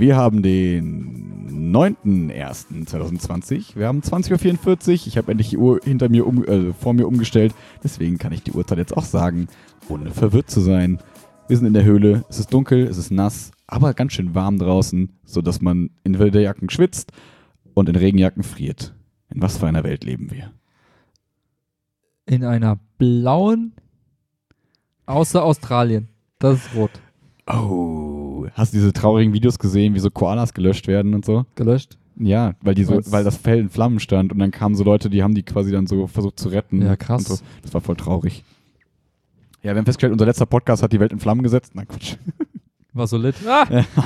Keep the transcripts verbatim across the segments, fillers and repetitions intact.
Wir haben den neunten ersten zweitausendzwanzig. Wir haben zwanzig Uhr vierundvierzig. Ich habe endlich die Uhr hinter mir um, äh, vor mir umgestellt. Deswegen kann ich die Uhrzeit jetzt auch sagen, ohne verwirrt zu sein. Wir sind in der Höhle. Es ist dunkel, es ist nass, aber ganz schön warm draußen, sodass man in Winterjacken schwitzt und in Regenjacken friert. In was für einer Welt leben wir? In einer blauen, außer Australien. Das ist rot. Oh, hast du diese traurigen Videos gesehen, wie so Koalas gelöscht werden und so? Gelöscht? Ja, weil die so, Was? weil das Fell in Flammen stand und dann kamen so Leute, die haben die quasi dann so versucht zu retten. Ja, krass. Und so. Das war voll traurig. Ja, wir haben festgestellt, unser letzter Podcast hat die Welt in Flammen gesetzt. Na Quatsch. War so lit. Ah!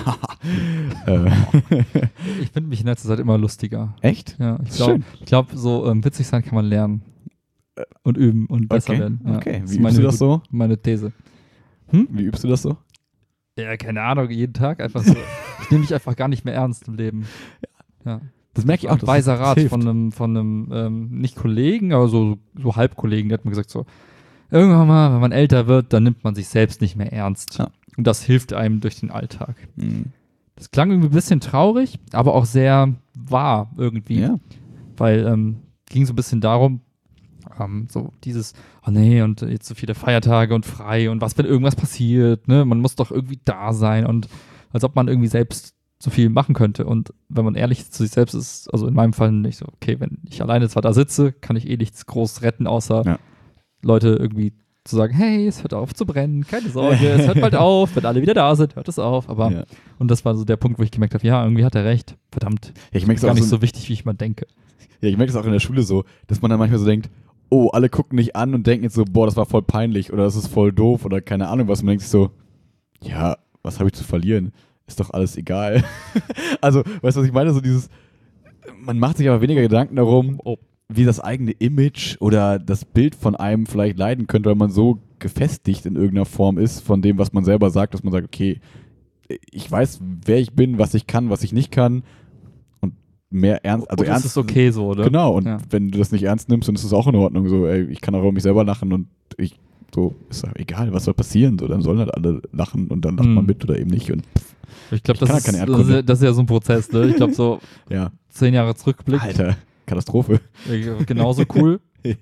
Äh. Ich finde mich in letzter Zeit immer lustiger. Echt? Ja, ich Das ist glaube, schön. ich glaub, so ähm, witzig sein kann man lernen. Und üben und besser Okay, werden. Ja, okay. das Wie ist meine, übst du das so? Meine These. Wie übst du das so? Ja, keine Ahnung, jeden Tag einfach so. Ich nehme mich einfach gar nicht mehr ernst im Leben. Ja. Das merke ich auch. Ein Das weiser das Rat hilft. von einem, von einem ähm, nicht Kollegen, aber so, so Halbkollegen, der hat mir gesagt so, irgendwann mal, wenn man älter wird, dann nimmt man sich selbst nicht mehr ernst. Ja. Und das hilft einem durch den Alltag. Mhm. Das klang irgendwie ein bisschen traurig, aber auch sehr wahr irgendwie. Ja. Weil ähm, ging so ein bisschen darum, ähm, so dieses, oh nee, und jetzt so viele Feiertage und frei und was, wenn irgendwas passiert, ne? Man muss doch irgendwie da sein und als ob man irgendwie selbst so viel machen könnte. Und wenn man ehrlich zu sich selbst ist, also in meinem Fall nicht so, okay, wenn ich alleine zwar da sitze, kann ich eh nichts groß retten, außer Ja. Leute irgendwie zu sagen, hey, es hört auf zu brennen, keine Sorge, es hört bald auf, wenn alle wieder da sind, hört es auf. Aber Ja. und das war so der Punkt, wo ich gemerkt habe, ja, irgendwie hat er recht. Verdammt, Ja, ich merke es gar auch nicht so, so wichtig, wie ich mal denke. ja, ich merke es auch in der Schule so, dass man dann manchmal so denkt, oh, alle gucken dich an und denken jetzt so, boah, das war voll peinlich oder das ist voll doof oder keine Ahnung was. Man denkt sich so, ja, was habe ich zu verlieren? Ist doch alles egal. Also, weißt du, was ich meine? So dieses, man macht sich aber weniger Gedanken darum, Oh. wie das eigene Image oder das Bild von einem vielleicht leiden könnte, weil man so gefestigt in irgendeiner Form ist von dem, was man selber sagt, dass man sagt, okay, ich weiß, wer ich bin, was ich kann, was ich nicht kann und mehr ernst, also Und ernst es ist okay so, oder? Genau, und Ja. wenn du das nicht ernst nimmst, dann ist es auch in Ordnung. So, ey, ich kann auch über mich selber lachen und ich, so, ist doch egal, was soll passieren. So, dann sollen halt alle lachen und dann lacht Hm. man mit oder eben nicht. Und Ich glaube, Ich das, kann ja ist- keine das, Erdkunde. ist- das ist ja so ein Prozess, ne? Ich glaube, so ja, zehn Jahre zurückblickt, Alter, Katastrophe. äh, genauso cool.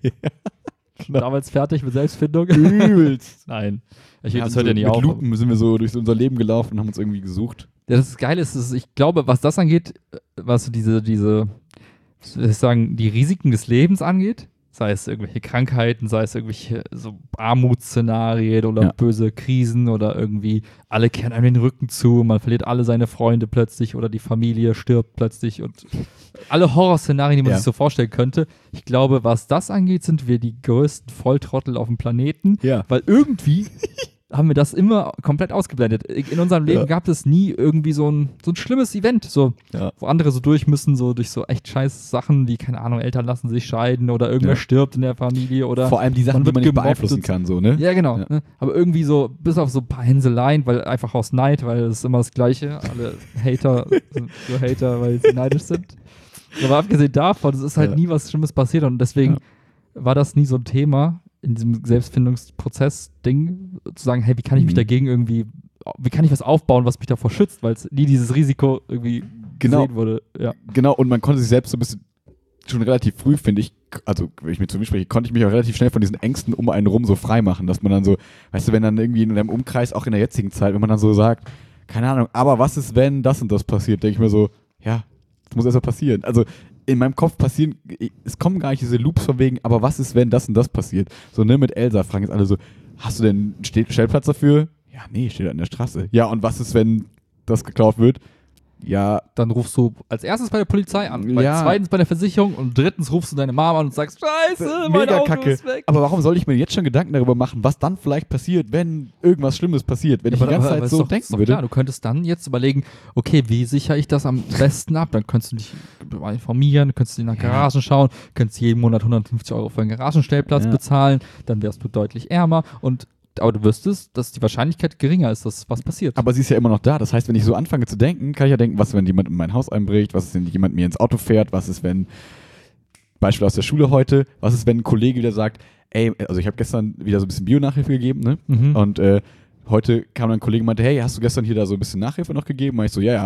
Klar. Damals fertig mit Selbstfindung. Übelst. Nein. Ich, Wir das haben hört so, ja nie mit auf. Lupen sind wir so durch unser Leben gelaufen und haben uns irgendwie gesucht. Ja, das Geile ist, ist, ich glaube, was das angeht, äh, was so diese, diese, wie soll ich sagen, die Risiken des Lebens angeht, sei es irgendwelche Krankheiten, sei es irgendwelche so Armutsszenarien oder Ja. böse Krisen oder irgendwie alle kehren einem den Rücken zu, man verliert alle seine Freunde plötzlich oder die Familie stirbt plötzlich und alle Horrorszenarien, die man Ja. sich so vorstellen könnte. Ich glaube, was das angeht, sind wir die größten Volltrottel auf dem Planeten, Ja. weil irgendwie haben wir das immer komplett ausgeblendet. In unserem Leben Ja. gab es nie irgendwie so ein, so ein schlimmes Event, so, Ja. wo andere so durch müssen, so durch so echt scheiß Sachen, wie, keine Ahnung, Eltern lassen sich scheiden oder irgendwer Ja. stirbt in der Familie oder Vor allem die Sachen, man die wird man nicht gemobbt beeinflussen und- kann, so, ne? ja, genau. Ja. Ne? Aber irgendwie so, bis auf so ein paar Hänseleien, weil einfach aus Neid, weil es ist immer das Gleiche. Alle Hater sind so Hater, weil sie neidisch sind. Aber abgesehen davon, es ist halt Ja. nie was Schlimmes passiert und deswegen war das nie so ein Thema in diesem Selbstfindungsprozess-Ding, zu sagen, hey, wie kann ich mich Mhm. dagegen irgendwie, wie kann ich was aufbauen, was mich davor schützt, weil es nie dieses Risiko irgendwie Genau. gesehen wurde. Ja. Genau, und man konnte sich selbst so ein bisschen schon relativ früh, finde ich, also wenn ich mir zu mir spreche, konnte ich mich auch relativ schnell von diesen Ängsten um einen rum so frei machen, dass man dann so, weißt du, wenn dann irgendwie in deinem Umkreis, auch in der jetzigen Zeit, wenn man dann so sagt, keine Ahnung, aber was ist, wenn das und das passiert, denke ich mir so, ja, das muss erst mal passieren. Also in meinem Kopf passieren, es kommen gar nicht diese Loops von wegen, aber was ist, wenn das und das passiert? So, ne, mit Elsa fragen jetzt alle so, hast du denn einen Ste- Stellplatz dafür? Ja, nee, steht an der Straße. Ja, und was ist, wenn das geklaut wird? Ja, Dann rufst du als erstes bei der Polizei an, bei Ja. zweitens bei der Versicherung und drittens rufst du deine Mama an und sagst, Scheiße, mein mega Auto kacke. ist weg. Aber warum soll ich mir jetzt schon Gedanken darüber machen, was dann vielleicht passiert, wenn irgendwas Schlimmes passiert? Wenn ich die ganze Zeit ist so doch, ist denken doch würde. klar, du könntest dann jetzt überlegen, okay, wie sichere ich das am besten ab? Dann könntest du dich informieren, könntest du in der Ja. Garagen schauen, könntest jeden Monat hundertfünfzig Euro für einen Garagenstellplatz Ja. bezahlen, dann wärst du deutlich ärmer und aber du wüsstest, dass die Wahrscheinlichkeit geringer ist, dass was passiert. Aber sie ist ja immer noch da. Das heißt, wenn ich so anfange zu denken, kann ich ja denken, was ist, wenn jemand in mein Haus einbricht? Was ist, wenn jemand mir ins Auto fährt? Was ist, wenn, Beispiel aus der Schule heute, was ist, wenn ein Kollege wieder sagt, ey, also ich habe gestern wieder so ein bisschen Bio-Nachhilfe gegeben, ne? Mhm. Und äh, heute kam dann ein Kollege und meinte, hey, hast du gestern hier da so ein bisschen Nachhilfe noch gegeben? Und ich so, ja, ja.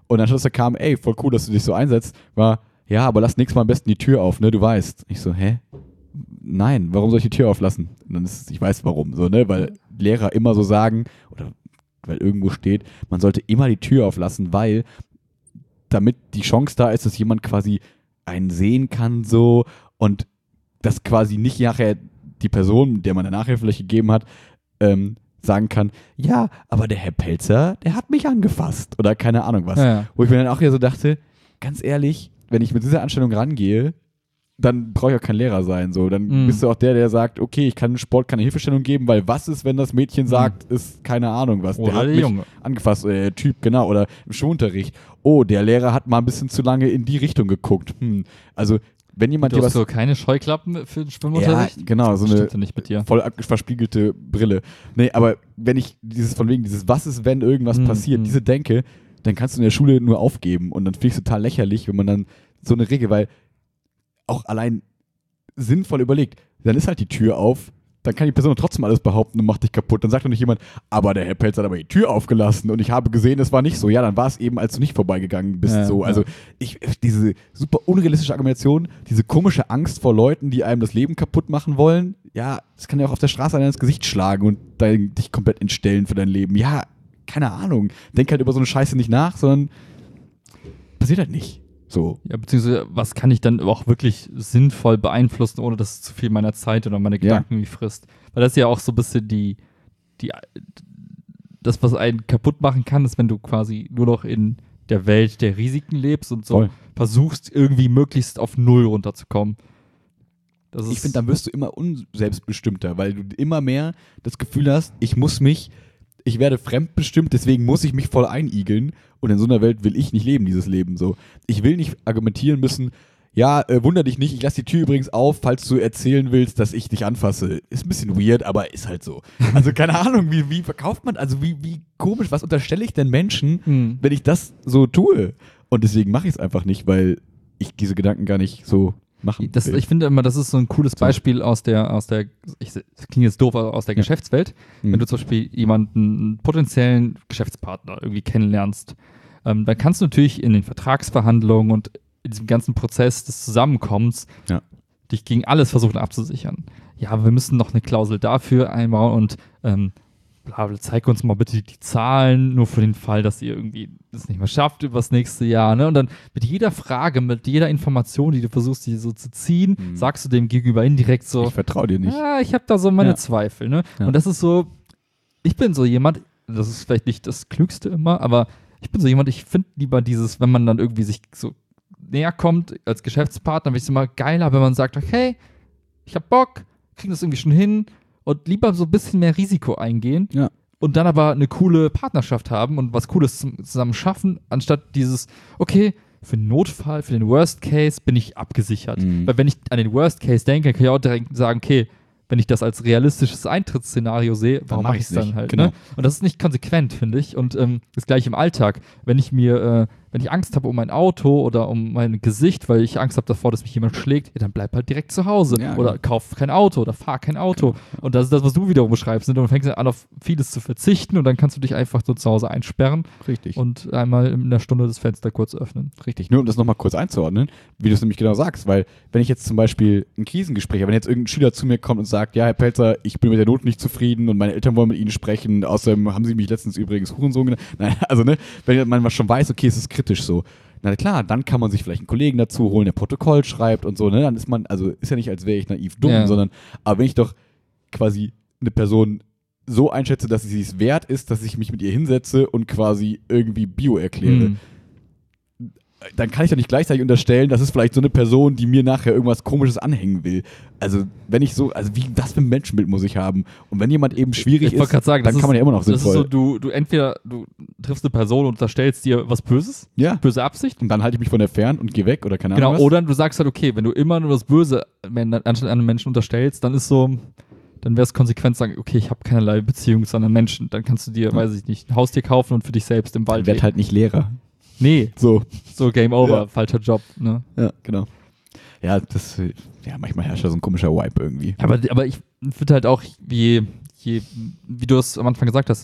Und dann da kam, ey, voll cool, dass du dich so einsetzt, war, ja, aber lass nächstes Mal am besten die Tür auf, ne, du weißt. Ich so, hä? Nein, warum soll ich die Tür auflassen? Und dann ist, ich weiß warum, so, ne, weil Lehrer immer so sagen, oder weil irgendwo steht, man sollte immer die Tür auflassen, weil damit die Chance da ist, dass jemand quasi einen sehen kann, so, und dass quasi nicht nachher die Person, der man eine Nachhilfe vielleicht gegeben hat, ähm, sagen kann, ja, aber der Herr Pelzer, der hat mich angefasst oder keine Ahnung was. Ja, ja. Wo ich mir dann auch hier so dachte, ganz ehrlich, wenn ich mit dieser Anstellung rangehe, dann brauche ich auch kein Lehrer sein. So. Dann Mhm. bist du auch der, der sagt, okay, ich kann im Sport keine Hilfestellung geben, weil was ist, wenn das Mädchen Mhm. sagt, ist keine Ahnung was. Oder der hat der mich Junge. angefasst, oder der Typ, genau. Oder im Schulunterricht. Oh, der Lehrer hat mal ein bisschen zu lange in die Richtung geguckt. Hm. Also, wenn jemand Du dir hast was... so keine Scheuklappen für den Ja, Schwimmunterricht? genau, so eine Stimmt ja nicht mit dir. voll verspiegelte Brille. Nee, aber wenn ich dieses von wegen, dieses was ist, wenn irgendwas Hm, passiert, hm. diese denke, dann kannst du in der Schule nur aufgeben und dann finde ich es total lächerlich, wenn man dann so eine Regel, weil auch allein sinnvoll überlegt, dann ist halt die Tür auf, dann kann die Person trotzdem alles behaupten und macht dich kaputt. Dann sagt doch nicht jemand, aber der Herr Pelz hat aber die Tür aufgelassen und ich habe gesehen, es war nicht so. Ja, dann war es eben, als du nicht vorbeigegangen bist, Ja, so. ja. Also ich, diese super unrealistische Argumentation, diese komische Angst vor Leuten, die einem das Leben kaputt machen wollen, ja, das kann ja auch auf der Straße einer ins Gesicht schlagen und dein, dich komplett entstellen für dein Leben. Ja, keine Ahnung. Denk halt über so eine Scheiße nicht nach, sondern passiert halt nicht. So. Ja, beziehungsweise, was kann ich dann auch wirklich sinnvoll beeinflussen, ohne dass es zu viel meiner Zeit oder meine Gedanken irgendwie frisst? Weil das ist ja auch so ein bisschen die, die, das, was einen kaputt machen kann, ist, wenn du quasi nur noch in der Welt der Risiken lebst und so Voll. versuchst, irgendwie möglichst auf Null runterzukommen. Das ist, Ich finde, dann wirst du immer unselbstbestimmter, weil du immer mehr das Gefühl hast, ich muss mich, ich werde fremdbestimmt, deswegen muss ich mich voll einigeln und in so einer Welt will ich nicht leben, dieses Leben so. Ich will nicht argumentieren müssen, ja, äh, wunder dich nicht, ich lasse die Tür übrigens auf, falls du erzählen willst, dass ich dich anfasse. Ist ein bisschen weird, aber ist halt so. Also keine Ahnung, wie, wie verkauft man, also wie, wie komisch, was unterstelle ich denn Menschen, Hm. wenn ich das so tue? Und deswegen mache ich es einfach nicht, weil ich diese Gedanken gar nicht so machen Das, will. ich finde immer, das ist so ein cooles Beispiel aus der, aus der, ich, das klingt jetzt doof, aber aus der Ja. Geschäftswelt. Mhm. Wenn du zum Beispiel jemanden, einen potenziellen Geschäftspartner irgendwie kennenlernst, ähm, dann kannst du natürlich in den Vertragsverhandlungen und in diesem ganzen Prozess des Zusammenkommens Ja. dich gegen alles versuchen abzusichern. Ja, aber wir müssen noch eine Klausel dafür einbauen und ähm, bla, bla, zeig uns mal bitte die Zahlen, nur für den Fall, dass ihr irgendwie das nicht mehr schafft über das nächste Jahr. Ne? Und dann mit jeder Frage, mit jeder Information, die du versuchst, die so zu ziehen, Mhm. sagst du dem Gegenüber indirekt so, Ich vertraue dir nicht. ja, ich habe da so meine Ja. Zweifel. Ne? Ja. Und das ist so, ich bin so jemand, das ist vielleicht nicht das Klügste immer, aber ich bin so jemand, ich finde lieber dieses, wenn man dann irgendwie sich so näher kommt als Geschäftspartner, finde ich es immer geiler, wenn man sagt, okay, ich hab Bock, kriegen das irgendwie schon hin und lieber so ein bisschen mehr Risiko eingehen Ja. und dann aber eine coole Partnerschaft haben und was Cooles zum, zusammen schaffen, anstatt dieses, okay, für den Notfall, für den Worst Case bin ich abgesichert. Mhm. Weil wenn ich an den Worst Case denke, kann ich auch direkt sagen, okay, wenn ich das als realistisches Eintrittsszenario sehe, warum mach mache ich ich's es dann nicht. halt? Genau. Ne? Und das ist nicht konsequent, finde ich. Und ähm, das gleiche im Alltag. Wenn ich mir, äh, wenn ich Angst habe um mein Auto oder um mein Gesicht, weil ich Angst habe davor, dass mich jemand schlägt, ja, dann bleib halt direkt zu Hause. Ja, oder genau. kauf kein Auto oder fahr kein Auto. Und das ist das, was du wiederum beschreibst. Ne? Du fängst an, auf vieles zu verzichten und dann kannst du dich einfach so zu Hause einsperren Richtig. und einmal in einer Stunde das Fenster kurz öffnen. Richtig. Nur um das nochmal kurz einzuordnen, wie du es nämlich genau sagst, weil wenn ich jetzt zum Beispiel ein Krisengespräch habe, wenn jetzt irgendein Schüler zu mir kommt und sagt, ja, Herr Pelzer, ich bin mit der Not nicht zufrieden und meine Eltern wollen mit Ihnen sprechen, außerdem haben Sie mich letztens übrigens Hurensohn genannt. Nein, also ne, wenn man schon weiß, okay, es ist kritisch so, na klar, dann kann man sich vielleicht einen Kollegen dazu holen, der Protokoll schreibt und so, ne, dann ist man, also ist ja nicht, als wäre ich naiv dumm, Ja. sondern, aber wenn ich doch quasi eine Person so einschätze, dass sie es wert ist, dass ich mich mit ihr hinsetze und quasi irgendwie Bio erkläre, Mhm. dann kann ich doch nicht gleichzeitig unterstellen, das ist vielleicht so eine Person, die mir nachher irgendwas Komisches anhängen will. Also, wenn ich so, also wie, was für ein Menschenbild muss ich haben? Und wenn jemand eben schwierig Ich wollte ist, gerade sagen, dann das kann man ist- ja immer noch Das ist sinnvoll. so, du, du entweder, du triffst eine Person und unterstellst dir was Böses, ja, böse Absicht. und dann halte ich mich von der fern und gehe weg oder keine Genau, Ahnung was. oder du sagst halt, okay, wenn du immer nur das Böse men- anstatt einem Menschen unterstellst, dann ist so, dann wäre es konsequent zu sagen, okay, ich habe keinerlei Beziehung zu anderen Menschen. Dann kannst du dir, Ja. weiß ich nicht, ein Haustier kaufen und für dich selbst im Wald Ich werde leben. halt nicht Lehrer. Nee, So, so Game Over, Ja. falscher Job. Ne? ja, genau. Ja, das, äh, ja, manchmal herrscht da so ein komischer Vibe irgendwie. Aber, aber ich finde halt auch, je, je, wie du es am Anfang gesagt hast, je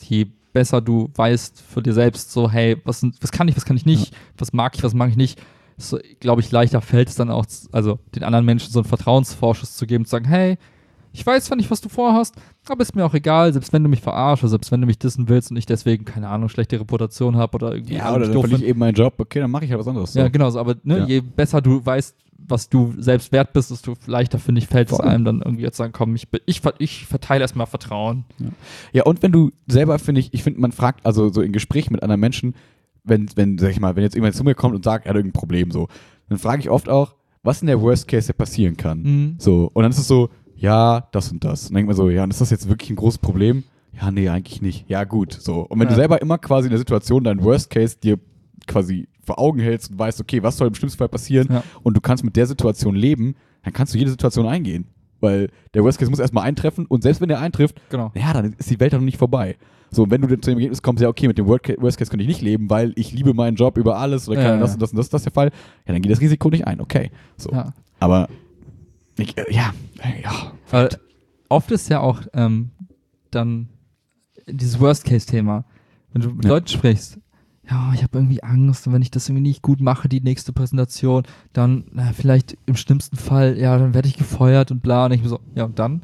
besser du weißt für dir selbst so, hey, was, was kann ich, was kann ich nicht, ja. was mag ich, was mag ich nicht, so, glaube ich, leichter fällt es dann auch, also den anderen Menschen so einen Vertrauensvorschuss zu geben, zu sagen, hey, ich weiß zwar nicht, was du vorhast, aber ist mir auch egal, selbst wenn du mich verarschst, selbst wenn du mich dissen willst und ich deswegen, keine Ahnung, schlechte Reputation habe oder irgendwie. Ja, oder dann verliere ich eben meinen Job, okay, dann mache ich halt was anderes. So. Ja, genau, so, aber ne, ja. je besser du weißt, was du selbst wert bist, desto leichter, finde ich, fällt Voll. es einem dann irgendwie jetzt sagen, komm, ich, ich, ich verteile erstmal Vertrauen. Ja. ja, und wenn du selber, finde ich, ich finde, man fragt, also so in Gesprächen mit anderen Menschen, wenn, wenn, sag ich mal, wenn jetzt jemand zu mir kommt und sagt, er hat irgendein Problem, so, dann frage ich oft auch, was in der Worst Case, der passieren kann. Mhm. So, und dann ist es so, ja, das und das. Und dann denkt man so, ja, und ist das jetzt wirklich ein großes Problem? Ja, nee, eigentlich nicht. Ja, gut. So. Und wenn ja. du selber immer quasi in der Situation deinen Worst Case dir quasi vor Augen hältst und weißt, okay, was soll im schlimmsten Fall passieren ja. und du kannst mit der Situation leben, dann kannst du jede Situation eingehen. Weil der Worst Case muss erstmal eintreffen und selbst wenn der eintrifft, genau. ja, dann ist die Welt noch nicht vorbei. So, und wenn du dann zu dem Ergebnis kommst, ja, okay, mit dem Worst Case könnte ich nicht leben, weil ich liebe meinen Job über alles oder kann ja, das und das und das ist das der Fall, ja, dann geht das Risiko nicht ein, okay. So. Ja. Aber Ich, äh, ja, ja. Weil oft ist ja auch ähm, dann dieses Worst-Case-Thema, wenn du mit ja. Leuten sprichst, ja, ich habe irgendwie Angst und wenn ich das irgendwie nicht gut mache, die nächste Präsentation, dann na, vielleicht im schlimmsten Fall, ja, dann werde ich gefeuert und bla und ich mir so, ja und dann?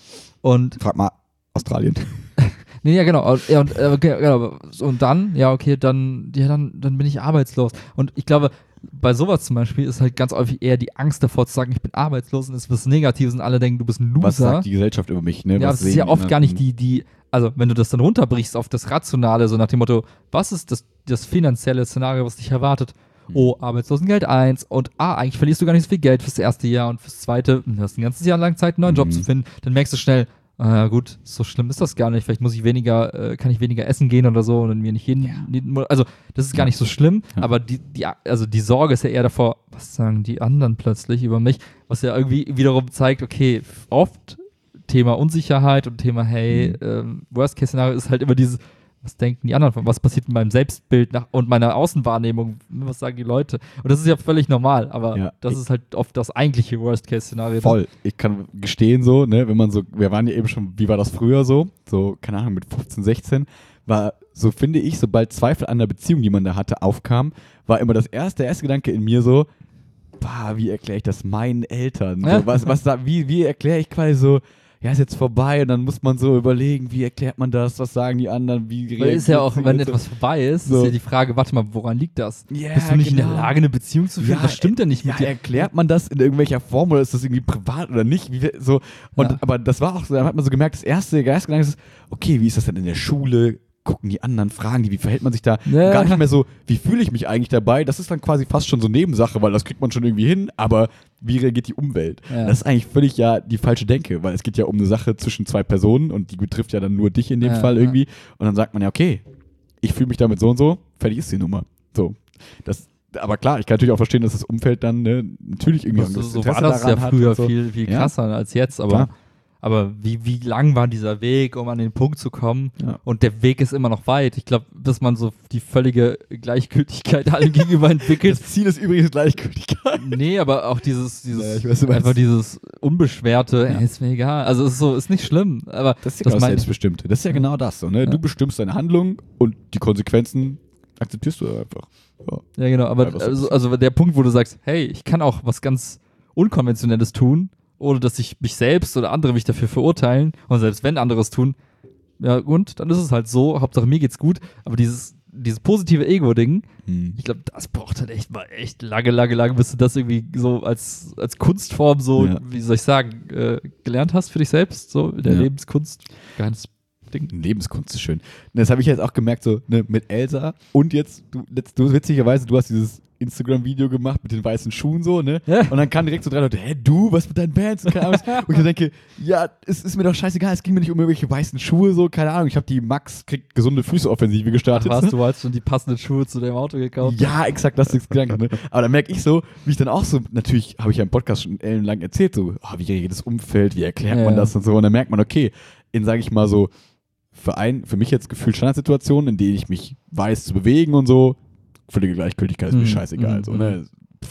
Und frag mal Australien. nee, ja genau, ja, und, äh, genau, und dann, ja okay, dann, ja, dann, dann bin ich arbeitslos und ich glaube, bei sowas zum Beispiel ist halt ganz häufig eher die Angst davor zu sagen, ich bin arbeitslos und es ist was Negatives und alle denken, du bist ein Loser. Was sagt die Gesellschaft über mich, ne? Ja, was das ist ja oft gar nicht die, die, also wenn du das dann runterbrichst auf das Rationale, so nach dem Motto, was ist das, das finanzielle Szenario, was dich erwartet? Mhm. Oh, Arbeitslosengeld eins und ah, eigentlich verlierst du gar nicht so viel Geld fürs erste Jahr und fürs zweite, du hast ein ganzes Jahr lang Zeit, einen neuen Job mhm. zu finden, dann merkst du schnell, ah, gut, so schlimm ist das gar nicht. Vielleicht muss ich weniger, äh, kann ich weniger essen gehen oder so und dann mir nicht hin. Ja. Also, das ist gar nicht so schlimm, ja. aber die, die, also die Sorge ist ja eher davor, was sagen die anderen plötzlich über mich, was ja irgendwie wiederum zeigt, okay, oft Thema Unsicherheit und Thema, hey, mhm. ähm, Worst-Case-Szenario ist halt immer dieses, was denken die anderen, was passiert mit meinem Selbstbild nach, und meiner Außenwahrnehmung, was sagen die Leute? Und das ist ja völlig normal, aber ja, das ist halt oft das eigentliche Worst-Case-Szenario. Voll. Ich kann gestehen so, ne, wenn man so, wir waren ja eben schon, wie war das früher so? So, keine Ahnung, mit fünfzehn, sechzehn, war, so finde ich, sobald Zweifel an der Beziehung, die man da hatte, aufkam, war immer das erste, der erste Gedanke in mir so, bah, wie erkläre ich das meinen Eltern? So, was, was da, wie, wie erkläre ich quasi so, ja, ist jetzt vorbei und dann muss man so überlegen, wie erklärt man das, was sagen die anderen, wie reagiert Weil ist ja auch, wenn so. etwas vorbei ist, so. ist ja die Frage, warte mal, woran liegt das? Yeah, Bist du nicht genau. in der Lage, eine Beziehung zu führen? Ja, das stimmt ja nicht ja, mit dir. Erklärt man das in irgendwelcher Form oder ist das irgendwie privat oder nicht? Wie, so. Und, ja. Aber das war auch so, da hat man so gemerkt, das erste Geistgedanke ist, okay, wie ist das denn in der Schule? Gucken die anderen, fragen die, wie verhält man sich da? Ja. Gar nicht mehr so, wie fühle ich mich eigentlich dabei? Das ist dann quasi fast schon so Nebensache, weil das kriegt man schon irgendwie hin, aber wie reagiert die Umwelt? Ja. Das ist eigentlich völlig ja die falsche Denke, weil es geht ja um eine Sache zwischen zwei Personen und die betrifft ja dann nur dich in dem ja, Fall ja. irgendwie. Und dann sagt man ja, okay, ich fühle mich damit so und so, fertig ist die Nummer. So, das, aber klar, ich kann natürlich auch verstehen, dass das Umfeld dann ne, natürlich irgendwie so, ein so Interesse war das ja daran früher hat. So. viel, viel Ja. krasser als jetzt, aber Klar. Aber wie, wie lang war dieser Weg, um an den Punkt zu kommen? Ja. Und der Weg ist immer noch weit. Ich glaube, bis man so die völlige Gleichgültigkeit allen gegenüber entwickelt. Das Ziel ist übrigens Gleichgültigkeit. Nee, aber auch dieses, dieses Naja, ich weiß, du meinst. einfach dieses unbeschwerte, Ja. ey, ist mir egal. Also es ist so, ist nicht schlimm. Aber Das ist ja das genau das mein- Selbstbestimmte. Das ist ja, Ja. genau das. So, ne? Ja. Du bestimmst deine Handlung und die Konsequenzen akzeptierst du einfach. Ja. Ja, genau. Aber Ja, was also, ist- also der Punkt, wo du sagst, hey, ich kann auch was ganz Unkonventionelles tun, ohne dass ich mich selbst oder andere mich dafür verurteilen. Und selbst wenn andere es tun, ja und, dann ist es halt so, Hauptsache mir geht's gut. Aber dieses, dieses positive Ego-Ding, Hm. ich glaube, das braucht halt echt mal echt lange, lange, lange, bis du das irgendwie so als, als Kunstform so, Ja. wie soll ich sagen, äh, gelernt hast für dich selbst, so in der Ja. Lebenskunst. Geiles Ding. Lebenskunst ist schön. Das habe ich jetzt auch gemerkt, so ne, mit Elsa und jetzt, du, jetzt, du witzigerweise, du hast dieses Instagram-Video gemacht mit den weißen Schuhen so, ne? Ja. Und dann kamen direkt so drei Leute, hä, du, was mit deinen Bands? Und keine Ahnung, was. Und ich so denke, ja, es ist mir doch scheißegal, es ging mir nicht um irgendwelche weißen Schuhe, so, keine Ahnung, ich habe die Max kriegt gesunde Füße-Offensive gestartet. Ach, was, du hast schon die passenden Schuhe zu deinem Auto gekauft? Ja, exakt, das ist Gedanke. Ne? Aber da merke ich so, wie ich dann auch so, natürlich habe ich ja im Podcast schon ellenlang erzählt, so, oh, wie reagiert das Umfeld, wie erklärt Ja, man ja. das und so. Und dann merkt man, okay, in, sage ich mal so, für, ein, für mich jetzt gefühlt Standardsituationen, in denen ich mich weiß zu bewegen und so, völlige Gleichgültigkeit ist mir Mhm. scheißegal. Mhm. So, ne? Pff,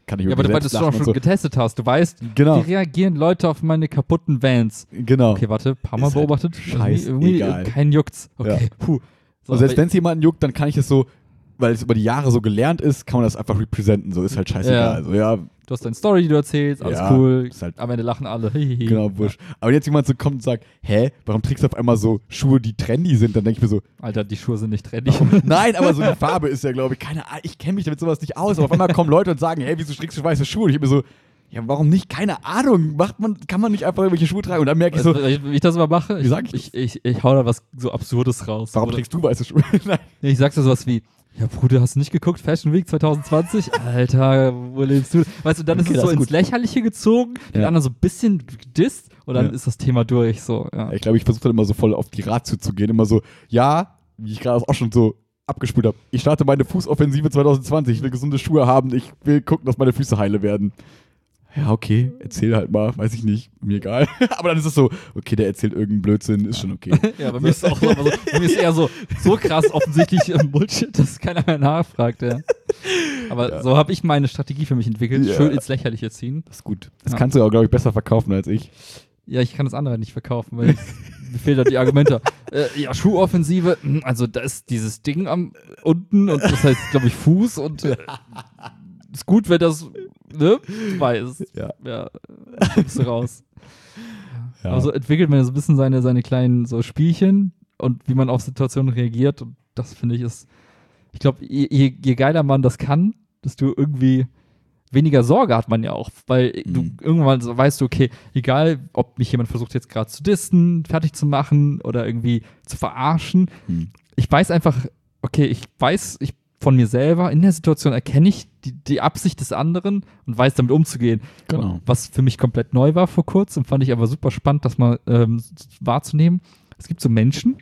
kann ich Ja, aber irgendwie weil du selbst es lachen schon und so. getestet hast. Du weißt, Genau. wie reagieren Leute auf meine kaputten Vans. Genau. Okay, warte, paar Mal Ist halt beobachtet. scheißegal. Irgendwie, irgendwie kein Juckt's. Okay, puh. So, Und selbst aber- wenn es jemanden juckt, dann kann ich es so, weil es über die Jahre so gelernt ist, kann man das einfach representen. So ist halt scheißegal. Ja. Also ja, Du hast deine Story, die du erzählst, alles Ja, cool. ist halt- Am Ende lachen alle. genau, wurscht. Aber wenn jetzt jemand so kommt und sagt, hä, warum trägst du auf einmal so Schuhe, die trendy sind, dann denke ich mir so, Alter, die Schuhe sind nicht trendy. nein, aber so die Farbe ist ja, glaube ich, keine Ahnung, ich kenne mich damit sowas nicht aus. Aber auf einmal kommen Leute und sagen, hey, wieso trägst du weiße Schuhe? Und ich bin mir so, ja, warum nicht? Keine Ahnung. Macht man, kann man nicht einfach irgendwelche Schuhe tragen? Und dann merke ich so, Weißt du, wie ich das immer mache? Wie sag ich ich, ich, ich hau da was so Absurdes raus. warum Oder- trägst du weiße Schuhe? Nein. Ich sag so sowas wie, ja Bruder, hast du nicht geguckt? Fashion Week zwanzig zwanzig? Alter, wo lebst du? Weißt du, dann Okay, ist es das so ist ins gut. Lächerliche gezogen, den Ja. anderen so ein bisschen gedisst und dann Ja. ist das Thema durch. So, ja. Ich glaube, ich versuche dann immer so voll auf die Ratio zu gehen. Immer so, ja, wie ich gerade auch schon so abgespult habe. Ich starte meine Fußoffensive zwanzig zwanzig. Ich will gesunde Schuhe haben. Ich will gucken, dass meine Füße heile werden. Ja, okay, erzähl halt mal, weiß ich nicht, mir egal. Aber dann ist es so, okay, der erzählt irgendeinen Blödsinn, ist schon okay. Ja, bei mir ist es auch so, aber so, bei mir ist eher so, so krass offensichtlich ähm, Bullshit, dass keiner mehr nachfragt. Ja. Aber Ja. so habe ich meine Strategie für mich entwickelt. Ja. Schön ins Lächerliche ziehen. Das ist gut. Das Ja. kannst du auch, glaube ich, besser verkaufen als ich. Ja, ich kann das andere nicht verkaufen, weil ich, mir fehlen da die Argumente. Äh, ja, Schuhoffensive, hm, also da ist dieses Ding am unten und das heißt, glaube ich, Fuß und äh, ist gut, wenn das, ne, weiß. Ja. Ja, äh, bist du raus. Ja. Aber so entwickelt man so ein bisschen seine, seine kleinen so Spielchen und wie man auf Situationen reagiert und das finde ich ist, ich glaube, je, je, je geiler man das kann, desto irgendwie weniger Sorge hat man ja auch, weil du Mhm. irgendwann so weißt du, okay, egal, ob mich jemand versucht jetzt gerade zu dissen, fertig zu machen oder irgendwie zu verarschen, Hm. ich weiß einfach, okay, ich weiß, ich von mir selber, in der Situation erkenne ich die, die Absicht des anderen und weiß damit umzugehen. Genau. Was für mich komplett neu war vor kurzem, fand ich aber super spannend, das mal ähm, wahrzunehmen. Es gibt so Menschen,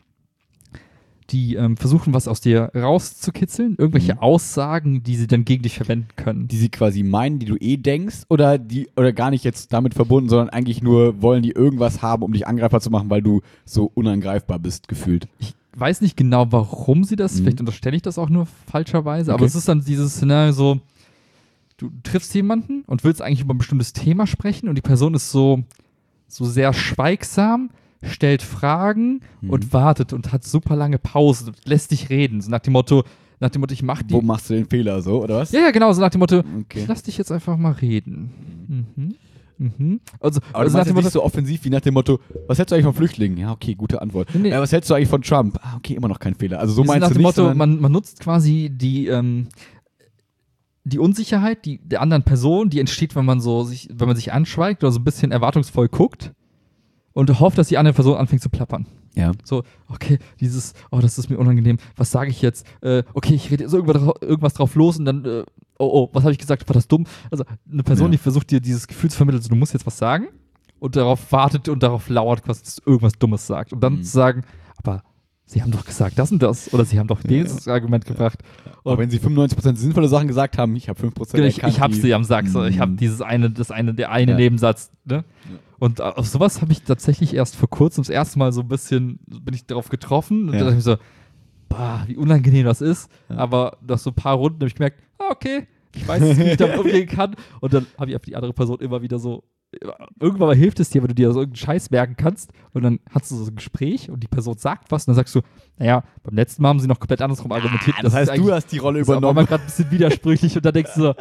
die ähm, versuchen, was aus dir rauszukitzeln, irgendwelche Mhm. Aussagen, die sie dann gegen dich verwenden können. Die sie quasi meinen, die du eh denkst, oder die, oder gar nicht jetzt damit verbunden, sondern eigentlich nur wollen die irgendwas haben, um dich angreifbar zu machen, weil du so unangreifbar bist, gefühlt. Ich weiß nicht genau, warum sie das, Mhm. vielleicht unterstelle ich das auch nur falscherweise, aber Okay. es ist dann dieses Szenario so, du triffst jemanden und willst eigentlich über ein bestimmtes Thema sprechen und die Person ist so, so sehr schweigsam, stellt Fragen Mhm. und wartet und hat super lange Pausen und lässt dich reden. So nach dem Motto, nach dem Motto, ich mach die. Wo machst du den Fehler, so, oder was? Ja, ja, genau, so nach dem Motto, Okay. ich lass dich jetzt einfach mal reden. Mhm. Mhm. Also, Aber also du nach meinst dem jetzt Motto, nicht so offensiv wie nach dem Motto, was hältst du eigentlich von Flüchtlingen? Ja, okay, gute Antwort. Nee, nee. Äh, was hältst du eigentlich von Trump? Ah, okay, immer noch kein Fehler. Also so wir sind meinst nach du dem nicht, Motto, sondern- man, man nutzt quasi die, ähm, die Unsicherheit die, der anderen Person, die entsteht, wenn man so sich, wenn man sich anschweigt oder so ein bisschen erwartungsvoll guckt und hofft, dass die andere Person anfängt zu plappern. Ja. So, okay, dieses, oh, das ist mir unangenehm, was sage ich jetzt? Äh, okay, ich rede so irgendwas, drau- irgendwas drauf los und dann, äh, oh, oh, was habe ich gesagt? War das dumm? Also eine Person, Ja. die versucht dir dieses Gefühl zu vermitteln, so, du musst jetzt was sagen und darauf wartet und darauf lauert, quasi, dass du irgendwas Dummes sagt. Und dann Mhm. zu sagen, aber sie haben doch gesagt das und das oder sie haben doch dieses Argument gebracht. Aber wenn sie fünfundneunzig Prozent sinnvolle Sachen gesagt haben, ich habe fünf Prozent Genau, ich, erkannt, ich habe die- sie am Sack, so. Ich habe Mhm. dieses eine, das eine, der eine Ja. Nebensatz, ne? Ja. Und äh, auf sowas habe ich tatsächlich erst vor kurzem das erste Mal so ein bisschen, bin ich darauf getroffen und Ja. da dachte ich mir so, bah, wie unangenehm das ist. Ja. Aber nach so ein paar Runden habe ich gemerkt, ah, okay, ich weiß jetzt, wie ich damit umgehen kann. Und dann habe ich einfach die andere Person immer wieder so, irgendwann mal hilft es dir, wenn du dir so irgendeinen Scheiß merken kannst und dann hast du so ein Gespräch und die Person sagt was und dann sagst du, naja, beim letzten Mal haben sie noch komplett andersrum argumentiert. Ah, das heißt, ist du eigentlich- hast die Rolle ist aber übernommen. mal gerade ein bisschen widersprüchlich und dann denkst du so,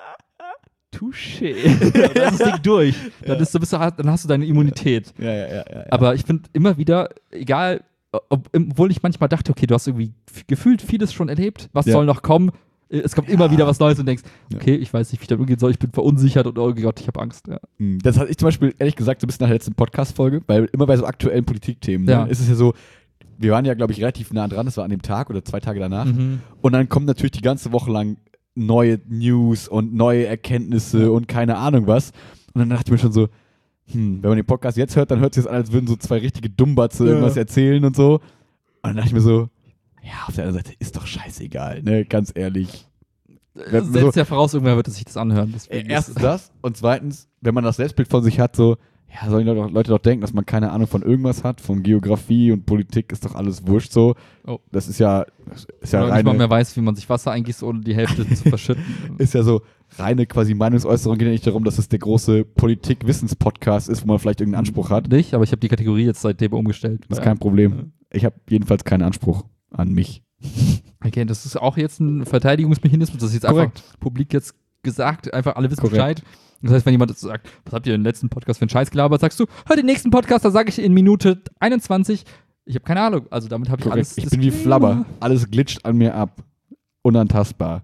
Touché. Dann ist das Ding durch. Dann, Ja. ist, du bist, du- dann hast du deine Immunität. Ja, ja, ja, ja, ja. Aber ich finde immer wieder, egal, ob, obwohl ich manchmal dachte, okay, du hast irgendwie f- gefühlt vieles schon erlebt, was Ja. soll noch kommen? Es kommt immer wieder was Neues und denkst, Ja. okay, ich weiß nicht, wie ich damit umgehen soll, ich bin verunsichert und oh Gott, ich habe Angst. Ja. Hm, Das hatte ich zum Beispiel, ehrlich gesagt, so ein bisschen nach der letzten Podcast-Folge, weil immer bei so aktuellen Politikthemen, ne, Ja. ist es ja so, wir waren ja, glaube ich, relativ nah dran, das war an dem Tag oder zwei Tage danach. Mhm. Und dann kommt natürlich die ganze Woche lang neue News und neue Erkenntnisse und keine Ahnung was. Und dann dachte ich mir schon so, hm, wenn man den Podcast jetzt hört, dann hört es sich an, als würden so zwei richtige Dummbatze Ja. irgendwas erzählen und so. Und dann dachte ich mir so, ja, auf der anderen Seite ist doch scheißegal, ne, ganz ehrlich. Wenn- Setzt so- ja voraus, irgendwer wird sich das anhören. Äh, Deswegen Erstens ist- das und zweitens, wenn man das Selbstbild von sich hat, so, ja, sollen die Leute, Leute doch denken, dass man keine Ahnung von irgendwas hat, von Geografie und Politik ist doch alles wurscht so. Oh. Das ist ja, das ist ja Oder nicht mal reine, mehr weiß, wie man sich Wasser eingießt, ohne die Hälfte zu verschütten. ist ja so, reine quasi Meinungsäußerung, geht ja nicht darum, dass es der große Politik-Wissens-Podcast ist, wo man vielleicht irgendeinen Anspruch hat. Nicht, aber ich habe die Kategorie jetzt seitdem umgestellt. Das ist kein Problem. Ich habe jedenfalls keinen Anspruch an mich. Okay, das ist auch jetzt ein Verteidigungsmechanismus, das ist jetzt Korrekt. einfach publik jetzt gesagt, einfach alle wissen Korrekt. Bescheid. Das heißt, wenn jemand jetzt sagt, was habt ihr im letzten Podcast für einen Scheiß gelabert, sagst du, hör den nächsten Podcast, da sage ich in Minute einundzwanzig, ich habe keine Ahnung, also damit habe ich Korrekt. alles. Ich bin wie Disclaimer. Flabber. Alles glitscht an mir ab. Unantastbar.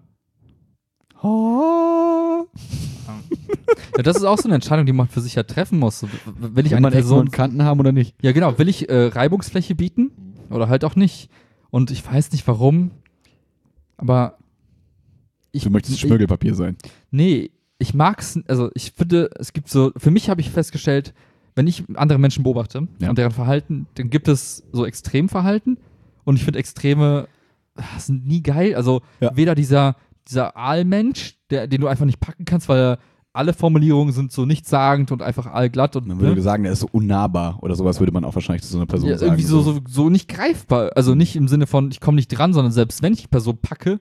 Oh. Ja, das ist auch so eine Entscheidung, die man für sich ja treffen muss. So, will ich Will eine man Ecken Person und Kanten haben oder nicht? Ja, genau. Will ich äh, Reibungsfläche bieten oder halt auch nicht? Und ich weiß nicht warum, aber ich. Du möchtest Schmirgelpapier sein. Nee, ich mag's. Also, ich finde, es gibt so. Für mich habe ich festgestellt, wenn ich andere Menschen beobachte Ja. und deren Verhalten, dann gibt es so Extremverhalten. Und ich finde, Extreme ah, sind nie geil. Also, Ja. weder dieser, dieser Aalmensch, der, den du einfach nicht packen kannst, weil er. Alle Formulierungen sind so nichtssagend und einfach allglatt. Und, Man würde ne? sagen, der ist so unnahbar oder sowas würde man auch wahrscheinlich zu so einer Person Ja, sagen. irgendwie so, so, so nicht greifbar. Also nicht im Sinne von, ich komme nicht dran, sondern selbst wenn ich die Person packe.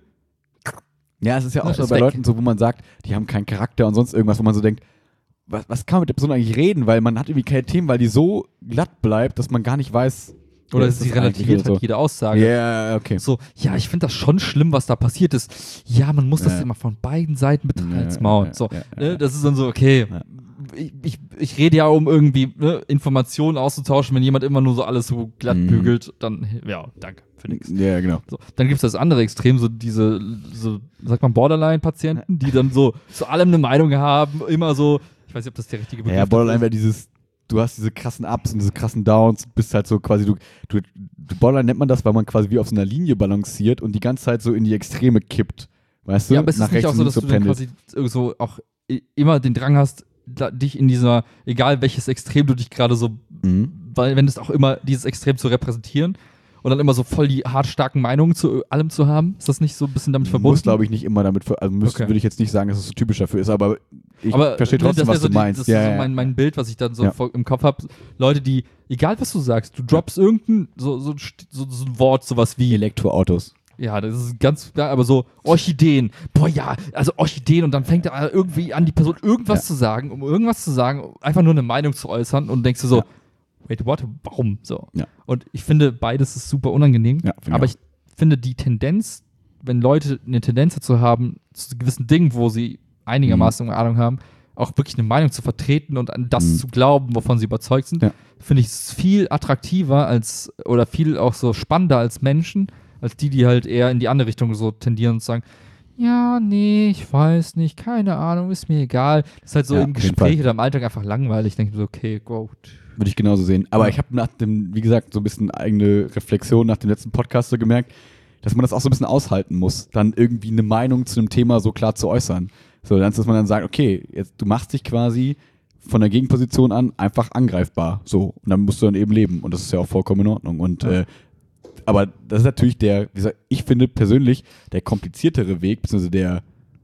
Ja, es ist ja auch Ist so das bei weg. Leuten so, wo man sagt, die haben keinen Charakter und sonst irgendwas, wo man so denkt, was, was kann man mit der Person eigentlich reden? Weil man hat irgendwie keine Themen, weil die so glatt bleibt, dass man gar nicht weiß, Oder wer ist sie das eigentlich relativiert oder halt jede Aussage. Ja, yeah, okay. So, ja, ich finde das schon schlimm, was da passiert ist. Ja, man muss das Ja. immer von beiden Seiten betrachten. Ja, Halt's Maul. ja, So, ja, ne, ja. das ist dann so, okay, Ja. ich, ich, ich rede ja, um irgendwie ne, Informationen auszutauschen. Wenn jemand immer nur so alles so glatt Mhm. bügelt, dann, ja, danke für nichts. Ja, genau. So, dann gibt es das andere Extrem, so diese, so, sagt man, Borderline-Patienten, die dann so zu allem eine Meinung haben, immer so, ich weiß nicht, ob das der richtige Begriff Ja, Borderline ist. wäre dieses, du hast diese krassen Ups und diese krassen Downs, bist halt so quasi, du, du, Borderline nennt man das, weil man quasi wie auf so einer Linie balanciert und die ganze Zeit so in die Extreme kippt. Weißt du? Ja, aber es Nach ist nicht rechts auch so, und dass links du dann pendelt. quasi so auch i- immer den Drang hast, da, dich in dieser, egal welches Extrem du dich gerade so, Mhm. weil wenn es auch immer dieses Extrem zu repräsentieren und dann immer so voll die hart starken Meinungen zu allem zu haben, ist das nicht so ein bisschen damit verbunden? Muss, glaube ich, nicht immer damit, ver- also müsste, Okay. würde ich jetzt nicht sagen, dass es so typisch dafür ist, aber ich aber verstehe ne, trotzdem, das wär was so du die, meinst. Das ja, ist so ja. mein, mein Bild, was ich dann so Ja. voll im Kopf habe. Leute, die, egal was du sagst, du droppst irgendein, so, so, so, so ein Wort, sowas wie, Elektroautos. ja, das ist ganz, ja, aber so Orchideen. Boah, ja, also Orchideen und dann fängt er irgendwie an, die Person irgendwas Ja. zu sagen, um irgendwas zu sagen, einfach nur eine Meinung zu äußern und denkst du so, Ja. wait, what, warum? So. Ja. Und ich finde, beides ist super unangenehm, Ja, finde aber ich ich finde die Tendenz, wenn Leute eine Tendenz dazu haben, zu gewissen Dingen, wo sie einigermaßen eine Ahnung haben, auch wirklich eine Meinung zu vertreten und an das Mhm. zu glauben, wovon sie überzeugt sind, Ja. finde ich es viel attraktiver als oder viel auch so spannender als Menschen, als die, die halt eher in die andere Richtung so tendieren und sagen, ja, nee, ich weiß nicht, keine Ahnung, ist mir egal. Das ist halt so Ja, im auf jeden Gespräch Fall. oder im Alltag einfach langweilig. Ich denke so, okay, gut. Würde ich genauso sehen. Aber Ja. ich habe nach dem, wie gesagt, so ein bisschen eigene Reflexion nach dem letzten Podcast so gemerkt, dass man das auch so ein bisschen aushalten muss, dann irgendwie eine Meinung zu einem Thema so klar zu äußern. So, dann, dass man dann sagt, okay, jetzt, du machst dich quasi von der Gegenposition an einfach angreifbar. So, und dann musst du dann eben leben. Und das ist ja auch vollkommen in Ordnung. Und Ja. äh, aber das ist natürlich der, wie gesagt, ich finde persönlich der kompliziertere Weg, beziehungsweise der,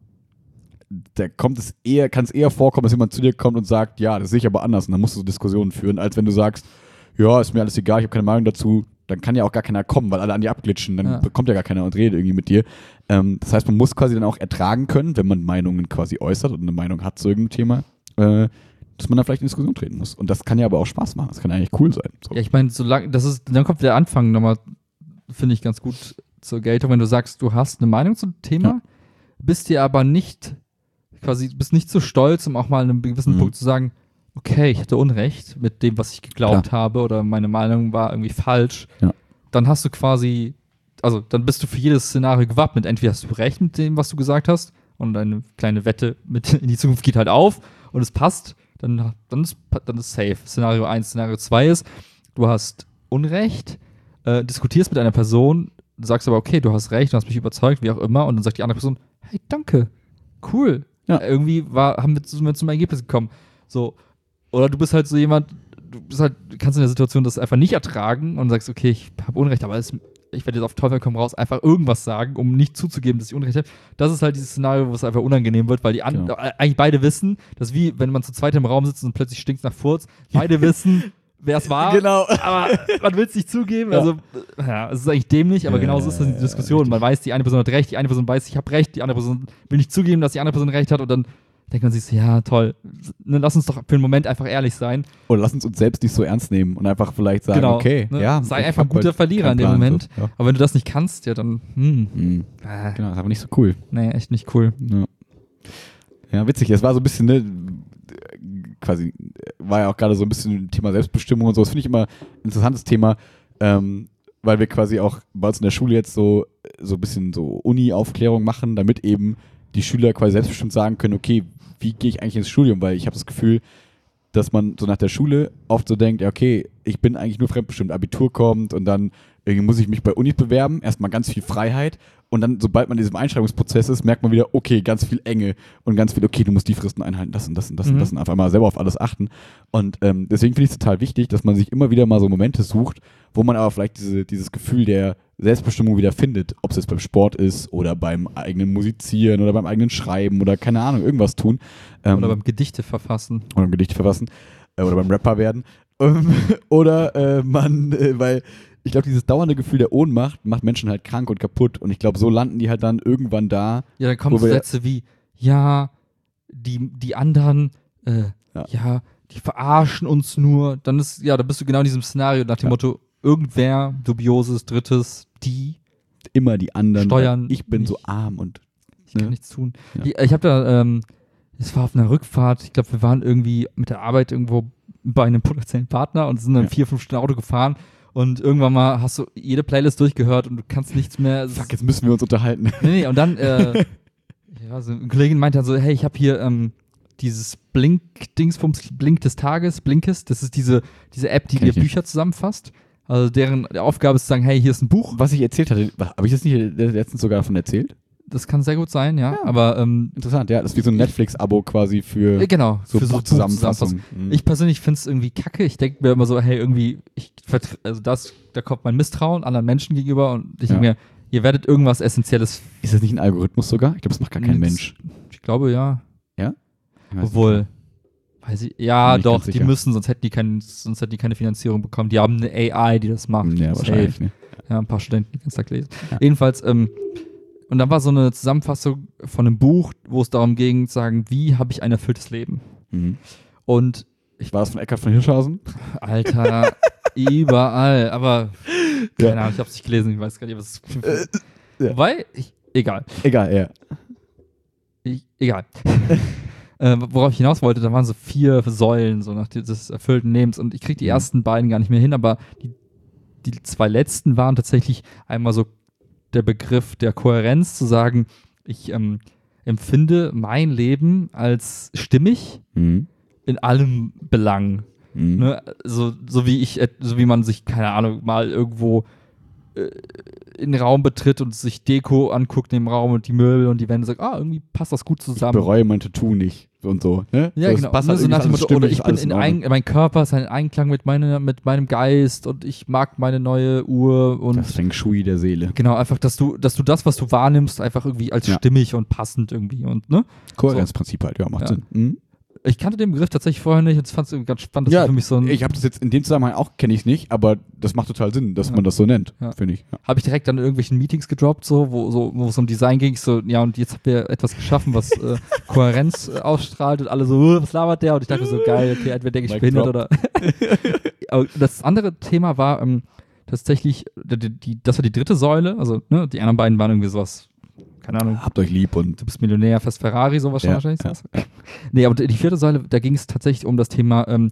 da kommt es eher, kann es eher vorkommen, dass jemand zu dir kommt und sagt, ja, das sehe ich aber anders. Und dann musst du so Diskussionen führen, als wenn du sagst, ja, ist mir alles egal, ich habe keine Meinung dazu. Dann kann ja auch gar keiner kommen, weil alle an dir abglitschen. Dann Ja. kommt ja gar keiner und redet irgendwie mit dir. Ähm, das heißt, man muss quasi dann auch ertragen können, wenn man Meinungen quasi äußert und eine Meinung hat zu irgendeinem Thema, äh, dass man da vielleicht in Diskussion treten muss. Und das kann ja aber auch Spaß machen. Das kann eigentlich cool sein. So. Ja, ich meine, solange, das ist, dann kommt der Anfang nochmal, finde ich ganz gut zur Geltung, wenn du sagst, du hast eine Meinung zum Thema, Ja. bist dir aber nicht, quasi, bist nicht so stolz, um auch mal an einem gewissen Mhm. Punkt zu sagen, okay, ich hatte Unrecht mit dem, was ich geglaubt habe oder meine Meinung war irgendwie falsch. Ja. Dann hast du quasi, also dann bist du für jedes Szenario gewappnet. Entweder hast du recht mit dem, was du gesagt hast und eine kleine Wette mit in die Zukunft geht halt auf und es passt, dann, dann, ist, dann ist safe. Szenario eins, Szenario zwei ist, du hast Unrecht, äh, diskutierst mit einer Person, sagst aber, okay, du hast recht, du hast mich überzeugt, wie auch immer, und dann sagt die andere Person, hey, danke, cool. Ja. Irgendwie war, haben wir, sind wir zum Ergebnis gekommen. So. Oder du bist halt so jemand, du bist halt, du kannst in der Situation das einfach nicht ertragen und sagst, okay, ich habe Unrecht, aber es, ich werde jetzt auf Teufel komm raus einfach irgendwas sagen, um nicht zuzugeben, dass ich Unrecht habe. Das ist halt dieses Szenario, wo es einfach unangenehm wird, weil die an, Genau. äh, eigentlich beide wissen, dass wie, wenn man zu zweit im Raum sitzt und plötzlich stinkt nach Furz, beide wissen, wer es war, Genau. aber man will es nicht zugeben. Ja. Also, ja, es ist eigentlich dämlich, aber Ja, genauso ist das in der Diskussion. Man weiß, die eine Person hat recht, die eine Person weiß, ich habe recht, die andere Person will nicht zugeben, dass die andere Person recht hat und dann denkt man sich so, ja, toll, ne, lass uns doch für einen Moment einfach ehrlich sein. Oder lass uns uns selbst nicht so ernst nehmen und einfach vielleicht sagen, Genau, okay, ne? ja. Sei ich einfach ein hab guter halt Verlierer in keinen dem Plan, Moment. so. Ja. Aber wenn du das nicht kannst, ja, dann, hm, Mhm. äh, Genau, ist aber nicht so cool. nee, echt nicht cool. Ja. Ja, witzig. Es war so ein bisschen, ne, quasi, war ja auch gerade so ein bisschen Thema Selbstbestimmung und so. Das finde ich immer ein interessantes Thema, ähm, weil wir quasi auch bei uns in der Schule jetzt so, so ein bisschen so Uni-Aufklärung machen, damit eben die Schüler quasi selbstbestimmt sagen können, okay, wie gehe ich eigentlich ins Studium? Weil ich habe das Gefühl, dass man so nach der Schule oft so denkt, ja, okay, ich bin eigentlich nur fremdbestimmt, Abitur kommt und dann irgendwie muss ich mich bei Unis bewerben, erstmal ganz viel Freiheit und dann, sobald man in diesem Einschreibungsprozess ist, merkt man wieder, okay, ganz viel Enge und ganz viel, okay, du musst die Fristen einhalten, das und das und das Mhm. und das und einfach mal selber auf alles achten. Und ähm, deswegen finde ich es total wichtig, dass man sich immer wieder mal so Momente sucht, wo man aber vielleicht diese, dieses Gefühl der Selbstbestimmung wieder findet, ob es jetzt beim Sport ist oder beim eigenen Musizieren oder beim eigenen Schreiben oder keine Ahnung, irgendwas tun. Ähm, Oder beim Gedichte verfassen. oder beim Gedichte verfassen äh, oder beim Rapper werden. Ähm, oder äh, man, äh, weil ich glaube, dieses dauernde Gefühl der Ohnmacht macht Menschen halt krank und kaputt und ich glaube, so landen die halt dann irgendwann da. Ja, dann kommen Wo so wir- Sätze wie, ja, die, die anderen, äh, Ja. ja. die verarschen uns nur. Dann ist, ja, da bist du genau in diesem Szenario nach dem Ja. Motto, irgendwer, dubioses, drittes, die, Immer die anderen. Steuern weil Ich bin so nicht. arm und ich kann Ne? nichts tun. Ja. Die, ich habe da, ähm, es war auf einer Rückfahrt, ich glaube, wir waren irgendwie mit der Arbeit irgendwo bei einem potenziellen Partner und sind dann Ja. vier, fünf Stunden Auto gefahren und irgendwann mal hast du jede Playlist durchgehört und du kannst nichts mehr. es fuck, ist- jetzt müssen wir uns unterhalten. Nee, nee, und dann, äh, ja, so eine Kollegin meinte dann so, hey, ich habe hier ähm, dieses Blink-Dingsbums, Blink des Tages, Blinkist, das ist diese, diese App, die Kenn dir ich nicht. Bücher zusammenfasst. Also deren Aufgabe ist zu sagen, hey, hier ist ein Buch. Was ich erzählt hatte, habe ich das nicht letztens sogar davon erzählt? Das kann sehr gut sein, ja. Ja. Aber ähm, Interessant, ja, das ist wie so ein Netflix-Abo quasi für äh, genau, so für so Buchzusammenfassungen. Mhm. Ich persönlich finde es irgendwie kacke. Ich denke mir immer so, hey, irgendwie, ich vertr- also das, da kommt mein Misstrauen anderen Menschen gegenüber und ich Ja. denke mir, ihr werdet irgendwas Essentielles. Ist das nicht ein Algorithmus sogar? Ich glaube, das macht gar kein Das- Mensch. Ich glaube, ja. Ich weiß Obwohl, weiß ich, ja, Bin nicht doch, ganz die sicher. müssen, sonst hätten die, kein, sonst hätten die keine Finanzierung bekommen. Die haben eine A I, die das macht. nicht. Ja, Safe. wahrscheinlich. Ne? Ja, ein paar Studenten, die ganz Tag lesen. Ja. Jedenfalls, ähm, und dann war so eine Zusammenfassung von einem Buch, wo es darum ging, zu sagen, wie habe ich ein erfülltes Leben? Mhm. Und War das von Eckhard von Hirschhausen? Alter, überall, aber Ja. keine Ahnung, ich habe es nicht gelesen, ich weiß gar nicht, was es Äh, ja. Wobei, ich, egal. Egal, ja. Ich, egal. äh, worauf ich hinaus wollte, da waren so vier Säulen so nach des erfüllten Lebens und ich kriege die Mhm. ersten beiden gar nicht mehr hin, aber die, die zwei letzten waren tatsächlich einmal so der Begriff der Kohärenz, zu sagen, ich ähm, empfinde mein Leben als stimmig Mhm. in allem Belang. Mhm. Ne? So, so wie ich, et- so wie man sich, keine Ahnung, mal irgendwo äh, in den Raum betritt und sich Deko anguckt in dem Raum und die Möbel und die Wände sagt, ah, irgendwie passt das gut Ich zusammen. bereue mein Tattoo nicht und so. Ne? Ja, so, es genau. passt Ne, halt so irgendwie, nach dem alles Motto, oder stimmig, ich bin alles in Ordnung. ein, mein Körper ist ein Einklang mit, meine, mit meinem Geist und ich mag meine neue Uhr und Das Feng Shui der Seele. genau, einfach, dass du, dass du das, was du wahrnimmst, einfach irgendwie als Ja. stimmig und passend irgendwie und, ne? Kohärenzprinzip halt, ja, macht Ja. Sinn. Mhm. Ich kannte den Begriff tatsächlich vorher nicht und fand es ganz spannend, dass Ja, er für mich so ein, Ich habe das jetzt in dem Zusammenhang auch, kenne ich es nicht, aber das macht total Sinn, dass Ja. man das so nennt, Ja. finde ich. Ja. habe ich direkt an irgendwelchen Meetings gedroppt, so, wo, so, wo es um Design ging. Ich so, ja, und jetzt habt ihr etwas geschaffen, was äh, Kohärenz äh, ausstrahlt und alle so, "Uh, was labert der? Und ich dachte so, geil, okay, entweder denke ich Mic behindert drop. oder. Aber das andere Thema war ähm, tatsächlich, die, die, das war die dritte Säule, also ne, die anderen beiden waren irgendwie sowas, keine Ahnung, Habt euch lieb und du bist Millionär, fährst Ferrari, sowas Ja, wahrscheinlich. ja. sowas. Nee, aber die vierte Säule, da ging es tatsächlich um das Thema, ähm,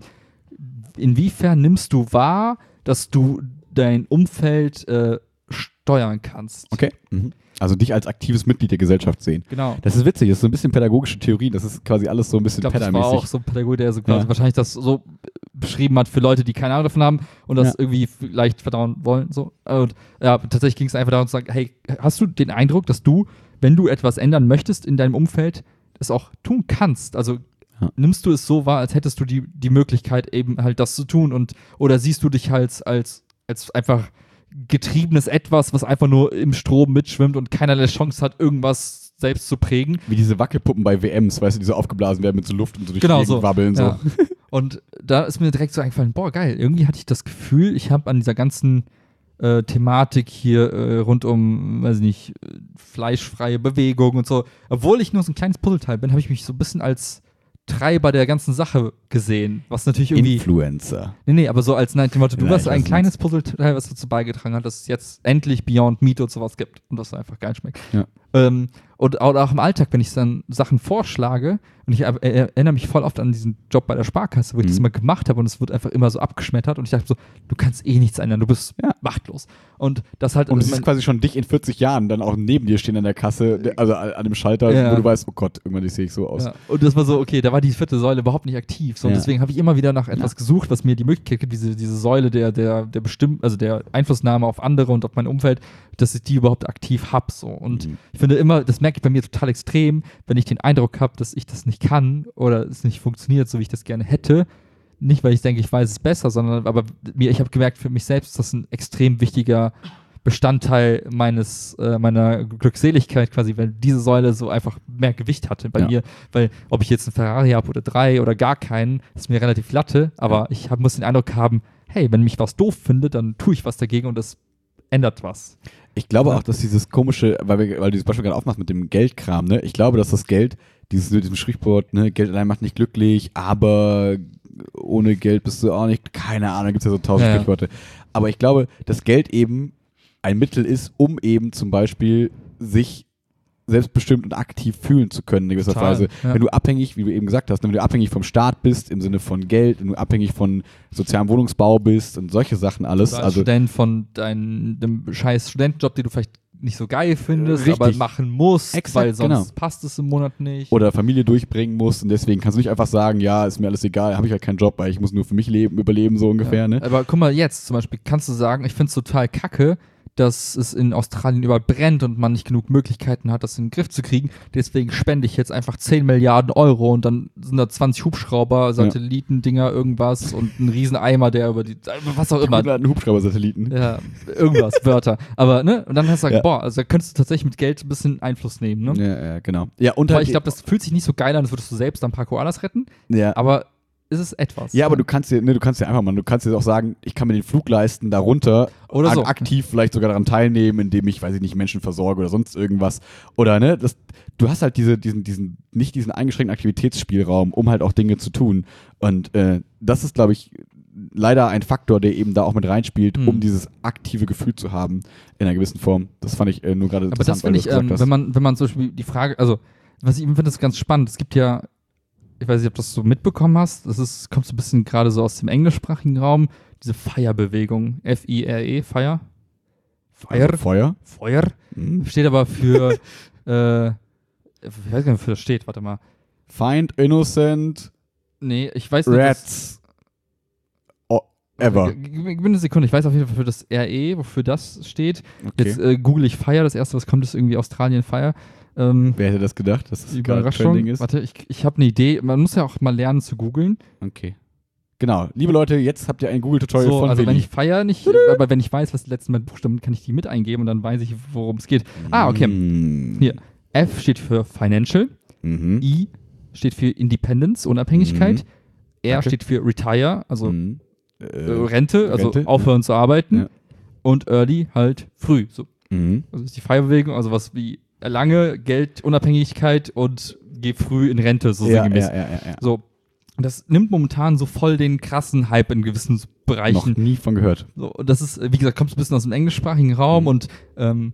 inwiefern nimmst du wahr, dass du dein Umfeld äh, steuern kannst. okay. Mhm. Also dich als aktives Mitglied der Gesellschaft sehen. Genau. Das ist witzig, das ist so ein bisschen pädagogische Theorie, das ist quasi alles so ein bisschen Ich glaube, das war Pedder-mäßig. auch so ein Pädagoge, der so quasi Ja. wahrscheinlich das so beschrieben hat für Leute, die keine Ahnung davon haben und das Ja. irgendwie vielleicht verdauen wollen. So. Und ja, tatsächlich ging es einfach darum zu sagen, hey, hast du den Eindruck, dass du, wenn du etwas ändern möchtest in deinem Umfeld, es auch tun kannst? Also Ja. nimmst du es so wahr, als hättest du die, die Möglichkeit, eben halt das zu tun und oder siehst du dich halt als, als einfach getriebenes Etwas, was einfach nur im Strom mitschwimmt und keinerlei Chance hat, irgendwas selbst zu prägen? Wie diese Wackelpuppen bei W Ms, weißt du, die so aufgeblasen werden mit so Luft und so durch Genau die Gegend so. wabbeln. So. Ja. Und da ist mir direkt so eingefallen, boah, geil, irgendwie hatte ich das Gefühl, ich habe an dieser ganzen äh, Thematik hier äh, rund um, weiß ich nicht, äh, fleischfreie Bewegung und so, obwohl ich nur so ein kleines Puzzleteil bin, habe ich mich so ein bisschen als Treiber der ganzen Sache gesehen, was natürlich irgendwie... Influencer. Nee, nee, aber so als nein, Motto, du Ja, warst ich ein weiß kleines Puzzleteil, was dazu beigetragen hat, dass es jetzt endlich Beyond Meat und sowas gibt und das einfach geil schmeckt. Ja. Ähm, und auch, auch im Alltag, wenn ich dann Sachen vorschlage, und ich er, erinnere mich voll oft an diesen Job bei der Sparkasse, wo ich Mhm. das immer gemacht habe und es wird einfach immer so abgeschmettert und ich dachte so, du kannst eh nichts ändern, du bist Ja. machtlos. Und das halt... Und es mein- ist quasi schon dich in vierzig Jahren dann auch neben dir stehen an der Kasse, der- also an an dem Schalter, Ja. wo du weißt, oh Gott, irgendwann sehe ich so aus. Ja, und das war so, okay, da war die vierte Säule überhaupt nicht aktiv. So, und Ja. deswegen habe ich immer wieder nach etwas Ja. gesucht, was mir die Möglichkeit gibt, diese, diese Säule der, der, der bestimmt, also der Einflussnahme auf andere und auf mein Umfeld, dass ich die überhaupt aktiv habe. So. Und Mhm. ich finde immer, das merke ich bei mir total extrem, wenn ich den Eindruck habe, dass ich das nicht kann oder es nicht funktioniert, so wie ich das gerne hätte. Nicht, weil ich denke, ich weiß es besser, sondern aber mir, ich habe gemerkt, für mich selbst ist das ein extrem wichtiger Bestandteil meines, äh, meiner Glückseligkeit quasi, weil diese Säule so einfach mehr Gewicht hatte bei Ja. mir, weil ob ich jetzt einen Ferrari habe oder drei oder gar keinen, ist mir relativ latte, aber Ja. ich hab, muss den Eindruck haben, hey, wenn mich was doof findet, dann tue ich was dagegen und das ändert was. Ich glaube Ja. auch, dass dieses komische, weil, wir, weil du das Beispiel gerade aufmachst mit dem Geldkram, ne? Ich glaube, dass das Geld, dieses mit diesem Sprichwort, ne, Geld allein macht nicht glücklich, aber ohne Geld bist du auch nicht, keine Ahnung, gibt es ja so tausend Ja, ja. Sprichworte. Aber ich glaube, dass Geld eben ein Mittel ist, um eben zum Beispiel sich selbstbestimmt und aktiv fühlen zu können in gewisser Total, Weise. ja. Wenn du abhängig, wie du eben gesagt hast, wenn du abhängig vom Staat bist, im Sinne von Geld, wenn du abhängig von sozialem Wohnungsbau bist und solche Sachen alles. Du als Also Student von deinem dem scheiß Studentenjob, den du vielleicht nicht so geil findest, Richtig. aber machen musst, Exakt, weil sonst genau. passt es im Monat nicht. oder Familie durchbringen musst und deswegen kannst du nicht einfach sagen, ja, ist mir alles egal, habe ich halt keinen Job, weil ich muss nur für mich leben, überleben, so ungefähr, Ja. ne? Aber guck mal, jetzt zum Beispiel kannst du sagen, ich finde es total kacke, dass es in Australien überall brennt und man nicht genug Möglichkeiten hat, das in den Griff zu kriegen. Deswegen spende ich jetzt einfach zehn Milliarden Euro und dann sind da zwanzig Hubschrauber, Satellitendinger, irgendwas und ein Rieseneimer, der über die, was auch immer. Einen Hubschrauber-Satelliten. Ja, irgendwas, Wörter. Aber, ne, und dann hast du gesagt, Ja. boah, also da könntest du tatsächlich mit Geld ein bisschen Einfluss nehmen, ne? Ja, ja, genau. Ja, und Aber halt ich glaube, das fühlt sich nicht so geil an, als würdest du selbst ein paar Koalas retten, ja. aber ist es etwas. Ja, aber ne? du kannst dir, ne, du kannst dir einfach mal, du kannst dir auch sagen, ich kann mir den Flug leisten, darunter Oder so. aktiv vielleicht sogar daran teilnehmen, indem ich, weiß ich nicht, Menschen versorge oder sonst irgendwas. Oder, ne, das, du hast halt diese, diesen, diesen, nicht diesen eingeschränkten Aktivitätsspielraum, um halt auch Dinge zu tun. Und äh, das ist, glaube ich, leider ein Faktor, der eben da auch mit reinspielt, Hm. um dieses aktive Gefühl zu haben, in einer gewissen Form. Das fand ich äh, nur gerade Aber interessant, das finde ich, weil du ähm, gesagt wenn man, wenn man zum Beispiel die Frage, also, was ich finde, das ganz spannend. Es gibt ja, ich weiß nicht, ob du das so mitbekommen hast, das ist, kommt so ein bisschen gerade so aus dem englischsprachigen Raum, diese Fire-Bewegung, F I R E, Fire. hast. Fire, Also Feuer. Feuer, Hm. steht aber für, äh, ich weiß gar nicht, wofür das steht, warte mal. Find innocent Nee, ich weiß nicht. das- rats oh, ever. G- g- Gib mir eine Sekunde, ich weiß auf jeden Fall, wofür das R E, wofür das steht. Okay. Jetzt äh, google ich Fire, das erste, was kommt, ist irgendwie Australien Fire. Ähm, Wer hätte das gedacht, dass das gerade Überraschung. trending ist? Warte, ich, ich habe eine Idee. Man muss ja auch mal lernen zu googeln. Okay. Genau. Liebe Leute, jetzt habt ihr ein Google-Tutorial So, von also wenn Willi. ich Fire nicht, aber wenn ich weiß, was die letzten beiden Buchstaben, kann ich die mit eingeben und dann weiß ich, worum es geht. Ah, okay. Mm. Hier. F steht für Financial, Mhm. I steht für Independence, Unabhängigkeit, Mhm. R Danke. steht für Retire, also Mhm. äh, Äh, Rente, also Rente, aufhören zu arbeiten. Ja. Und Early halt früh. So. mhm. Also ist die Fire-Bewegung, also was wie erlange Geld, Unabhängigkeit und geh früh in Rente, so Ja, sinngemäß. ja, ja, ja, ja. So. Und das nimmt momentan so voll den krassen Hype in gewissen Noch Bereichen. nie von gehört. So, und das ist, äh, wie gesagt, kommt ein bisschen aus dem englischsprachigen Raum Mhm. und ähm,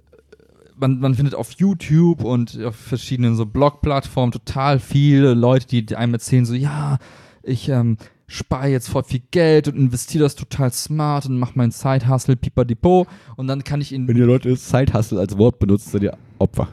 man, man findet auf YouTube und auf verschiedenen so Blog-Plattformen total viele Leute, die einem erzählen, so, ja, ich ähm, spare jetzt voll viel Geld und investiere das total smart und mache meinen Side-Hustle, pipadepo und dann kann ich in Wenn ihr Leute Side-Hustle als Wort benutzt, seid ihr Opfer.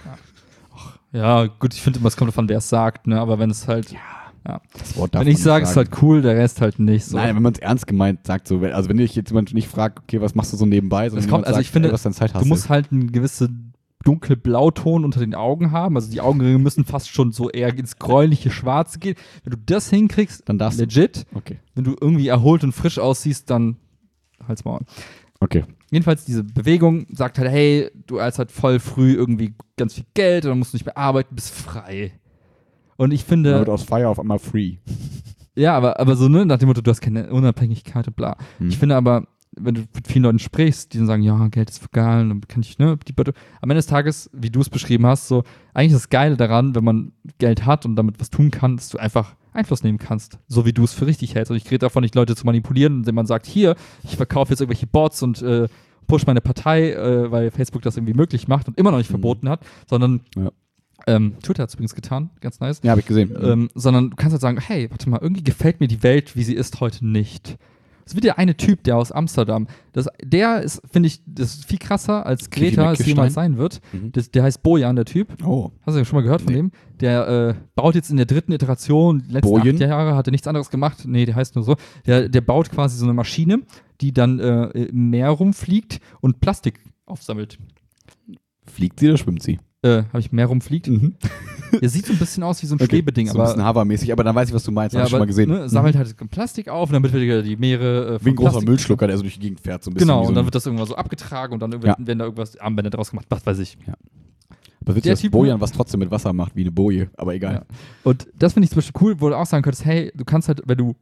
Ja, gut, ich finde immer, es kommt davon, wer es sagt, ne? Aber wenn es halt. Ja. Das Wort darf Wenn ich man sage, nicht es ist sagen. halt cool, der Rest halt nicht. So. Nein, wenn man es ernst gemeint sagt, so, wenn- also wenn ich jetzt jemand nicht fragt, okay, was machst du so nebenbei, sondern Es kommt- jemand also sagt, ich finde, ey, was ist dein Side-Hustle? Du musst halt einen gewissen dunkelblauton unter den Augen haben. Also die Augenringe müssen fast schon so eher ins gräuliche Schwarze gehen. Wenn du das hinkriegst, Dann darfst du. legit. Okay. Wenn du irgendwie erholt und frisch aussiehst, dann halt's Maul. Okay. Jedenfalls diese Bewegung sagt halt, hey, du hast halt voll früh irgendwie ganz viel Geld und dann musst du nicht mehr arbeiten, bist frei. Und ich Dann wird finde, aus Fire auf einmal free. Ja, aber, aber so, ne, nach dem Motto, du hast keine Unabhängigkeit und bla. Hm. Ich finde aber, wenn du mit vielen Leuten sprichst, die dann sagen, ja, Geld ist egal, dann kann ich, ne, die, am Ende des Tages, wie du es beschrieben hast, so, eigentlich ist das Geile daran, wenn man Geld hat und damit was tun kann, dass du einfach Einfluss nehmen kannst, so wie du es für richtig hältst. Und ich rede davon nicht, Leute zu manipulieren, indem man sagt, hier, ich verkaufe jetzt irgendwelche Bots und äh, push meine Partei, äh, weil Facebook das irgendwie möglich macht und immer noch nicht Mhm. verboten hat, sondern Ja. ähm, Twitter hat es übrigens getan, ganz nice. Ja, habe ich gesehen. Ähm, sondern du kannst halt sagen, hey, warte mal, irgendwie gefällt mir die Welt, wie sie ist, heute nicht. Es wird der eine Typ, der aus Amsterdam, das, der ist, finde ich, das ist viel krasser, als Kiwi Greta es McKistein? jemals sein wird. Mhm. Das, der heißt Bojan, der Typ. Oh. Hast du schon mal gehört von Nee. dem? Der äh, baut jetzt in der dritten Iteration, die letzten Bojan? acht Jahre, hat er nichts anderes gemacht. Nee, der heißt nur so. Der, der baut quasi so eine Maschine, die dann äh, im Meer rumfliegt und Plastik aufsammelt. Fliegt sie oder schwimmt sie? Äh, habe ich Meer rumfliegt? Mhm. Der sieht so ein bisschen aus wie so ein Okay. Schwebeding, So ein aber bisschen Hover-mäßig, aber dann weiß ich, was du meinst. ja, Hab ich schon aber, mal gesehen. Ne, sammelt halt Plastik auf und damit wird die- die Meere äh, Wie von ein großer Plastik- Müllschlucker, der so durch die Gegend fährt. So ein bisschen Genau, wie so und dann ein, wird das irgendwann so abgetragen und dann Ja. werden da irgendwas Armbänder draus gemacht, was weiß ich. aber witzig, der dass Typ- Bojan was trotzdem mit Wasser macht, wie eine Boje. Aber egal. Ja. Und das finde ich zum Beispiel cool, wo du auch sagen könntest, hey, du kannst halt, wenn du,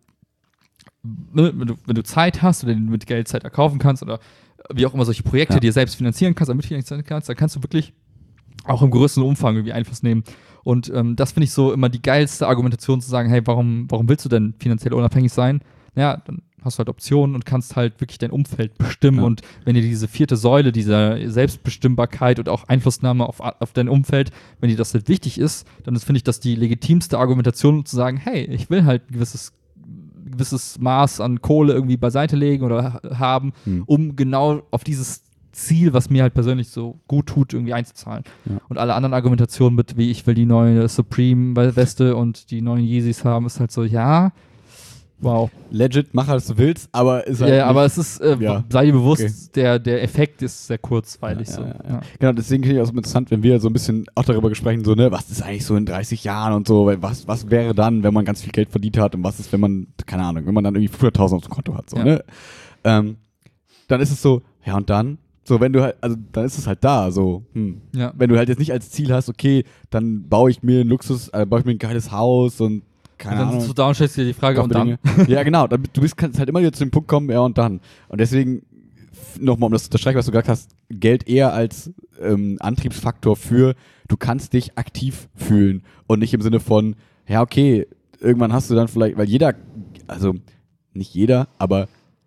ne, wenn du, wenn du Zeit hast oder mit Geld Zeit erkaufen kannst oder wie auch immer solche Projekte Ja. dir selbst finanzieren kannst, damit finanzieren kannst, dann kannst du wirklich auch im größten Umfang irgendwie Einfluss nehmen. Und ähm, das finde ich so immer die geilste Argumentation zu sagen, hey, warum, warum willst du denn finanziell unabhängig sein? Naja, dann hast du halt Optionen und kannst halt wirklich dein Umfeld bestimmen. Ja. Und wenn dir diese vierte Säule, dieser Selbstbestimmbarkeit und auch Einflussnahme auf, auf dein Umfeld, wenn dir das halt wichtig ist, dann ist, finde ich, das die legitimste Argumentation, um zu sagen, hey, ich will halt ein gewisses, gewisses Maß an Kohle irgendwie beiseite legen oder ha- haben, Hm. um genau auf dieses Ziel, was mir halt persönlich so gut tut, irgendwie einzuzahlen. Ja. Und alle anderen Argumentationen mit, wie ich will die neue Supreme-Weste und die neuen Yeezys haben, ist halt so, ja, wow. Legit, mach was du willst, aber ist Ja, halt ja, aber nicht- es ist, äh, Ja. sei dir bewusst, Okay. der, der Effekt ist sehr kurzweilig. Ja, so. ja, ja. Ja. Genau, deswegen finde ich auch so interessant, wenn wir so ein bisschen auch darüber sprechen, so, ne, was ist eigentlich so in dreißig Jahren und so, weil was, was wäre dann, wenn man ganz viel Geld verdient hat und was ist, wenn man, keine Ahnung, wenn man dann irgendwie fünfhunderttausend auf dem Konto hat, so, Ja. ne? Ähm, dann ist es so, ja und dann? So, wenn du halt, also dann ist es halt da, so, hm. Ja. Wenn du halt jetzt nicht als Ziel hast, okay, dann baue ich mir ein Luxus, äh, baue ich mir ein geiles Haus und Und keine dann Ahnung. sitzt du da und stellst dir die Frage, und dann? Ja, genau. Da- Du bist, kannst halt immer wieder zu dem Punkt kommen, ja und dann. Und deswegen, nochmal, um das zu unterstreichen, was du gesagt hast, Geld eher als ähm, Antriebsfaktor für, du kannst dich aktiv fühlen und nicht im Sinne von, ja, okay, irgendwann hast du dann vielleicht, weil jeder, also nicht jeder, aber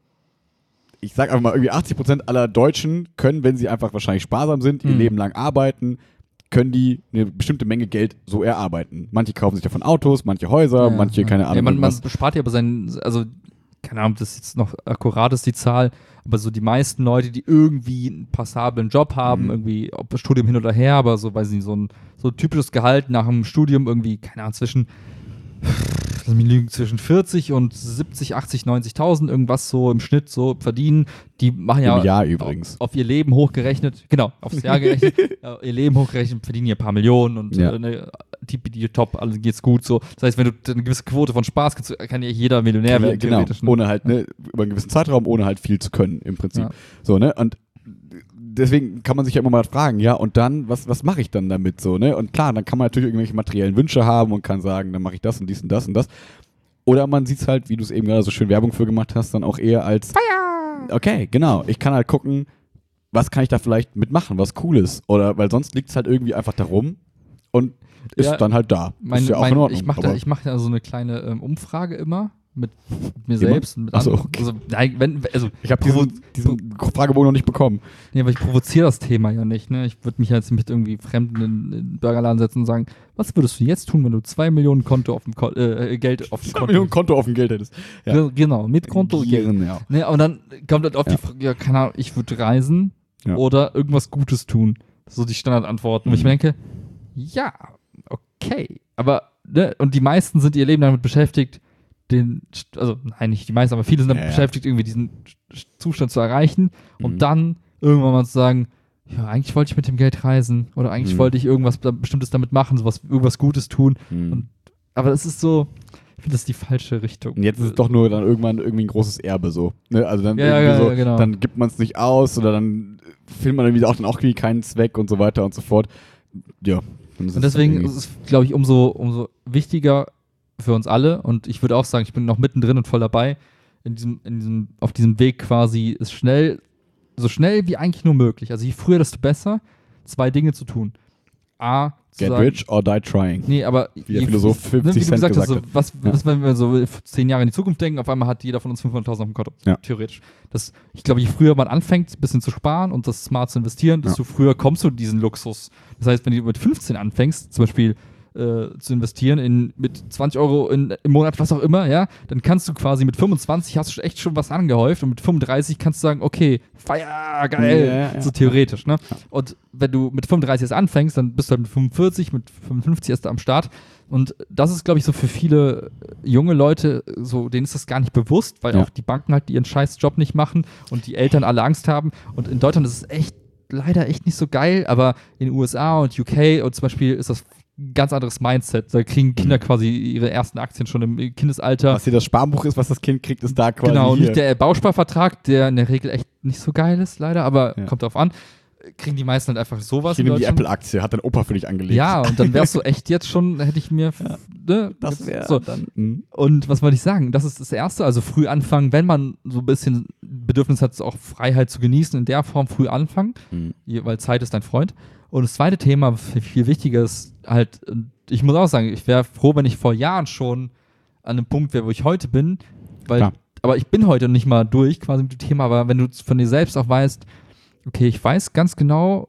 ich sag einfach mal, irgendwie achtzig Prozent aller Deutschen können, wenn sie einfach wahrscheinlich sparsam sind, ihr Mhm. Leben lang arbeiten, können die eine bestimmte Menge Geld so erarbeiten. Manche kaufen sich davon Autos, manche Häuser, Ja, manche, ja. keine Ahnung, Ja, man, man irgendwas. bespart ja aber seinen, also, keine Ahnung, ob das jetzt noch akkurat ist, die Zahl, aber so die meisten Leute, die irgendwie einen passablen Job haben, Mhm. irgendwie, ob das Studium hin oder her, aber so, weiß ich nicht, so ein so ein typisches Gehalt nach dem Studium irgendwie, keine Ahnung, zwischen, lass mich lügen, zwischen vierzig und siebzig, achtzig, neunzigtausend, irgendwas so im Schnitt so verdienen, die machen ja Im Jahr übrigens. Auf, auf ihr Leben hochgerechnet, genau, aufs Jahr gerechnet, äh, ihr Leben hochgerechnet, verdienen ja ein paar Millionen und Ja. äh, ne, tippity top, alles geht's gut so. Das heißt, wenn du eine gewisse Quote von Spaß kannst, kann ja jeder Millionär werden, genau, theoretisch. Ne? ohne halt, ne, über einen gewissen Zeitraum, ohne halt viel zu können, im Prinzip. Ja. So, ne, und deswegen kann man sich ja immer mal fragen, ja, und dann, was, was mache ich dann damit, so, ne, und klar, dann kann man natürlich irgendwelche materiellen Wünsche haben und kann sagen, dann mache ich das und dies und das und das. Oder man sieht es halt, wie du es eben gerade so schön Werbung für gemacht hast, dann auch eher als, okay, genau, ich kann halt gucken, was kann ich da vielleicht mitmachen, was Cooles, oder, weil sonst liegt es halt irgendwie einfach da rum und ist Ja, dann halt da. Mein, ist ja auch mein, in Ordnung. ich mache da, aber- ich mach da so eine kleine ähm, Umfrage immer mit, mit mir Immer? selbst und mit Ach so, anderen. okay. Also, nein, wenn, also, ich habe provo- diesen, diesen Fragebogen noch nicht bekommen. nee, aber ich provoziere das Thema ja nicht. Ne? Ich würde mich jetzt mit irgendwie Fremden in, in den Burgerladen setzen und sagen, was würdest du jetzt tun, wenn du zwei Millionen Konto auf dem Ko äh, Geld auf dem zwei Konto Millionen Konto auf dem Geld hättest. Ja. Ge- Genau, mit Konto. Gieren, ja. Ne, und dann kommt halt auf Ja. die Frage, ja, keine Ahnung, ich würde reisen Ja. oder irgendwas Gutes tun. So die Standardantworten. Mhm. Und ich mir denke, ja, okay. Aber, ne, und die meisten sind ihr Leben damit beschäftigt, den, also nein, nicht die meisten, aber viele sind damit Ja, ja. beschäftigt, irgendwie diesen Zustand zu erreichen und Mhm. dann irgendwann mal zu sagen, ja, eigentlich wollte ich mit dem Geld reisen oder eigentlich Mhm. wollte ich irgendwas da- Bestimmtes damit machen, sowas, irgendwas Gutes tun. Hm. Und- Aber das ist so, ich finde, das ist die falsche Richtung. Und jetzt ist es doch nur dann irgendwann irgendwie ein großes Erbe so. Ne? Also dann, Ja, ja, irgendwie ja, so, genau. dann gibt man es nicht aus oder dann findet man irgendwie auch dann auch irgendwie keinen Zweck und so weiter und so fort. Ja. dann ist Und es deswegen irgendwie- ist es, glaube ich, umso, umso wichtiger für uns alle und ich würde auch sagen, ich bin noch mittendrin und voll dabei, in diesem, in diesem, auf diesem Weg quasi ist schnell, so schnell wie eigentlich nur möglich. Also je früher, desto besser, zwei Dinge zu tun. A, zu Get sagen, rich or die trying. Nee, aber Wie der Philosoph fünfzig wie du Cent gesagt hast, so, gesagt hat. was, Ja. was, wenn wir so zehn Jahre in die Zukunft denken, auf einmal hat jeder von uns fünfhunderttausend auf dem Konto. Ja. Theoretisch. Das, ich glaube, je früher man anfängt, ein bisschen zu sparen und das smart zu investieren, desto Ja. früher kommst du in diesen Luxus. Das heißt, wenn du mit fünfzehn anfängst, zum Beispiel äh, zu investieren in, mit zwanzig Euro in, im Monat, was auch immer, ja, dann kannst du quasi mit fünfundzwanzig hast du echt schon was angehäuft und mit fünfunddreißig kannst du sagen, okay, feier, geil, Ja, ja, so ja. theoretisch, ne? Und wenn du mit fünfunddreißig erst anfängst, dann bist du halt mit fünfundvierzig, mit fünfundfünfzig erst am Start. Und das ist, glaube ich, so für viele junge Leute, so denen ist das gar nicht bewusst, weil Ja. auch die Banken halt ihren scheiß Job nicht machen und die Eltern alle Angst haben. Und in Deutschland ist es echt, leider echt nicht so geil, aber in den U S A und U K und zum Beispiel ist das ein ganz anderes Mindset. Da kriegen Kinder quasi ihre ersten Aktien schon im Kindesalter. Was hier das Sparbuch ist, was das Kind kriegt, ist da quasi Genau, hier. nicht der Bausparvertrag, der in der Regel echt nicht so geil ist, leider, aber Ja. kommt drauf an. Kriegen die meisten halt einfach sowas Hier in nimm die Deutschland. Apple-Aktie, hat dein Opa für dich angelegt. Ja, und dann wärst du echt jetzt schon, hätte ich mir, Ja. ne, Das wäre so. dann. Mh. Und was wollte ich sagen? Das ist das Erste, also früh anfangen, wenn man so ein bisschen Bedürfnis hat, auch Freiheit zu genießen, in der Form früh anfangen, Mhm. weil Zeit ist dein Freund. Und das zweite Thema, viel viel wichtiger ist halt, ich muss auch sagen, ich wäre froh, wenn ich vor Jahren schon an einem Punkt wäre, wo ich heute bin, weil, Klar. aber ich bin heute nicht mal durch quasi mit dem Thema, aber wenn du von dir selbst auch weißt, okay, ich weiß ganz genau,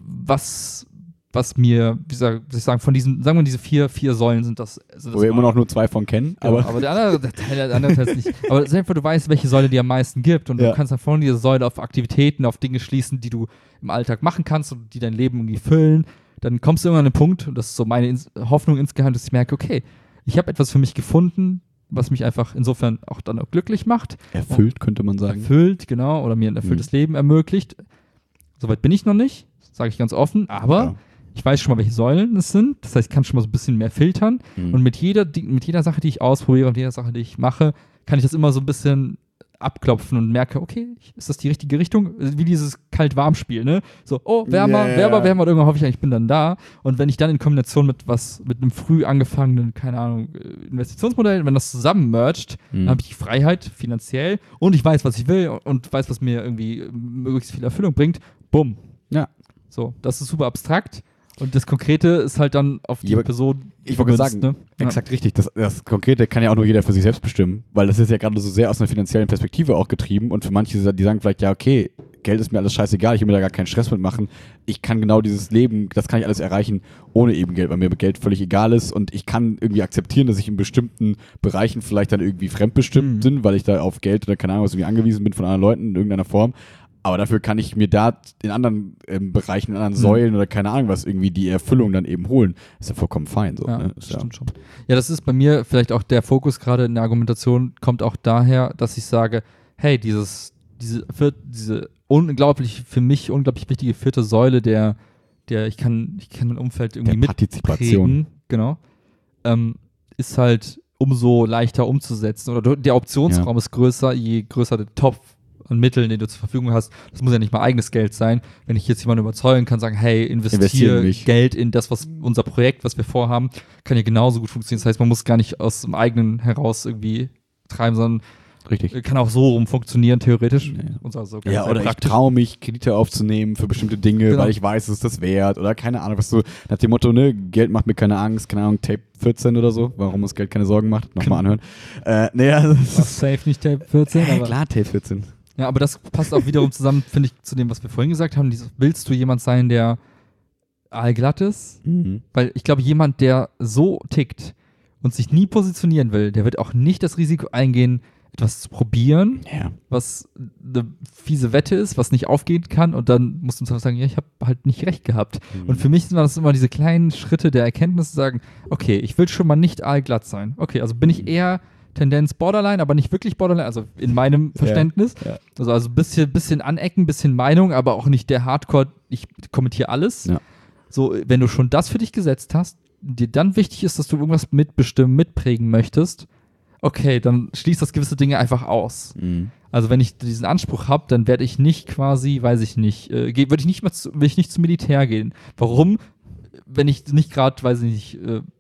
was, was mir, wie soll wie soll ich sagen, von diesen, sagen wir diese vier, vier Säulen sind das. Sind das Wo wir immer noch nur zwei von kennen. Genau, Aber aber der andere, der Teil der andere Teil ist nicht. Aber selbst du weißt, welche Säule dir am meisten gibt und Ja. du kannst dann von dieser Säule auf Aktivitäten, auf Dinge schließen, die du im Alltag machen kannst und die dein Leben irgendwie füllen, dann kommst du irgendwann an den Punkt, und das ist so meine Ins- Hoffnung insgeheim, dass ich merke, okay, ich habe etwas für mich gefunden, was mich einfach insofern auch dann auch glücklich macht, erfüllt, könnte man sagen. erfüllt, genau, oder mir ein erfülltes Leben ermöglicht. Soweit bin ich noch nicht, sage ich ganz offen, aber Ja. ich weiß schon mal, welche Säulen es sind. Das heißt, ich kann schon mal so ein bisschen mehr filtern. Mhm. Und mit jeder, die, mit jeder Sache, die ich ausprobiere und jeder Sache, die ich mache, kann ich das immer so ein bisschen abklopfen und merke, okay, ist das die richtige Richtung? Wie dieses Kalt-Warm-Spiel, ne? So, oh, wärmer, Ja, wärmer, ja. wärmer und irgendwann hoffe ich, ich bin dann da. Und wenn ich dann in Kombination mit was, mit einem früh angefangenen, keine Ahnung, äh, Investitionsmodell, wenn das zusammen mergt, Mhm. dann habe ich Freiheit finanziell und ich weiß, was ich will und weiß, was mir irgendwie äh, möglichst viel Erfüllung bringt. Bumm. Ja. So, das ist super abstrakt. Und das Konkrete ist halt dann auf die Ja, aber Person. Ich wollte gemünzt, sagen, ne? exakt richtig. Das, das Konkrete kann ja auch nur jeder für sich selbst bestimmen, weil das ist ja gerade so sehr aus einer finanziellen Perspektive auch getrieben und für manche, die sagen vielleicht, ja, okay, Geld ist mir alles scheißegal, ich will mir da gar keinen Stress mitmachen. Ich kann genau dieses Leben, das kann ich alles erreichen ohne eben Geld, weil mir Geld völlig egal ist und ich kann irgendwie akzeptieren, dass ich in bestimmten Bereichen vielleicht dann irgendwie fremdbestimmt Mhm. bin, weil ich da auf Geld oder keine Ahnung was irgendwie angewiesen bin von anderen Leuten in irgendeiner Form. Aber dafür kann ich mir da in anderen ähm, Bereichen, in anderen Mhm. Säulen oder keine Ahnung was irgendwie die Erfüllung dann eben holen. Ist ja vollkommen fein. So, Ja, ne? das Ist ja, stimmt schon. Ja, das ist bei mir vielleicht auch der Fokus gerade in der Argumentation, kommt auch daher, dass ich sage, hey, dieses, diese, vier, diese unglaublich, für mich unglaublich wichtige vierte Säule der, der ich kann, ich kann mein Umfeld irgendwie Der Partizipation. mitprägen, genau, ähm, ist halt umso leichter umzusetzen. Oder der Optionsraum ist größer, je größer der Topf an Mitteln, den du zur Verfügung hast. Das muss ja nicht mal eigenes Geld sein. Wenn ich jetzt jemanden überzeugen kann, sagen, hey, Investiere investiere mich. Geld in das, was unser Projekt, was wir vorhaben, kann ja genauso gut funktionieren. Das heißt, man muss gar nicht aus dem eigenen heraus irgendwie treiben, sondern richtig. kann auch so rum funktionieren, theoretisch. Ja. Und also Ja, sehr oder ich praktisch. traue mich, Kredite aufzunehmen für bestimmte Dinge, Genau. weil ich weiß, es ist das wert oder keine Ahnung, was so nach dem Motto, ne, Geld macht mir keine Angst, keine Ahnung, Tape vierzehn oder so, warum das Geld keine Sorgen macht, nochmal anhören. Äh, naja, das War ist safe nicht Tape vierzehn, ja, aber klar, Tape vierzehn. ja, aber das passt auch wiederum zusammen, finde ich, zu dem, was wir vorhin gesagt haben. Dieses, willst du jemand sein, der allglatt ist? Mhm. Weil ich glaube, jemand, der so tickt und sich nie positionieren will, der wird auch nicht das Risiko eingehen, etwas zu probieren, Ja. was eine fiese Wette ist, was nicht aufgehen kann und dann musst du uns sagen, ja, ich habe halt nicht recht gehabt. Mhm. Und für mich sind das immer diese kleinen Schritte der Erkenntnis zu sagen, okay, ich will schon mal nicht allglatt sein. Okay, also bin ich eher Tendenz Borderline, aber nicht wirklich Borderline, also in meinem Verständnis. ja. Also also ein bisschen, bisschen anecken, bisschen Meinung, aber auch nicht der Hardcore, ich kommentiere alles. Ja. So, wenn du schon das für dich gesetzt hast, dir dann wichtig ist, dass du irgendwas mitbestimmen, mitprägen möchtest, okay, dann schließt das gewisse Dinge einfach aus. Mhm. Also wenn ich diesen Anspruch habe, dann werde ich nicht quasi, weiß ich nicht, äh, geh- würde ich nicht mal zu, will ich nicht zum Militär gehen. Warum? Wenn ich nicht gerade, weiß ich nicht, äh,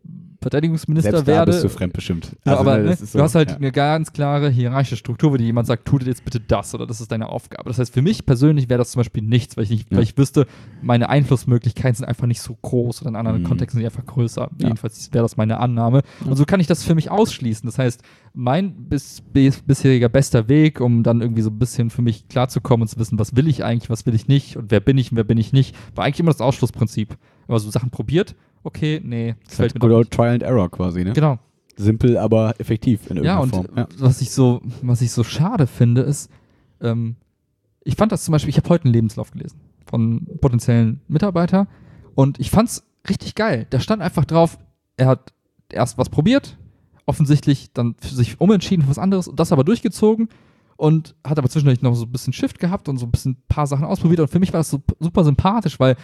Verteidigungsminister Selbst werde. da bist du fremdbestimmt. Ja, Also, aber ne, ne, das ist so, du hast halt ja. eine ganz klare hierarchische Struktur, wo dir jemand sagt, tu dir jetzt bitte das oder das ist deine Aufgabe. Das heißt, für mich persönlich wäre das zum Beispiel nichts, weil ich, nicht, Ja. weil ich wüsste, meine Einflussmöglichkeiten sind einfach nicht so groß oder in anderen Mhm. Kontexten sind die einfach größer. Ja. Jedenfalls wäre das meine Annahme. Und so kann ich das für mich ausschließen. Das heißt, mein bis, bis, bisheriger bester Weg, um dann irgendwie so ein bisschen für mich klarzukommen und zu wissen, was will ich eigentlich, was will ich nicht und wer bin ich und wer bin ich nicht, war eigentlich immer das Ausschlussprinzip. Aber so Sachen probiert, okay, nee, das Das fällt ist mir good doch old nicht. Trial and Error quasi, ne? Genau. Simpel, aber effektiv in Ja, irgendeiner und Form. Ja. was ich so, was ich so schade finde, ist, ähm, ich fand das zum Beispiel, ich habe heute einen Lebenslauf gelesen von potenziellen Mitarbeiter und ich fand's richtig geil. Da stand einfach drauf, er hat erst was probiert, offensichtlich dann für sich umentschieden für was anderes und das aber durchgezogen und hat aber zwischendurch noch so ein bisschen Shift gehabt und so ein bisschen ein paar Sachen ausprobiert und für mich war das so super sympathisch, weil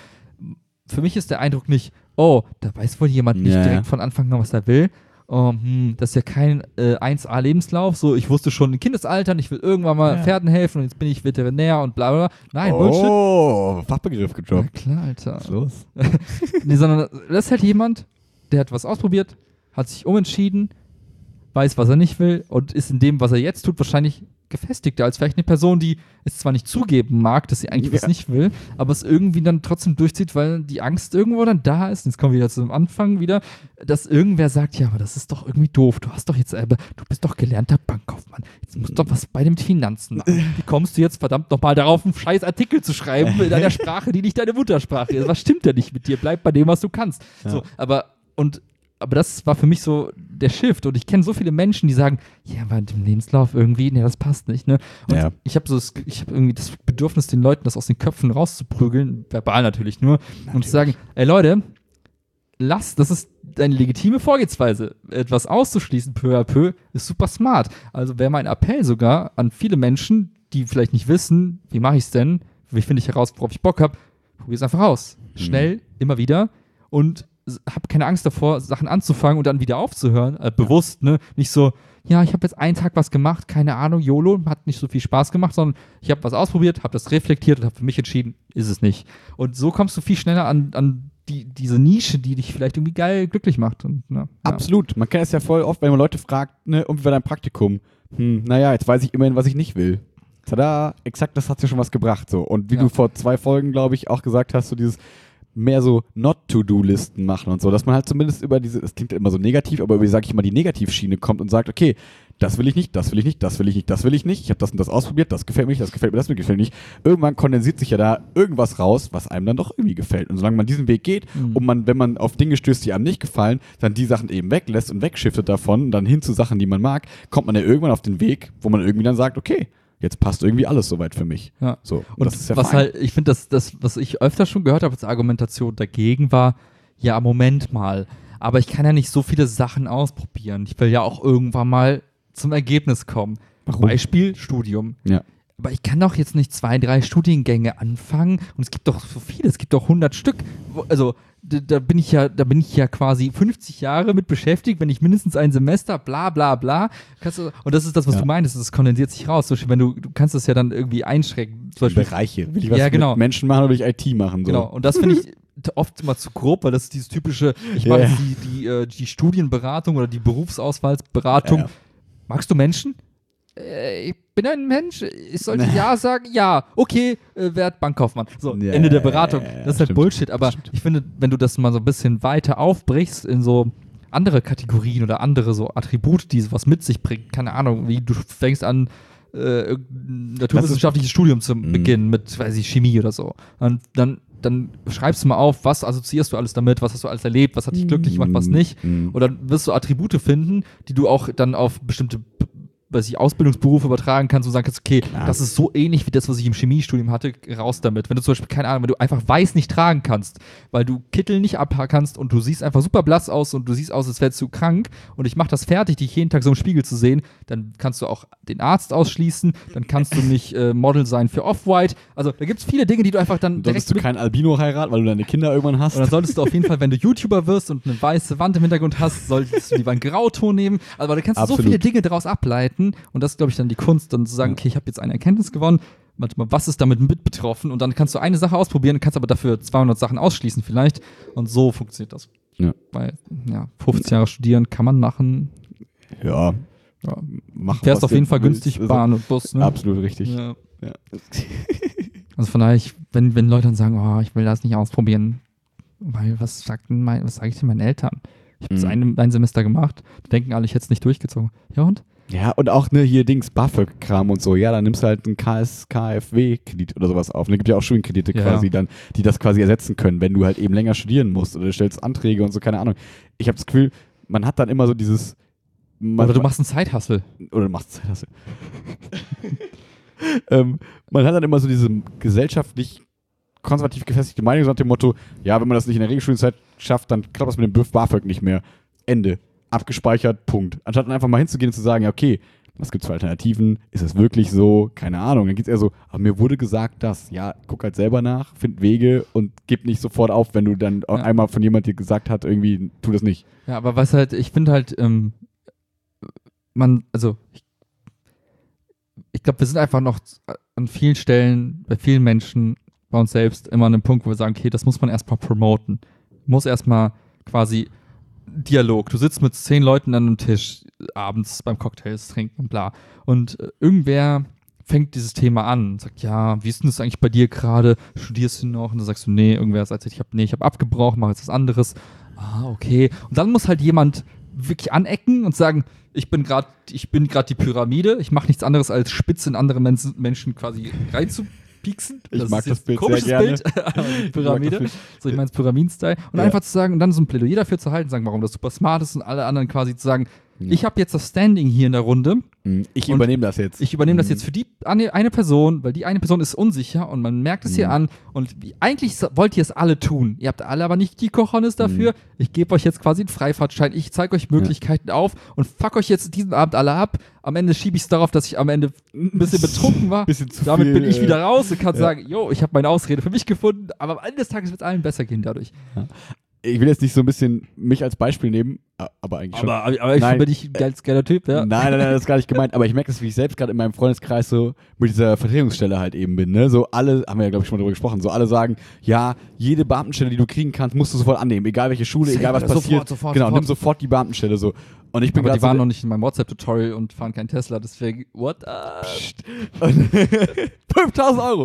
für mich ist der Eindruck nicht, oh, da weiß wohl jemand nicht Ja, ja. direkt von Anfang an, was er will. Oh, hm, das ist ja kein äh, eins A Lebenslauf, so ich wusste schon in Kindesaltern, ich will irgendwann mal Ja. Pferden helfen und jetzt bin ich Veterinär und bla bla. Nein, Bullshit. Oh, Fachbegriff Na gedroppt. klar, Alter. Was ist los? Nee, sondern das ist halt jemand, der hat was ausprobiert, hat sich umentschieden, weiß, was er nicht will und ist in dem, was er jetzt tut, wahrscheinlich gefestigter als vielleicht eine Person, die es zwar nicht zugeben mag, dass sie eigentlich was Ja. nicht will, aber es irgendwie dann trotzdem durchzieht, weil die Angst irgendwo dann da ist. Und jetzt kommen wir wieder zum Anfang wieder, dass irgendwer sagt, ja, aber das ist doch irgendwie doof. Du hast doch jetzt, äh, du bist doch gelernter Bankkaufmann. Jetzt musst du doch was bei den Finanzen machen. Wie kommst du jetzt verdammt nochmal darauf, einen scheiß Artikel zu schreiben in einer Sprache, die nicht deine Muttersprache ist? Was stimmt denn nicht mit dir? Bleib bei dem, was du kannst. Ja. So, aber und aber das war für mich so der Shift und ich kenne so viele Menschen, die sagen, ja, aber in dem Lebenslauf irgendwie, nee, das passt nicht, ne? Und Ja. ich habe so das, ich habe irgendwie das Bedürfnis, den Leuten das aus den Köpfen rauszuprügeln, verbal natürlich nur, und zu sagen, ey Leute, lass, das ist deine legitime Vorgehensweise, etwas auszuschließen peu à peu, ist super smart. Also wäre mein Appell sogar an viele Menschen, die vielleicht nicht wissen, wie mache ich es denn, wie finde ich heraus, worauf ich Bock habe, probier es einfach aus. Schnell, immer wieder und hab keine Angst davor, Sachen anzufangen und dann wieder aufzuhören, äh, bewusst, ne? Nicht so, ja, ich habe jetzt einen Tag was gemacht, keine Ahnung, YOLO, hat nicht so viel Spaß gemacht, sondern ich habe was ausprobiert, habe das reflektiert und habe für mich entschieden, ist es nicht. Und so kommst du viel schneller an, an die, diese Nische, die dich vielleicht irgendwie geil glücklich macht. Und, ne, ja. Absolut. Man kennt es ja voll oft, wenn man Leute fragt, ne, und wie war dein Praktikum? Hm, naja, jetzt weiß ich immerhin, was ich nicht will. Tada, exakt, das hat ja schon was gebracht. So. Und wie Ja. du vor zwei Folgen, glaube ich, auch gesagt hast, so dieses mehr so Not-to-Do-Listen machen und so, dass man halt zumindest über diese, das klingt immer so negativ, aber über, sag ich mal, die Negativschiene kommt und sagt, okay, das will ich nicht, das will ich nicht, das will ich nicht, das will ich nicht, ich habe das und das ausprobiert, das gefällt mir nicht, das gefällt mir, das gefällt mir nicht. Irgendwann kondensiert sich ja da irgendwas raus, was einem dann doch irgendwie gefällt. Und solange man diesen Weg geht Mhm. und man, wenn man auf Dinge stößt, die einem nicht gefallen, dann die Sachen eben weglässt und wegschiftet davon und dann hin zu Sachen, die man mag, kommt man ja irgendwann auf den Weg, wo man irgendwie dann sagt, okay, jetzt passt irgendwie alles soweit für mich. Ja. So, und, Und das ist ja was fein. halt, ich finde, das, das, was ich öfter schon gehört habe als Argumentation dagegen war, ja, Moment mal, aber ich kann ja nicht so viele Sachen ausprobieren. Ich will ja auch irgendwann mal zum Ergebnis kommen. Warum? Beispiel Studium. Ja. Aber ich kann doch jetzt nicht zwei, drei Studiengänge anfangen und es gibt doch so viele, es gibt doch hundert Stück. Wo- Also da, da bin ich ja, da bin ich ja quasi fünfzig Jahre mit beschäftigt, wenn ich mindestens ein Semester, bla bla bla. Kannst du, und das ist das, was Ja. du meinst, es kondensiert sich raus. Zum Beispiel, wenn du, du kannst das ja dann irgendwie einschränken. Zum Beispiel, Bereiche. Will ich was Ja, genau. mit Menschen machen oder will ich I T machen? So. Genau, und das finde ich t- oft immer zu grob, weil das ist dieses typische, ich Ja. mache jetzt die, die, äh, die Studienberatung oder die Berufsauswahlsberatung. Ja, ja. Magst du Menschen? Äh, ich bin ein Mensch. Ich sollte ja sagen, ja, okay, äh, werd Bankkaufmann. So, Ja, Ende der ja, Beratung. ja, ja, das ist halt stimmt. Bullshit, aber Stimmt. ich finde, wenn du das mal so ein bisschen weiter aufbrichst in so andere Kategorien oder andere so Attribute, die sowas mit sich bringen, keine Ahnung, wie du fängst an, äh, irgendein naturwissenschaftliches Studium zu Mhm. beginnen mit, weiß ich, Chemie oder so. Und dann, dann schreibst du mal auf, was assoziierst du alles damit, was hast du alles erlebt, was hat dich glücklich gemacht, was nicht. Mhm. Und dann wirst du Attribute finden, die du auch dann auf bestimmte, weiß ich, Ausbildungsberufe übertragen kannst und sagen kannst, okay, Klar. das ist so ähnlich wie das, was ich im Chemiestudium hatte, raus damit. Wenn du zum Beispiel, keine Ahnung, wenn du einfach weiß nicht tragen kannst, weil du Kittel nicht abhaken kannst und du siehst einfach super blass aus und du siehst aus, als wärst du krank und ich mache das fertig, dich jeden Tag so im Spiegel zu sehen, dann kannst du auch den Arzt ausschließen, dann kannst du nicht äh, Model sein für Off-White. Also da gibt es viele Dinge, die du einfach dann direkt Solltest du mit kein Albino heiraten, weil du deine Kinder irgendwann hast? und dann solltest du auf jeden Fall, wenn du YouTuber wirst und eine weiße Wand im Hintergrund hast, solltest du lieber einen Grauton nehmen. Aber da kannst du Absolut. so viele Dinge daraus ableiten. Und das ist, glaube ich, dann die Kunst, dann zu sagen, Ja. okay, ich habe jetzt eine Erkenntnis gewonnen. Warte mal, was ist damit mit betroffen? Und dann kannst du eine Sache ausprobieren, kannst aber dafür zweihundert Sachen ausschließen vielleicht. Und so funktioniert das. Ja. Weil, ja, fünfzehn Jahre studieren kann man machen. Ja. Ja. Mach, Fährst was auf jeden du Fall willst. günstig Also, Bahn und Bus, ne? Absolut richtig. Ja. Ja. Also von daher, ich, wenn, wenn Leute dann sagen, oh, ich will das nicht ausprobieren, weil was sagt denn mein, was sage ich denn meinen Eltern? Ich habe das Mhm. ein, ein Semester gemacht, die denken alle, ich hätte es nicht durchgezogen. Ja und? Ja, und auch ne, hier Dings, BAföG-Kram und so. Ja, dann nimmst du halt einen K S K F W-Kredit oder sowas auf. Und es gibt ja auch Studienkredite Ja. quasi dann, die das quasi ersetzen können, wenn du halt eben länger studieren musst oder du stellst Anträge und so, keine Ahnung. Ich habe das Gefühl, man hat dann immer so dieses... Man, Oder du machst einen Zeithassel. Oder du machst Zeithassel. ähm, man hat dann immer so diese gesellschaftlich konservativ gefestigte Meinung so nach dem Motto, ja, wenn man das nicht in der Regelstudienzeit schafft, dann klappt das mit dem BAföG nicht mehr. Ende. Abgespeichert, Punkt. Anstatt dann einfach mal hinzugehen und zu sagen, ja, okay, was gibt's für Alternativen? Ist es wirklich so? Keine Ahnung. Dann geht's eher so, aber mir wurde gesagt, dass, ja, guck halt selber nach, find Wege und gib nicht sofort auf, wenn du dann Ja. einmal von jemand dir gesagt hat, irgendwie, tu das nicht. Ja, aber was halt, ich finde halt, ähm, man, also, ich, ich glaube, wir sind einfach noch an vielen Stellen, bei vielen Menschen, bei uns selbst, immer an einem Punkt, wo wir sagen, okay, das muss man erstmal promoten. Muss erstmal quasi Dialog. Du sitzt mit zehn Leuten an einem Tisch, abends beim Cocktails trinken und bla. Und äh, irgendwer fängt dieses Thema an und sagt, ja, wie ist denn das eigentlich bei dir gerade? Studierst du noch? Und dann sagst du, nee, irgendwer sagt, ich habe nee, ich habe abgebrochen, mache jetzt was anderes. Ah, okay. Und dann muss halt jemand wirklich anecken und sagen, ich bin gerade ich bin gerade die Pyramide, ich mache nichts anderes als Spitze in andere Men- Menschen quasi reinzupieksen. Ich mag ist das jetzt Bild ein komisches sehr gerne. Bild, aber die Ich mag Pyramide. das Bild. So, ich meine Pyramiden-Style. Und Ja. einfach zu sagen, und dann so ein Plädoyer dafür zu halten, sagen, warum das super smart ist und alle anderen quasi zu sagen, Ja. ich habe jetzt das Standing hier in der Runde, Ich Und übernehme das jetzt. ich übernehme das Mhm. jetzt für die eine, eine Person, weil die eine Person ist unsicher und man merkt es hier Mhm. an und wie, eigentlich so- wollt ihr es alle tun. Ihr habt alle aber nicht die Cojones dafür. Mhm. Ich gebe euch jetzt quasi einen Freifahrtschein. Ich zeige euch Möglichkeiten auf und fuck euch jetzt diesen Abend alle ab. Am Ende schiebe ich es darauf, dass ich am Ende ein bisschen betrunken war. Bisschen zu Damit viel, bin ich äh, wieder raus und kann ja. sagen, jo, ich habe meine Ausrede für mich gefunden, aber am Ende des Tages wird es allen besser gehen dadurch. Ich will jetzt nicht so ein bisschen mich als Beispiel nehmen, a- aber eigentlich schon. Aber, aber ich Nein. bin ich ein geiles, geiler Typ, ja. Nein, nein, nein, das ist gar nicht gemeint. Aber ich merke das, wie ich selbst gerade in meinem Freundeskreis so mit dieser Vertretungsstelle halt eben bin. Ne? So alle, haben wir ja glaube ich schon mal drüber gesprochen, so alle sagen, ja, jede Beamtenstelle, die du kriegen kannst, musst du sofort annehmen. Egal welche Schule, Safe, egal was sofort, passiert. sofort, genau, sofort. nimm sofort die Beamtenstelle so. Und ich bin Aber gerade die waren so, noch nicht in meinem WhatsApp-Tutorial und fahren keinen Tesla, deswegen, what up? Und fünftausend Euro.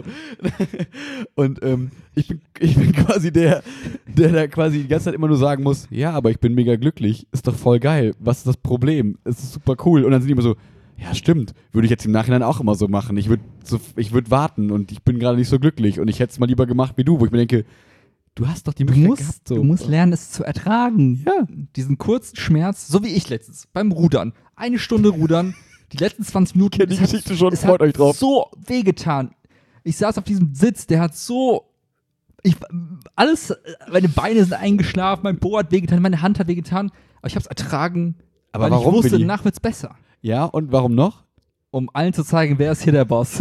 Und ähm, ich, bin, ich bin quasi der, der da quasi die ganze Zeit immer nur sagen muss, ja, aber ich bin mega glücklich, ist doch voll geil. Was ist das Problem? Es ist super cool. Und dann sind die immer so, ja, stimmt, würde ich jetzt im Nachhinein auch immer so machen. Ich würde so, ich würd warten und ich bin gerade nicht so glücklich und ich hätte es mal lieber gemacht wie du, wo ich mir denke, du hast doch die Du Möglichkeit musst, gehabt. So. du musst lernen, es zu ertragen. Ja. Diesen kurzen Schmerz, so wie ich letztens, beim Rudern. Eine Stunde Rudern, die letzten zwanzig Minuten. Kennt die es hat- Geschichte schon, es freut hat euch drauf. so wehgetan. Ich saß auf diesem Sitz, der hat so. Ich, alles, meine Beine sind eingeschlafen, mein Po hat wehgetan, meine Hand hat wehgetan. Aber ich hab's ertragen, Aber weil warum, ich wusste, Willi? danach wird's besser. Ja, und warum noch? Um allen zu zeigen, wer ist hier der Boss.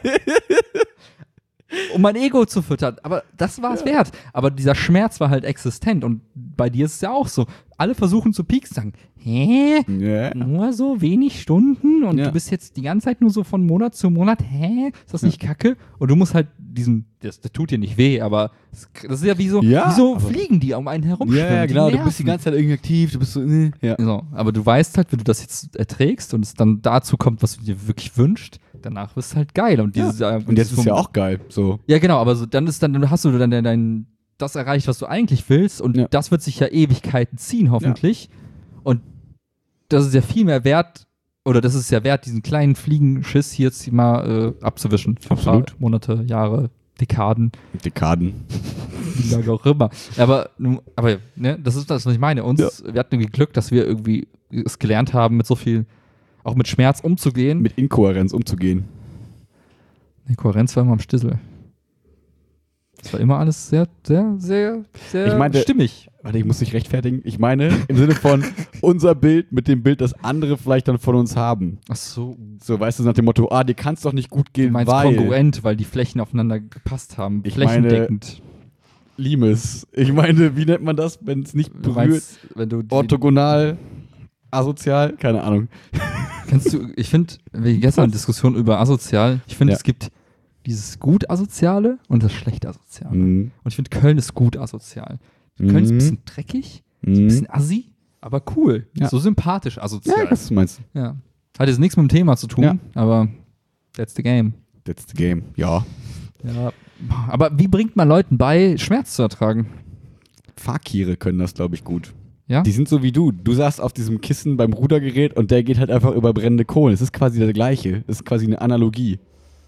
Um mein Ego zu füttern. Aber das war es wert. Aber dieser Schmerz war halt existent. Und bei dir ist es ja auch so. Alle versuchen zu pieksen, sagen, hä? Ja. Nur so wenig Stunden? Und Ja. du bist jetzt die ganze Zeit nur so von Monat zu Monat, hä? Ist das nicht kacke? Und du musst halt diesen, das, das tut dir nicht weh, aber das, das ist ja wie so, Ja, wie so aber- Fliegen, die um einen herumschwimmen. Ja, ja, die genau. Du nerven. bist die ganze Zeit irgendwie aktiv, du bist so, äh, ja. So, aber du weißt halt, wenn du das jetzt erträgst und es dann dazu kommt, was du dir wirklich wünschst, danach wirst du halt geil. Und, dieses, äh, Und jetzt dieses ist ja Moment- auch geil. So. Ja, genau, aber so, dann ist dann, dann hast du dann dein, dein, das erreicht, was du eigentlich willst, und Ja. das wird sich ja Ewigkeiten ziehen, hoffentlich. Und das ist ja viel mehr wert, oder das ist ja wert, diesen kleinen Fliegenschiss hier jetzt mal äh, abzuwischen. Für ein paar Absolut. Monate, Jahre, Dekaden, Dekaden. wie lange auch immer. Aber, nun- aber ne, das ist das, was ich meine. Uns, Ja. wir hatten irgendwie Glück, dass wir irgendwie es gelernt haben, mit so viel, auch mit Schmerz umzugehen. Mit Inkohärenz umzugehen. Die Kohärenz war immer am Stissel. Das war immer alles sehr, sehr, sehr, sehr Ich meinte- stimmig. Warte, ich muss dich rechtfertigen. Ich meine, im Sinne von unser Bild mit dem Bild, das andere vielleicht dann von uns haben. Ach so. So, weißt du, nach dem Motto, ah, dir kann es doch nicht gut Du gehen, meinst weil kongruent, weil die Flächen aufeinander gepasst haben. Ich Flächendeckend. Limes. Ich meine, wie nennt man das, wenn es nicht Du berührt? meinst, wenn du. Die, Orthogonal, asozial, keine Ahnung. kennst du, ich finde, wie gestern eine Diskussion über asozial, ich finde, Ja. es gibt dieses gut asoziale und das schlecht asoziale. Mhm. Und ich finde, Köln ist gut asozial. Köln ist ein Mhm. bisschen dreckig, So ein bisschen assi, aber cool. Ja. So sympathisch, asozial. Ja, was du meinst. Ja. Hat jetzt nichts mit dem Thema zu tun, Ja. aber that's the game. That's the game. Ja. Ja. Aber wie bringt man Leuten bei, Schmerz zu ertragen? Fakire können das, glaube ich, gut. Ja? Die sind so wie du. Du saßt auf diesem Kissen beim Rudergerät und der geht halt einfach über brennende Kohlen. Es ist quasi der gleiche. Es ist quasi eine Analogie.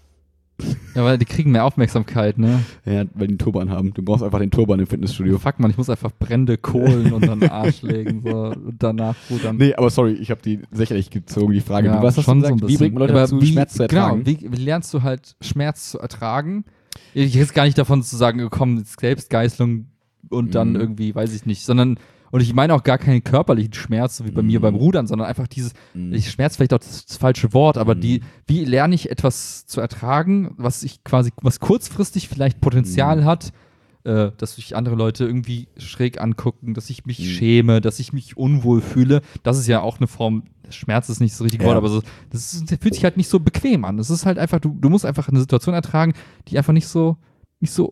Ja, weil die kriegen mehr Aufmerksamkeit, ne? Ja, weil die einen Turban haben. Du brauchst einfach den Turban im Fitnessstudio. Fuck man, ich muss einfach brennende Kohlen unter den Arsch legen so, und danach rudern. Nee, aber sorry, ich habe die sicherlich gezogen, die Frage. Ja, du, was hast schon du so gesagt? ein Wie bisschen. bringt man Leute Aber dazu, wie, Schmerz zu ertragen? Genau, wie, wie lernst du halt Schmerz zu ertragen? Ich jetzt gar nicht davon zu sagen, komm, Selbstgeißelung und dann Mhm. irgendwie, weiß ich nicht, sondern, und ich meine auch gar keinen körperlichen Schmerz, so wie bei mir Mhm. beim Rudern, sondern einfach dieses, Mhm. ich Schmerz vielleicht auch das, das falsche Wort, aber Mhm. die, wie lerne ich etwas zu ertragen, was ich quasi, was kurzfristig vielleicht Potenzial Mhm. hat, äh, dass sich andere Leute irgendwie schräg angucken, dass ich mich Mhm. schäme, dass ich mich unwohl fühle. Das ist ja auch eine Form, Schmerz ist nicht so richtig Ja. Wort, aber so, das, ist, das fühlt sich halt nicht so bequem an. Das ist halt einfach, du, du musst einfach eine Situation ertragen, die einfach nicht so, nicht so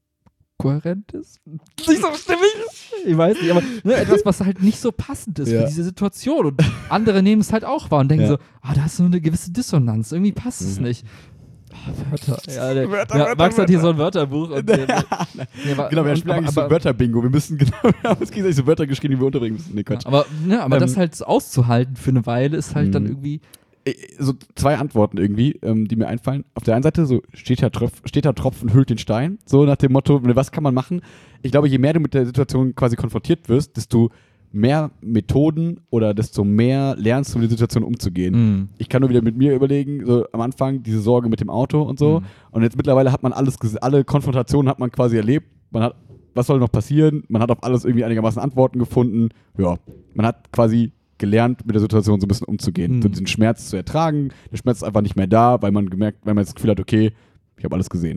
kohärent ist. Nicht so stimmig ist. Ich weiß nicht, aber ne, etwas, was halt nicht so passend ist Ja. für diese Situation. Und andere nehmen es halt auch wahr und denken Ja. so, ah, da ist so eine gewisse Dissonanz, irgendwie passt es Mhm. nicht. Ah, Wörter. Ja, der, Wörter, ja, Wörter, Max hat hier Wörter. so ein Wörterbuch. Und der, nee, aber, Genau, wir und- spielen eigentlich aber, so aber, Wörter-Bingo. Wir müssen genau, wir haben uns gegenseitig so Wörter geschrieben, die wir unterbringen müssen. Nee, Quatsch. ja, aber, ne, aber Ähm, das halt so auszuhalten für eine Weile ist halt dann Mhm. irgendwie. Äh, So zwei Antworten irgendwie, ähm, die mir einfallen. Auf der einen Seite so, steht der, Tropf, steht der Tropfen hüllt den Stein. So nach dem Motto, was kann man machen? Ich glaube, je mehr du mit der Situation quasi konfrontiert wirst, desto mehr Methoden oder desto mehr lernst du, mit der Situation umzugehen. Mhm. Ich kann nur wieder mit mir überlegen, so am Anfang diese Sorge mit dem Auto und so. Mhm. Und jetzt mittlerweile hat man alles, ges- alle Konfrontationen hat man quasi erlebt. Man hat, was soll noch passieren? Man hat auf alles irgendwie einigermaßen Antworten gefunden. Ja, man hat quasi gelernt, mit der Situation so ein bisschen umzugehen. Mhm. So diesen Schmerz zu ertragen. Der Schmerz ist einfach nicht mehr da, weil man gemerkt, weil man jetzt das Gefühl hat, okay, ich habe alles gesehen.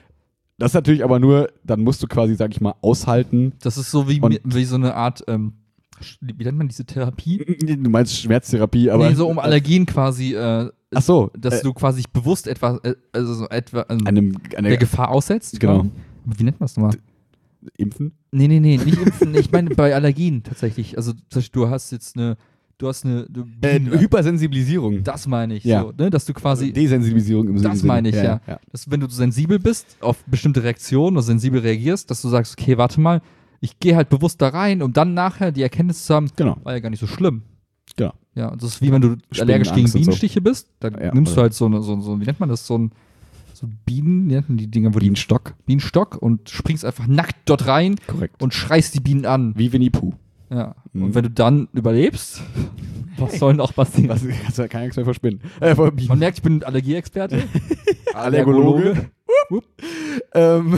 Das ist natürlich aber nur, dann musst du quasi, sag ich mal, aushalten. Das ist so wie, Und- wie so eine Art, ähm, wie nennt man diese Therapie? Du meinst Schmerztherapie, aber. nee, so um Allergien quasi, äh, Ach so. dass äh, du quasi bewusst etwas, äh, also so etwa ähm, einem, eine, der Gefahr aussetzt. Genau. quasi. Wie nennt man das nochmal? Impfen? Nee, nee, nee, nicht impfen. Ich meine bei Allergien tatsächlich. Also zum Beispiel, du hast jetzt eine, du hast eine, eine Äh, Bienen- Hypersensibilisierung. das meine ich. Ja. So, ne? Dass du quasi, Desensibilisierung im das Sinne. meine ich, ja. ja. dass wenn du sensibel bist auf bestimmte Reaktionen oder sensibel reagierst, dass du sagst, okay, warte mal, ich gehe halt bewusst da rein, um dann nachher die Erkenntnis zu haben, Genau. war ja gar nicht so schlimm. Genau. Ja, und das ist wie wenn du allergisch gegen Spinnenangst und so. Bienenstiche bist, dann Ja, nimmst du oder- halt so, eine, so, so, wie nennt man das, so ein so Bienen, wie nennt man die Dinger, wo die Bienenstock. Bienenstock und springst einfach nackt dort rein Korrekt. und schreist die Bienen an. Wie Winnie Pooh. Ja. Mhm. Und wenn du dann überlebst, was soll noch passieren? Was kannst du ja keine Angst mehr vor Spinnen. Äh, vor Bienen. Man merkt, ich bin Allergieexperte. Allergologe. Wupp. Ähm,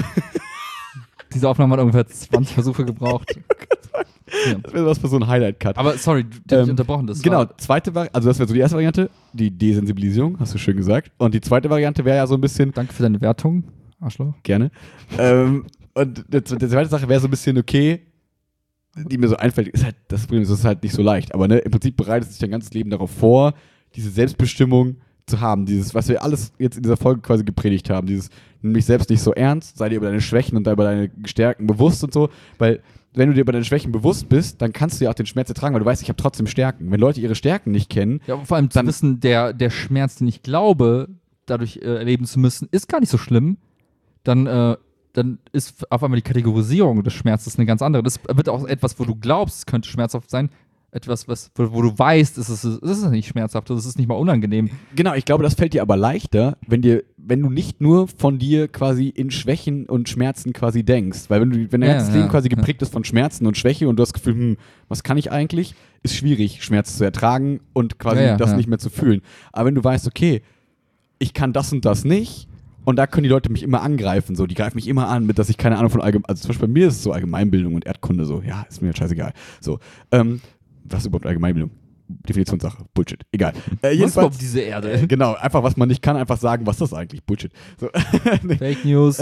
Diese Aufnahme hat ungefähr zwanzig Versuche gebraucht. Ja. das wäre was für so ein Highlight-Cut. Aber sorry, du du hast mich Ähm, unterbrochen. Das Genau, war, zweite Variante, also das wäre so die erste Variante, die Desensibilisierung, hast du schön gesagt. Und die zweite Variante wäre ja so ein bisschen, danke für deine Wertung, Arschloch. gerne. ähm, und die, die zweite Sache wäre so ein bisschen, okay, die mir so einfällt, ist halt, das Problem ist, das ist halt nicht so leicht. Aber ne, im Prinzip bereitet sich dein ganzes Leben darauf vor, diese Selbstbestimmung zu haben. Dieses, was wir alles jetzt in dieser Folge quasi gepredigt haben. Dieses, nimm dich selbst nicht so ernst, sei dir über deine Schwächen und über deine Stärken bewusst und so. Weil, wenn du dir über deine Schwächen bewusst bist, dann kannst du ja auch den Schmerz ertragen, weil du weißt, ich habe trotzdem Stärken. Wenn Leute ihre Stärken nicht kennen, Ja, aber vor allem zu Dann- wissen, der, der Schmerz, den ich glaube, dadurch äh, erleben zu müssen, ist gar nicht so schlimm, dann, äh, dann ist auf einmal die Kategorisierung des Schmerzes eine ganz andere. Das wird auch etwas, wo du glaubst, es könnte schmerzhaft sein, etwas, was, wo, wo du weißt, es ist, es ist nicht schmerzhaft, es ist nicht mal unangenehm. genau, ich glaube, das fällt dir aber leichter, wenn dir, wenn du nicht nur von dir quasi in Schwächen und Schmerzen quasi denkst. Weil wenn du, wenn dein Ja, ganzes ja, Leben quasi ja. geprägt ist von Schmerzen und Schwäche und du hast das Gefühl, hm, was kann ich eigentlich, ist schwierig, Schmerz zu ertragen und quasi Ja, ja, das ja. nicht mehr zu fühlen. Aber wenn du weißt, okay, ich kann das und das nicht, und da können die Leute mich immer angreifen, so, die greifen mich immer an, mit dass ich keine Ahnung von allgemein, also zum Beispiel bei mir ist es so Allgemeinbildung und Erdkunde so, ja, ist mir scheißegal. So, ähm, was ist überhaupt Allgemeinbildung? Definitionssache, Bullshit, egal. Äh, Was ist jedenfalls, überhaupt diese Erde? genau, einfach was man nicht kann, einfach sagen, was ist das eigentlich? Bullshit. So, nee. Fake News.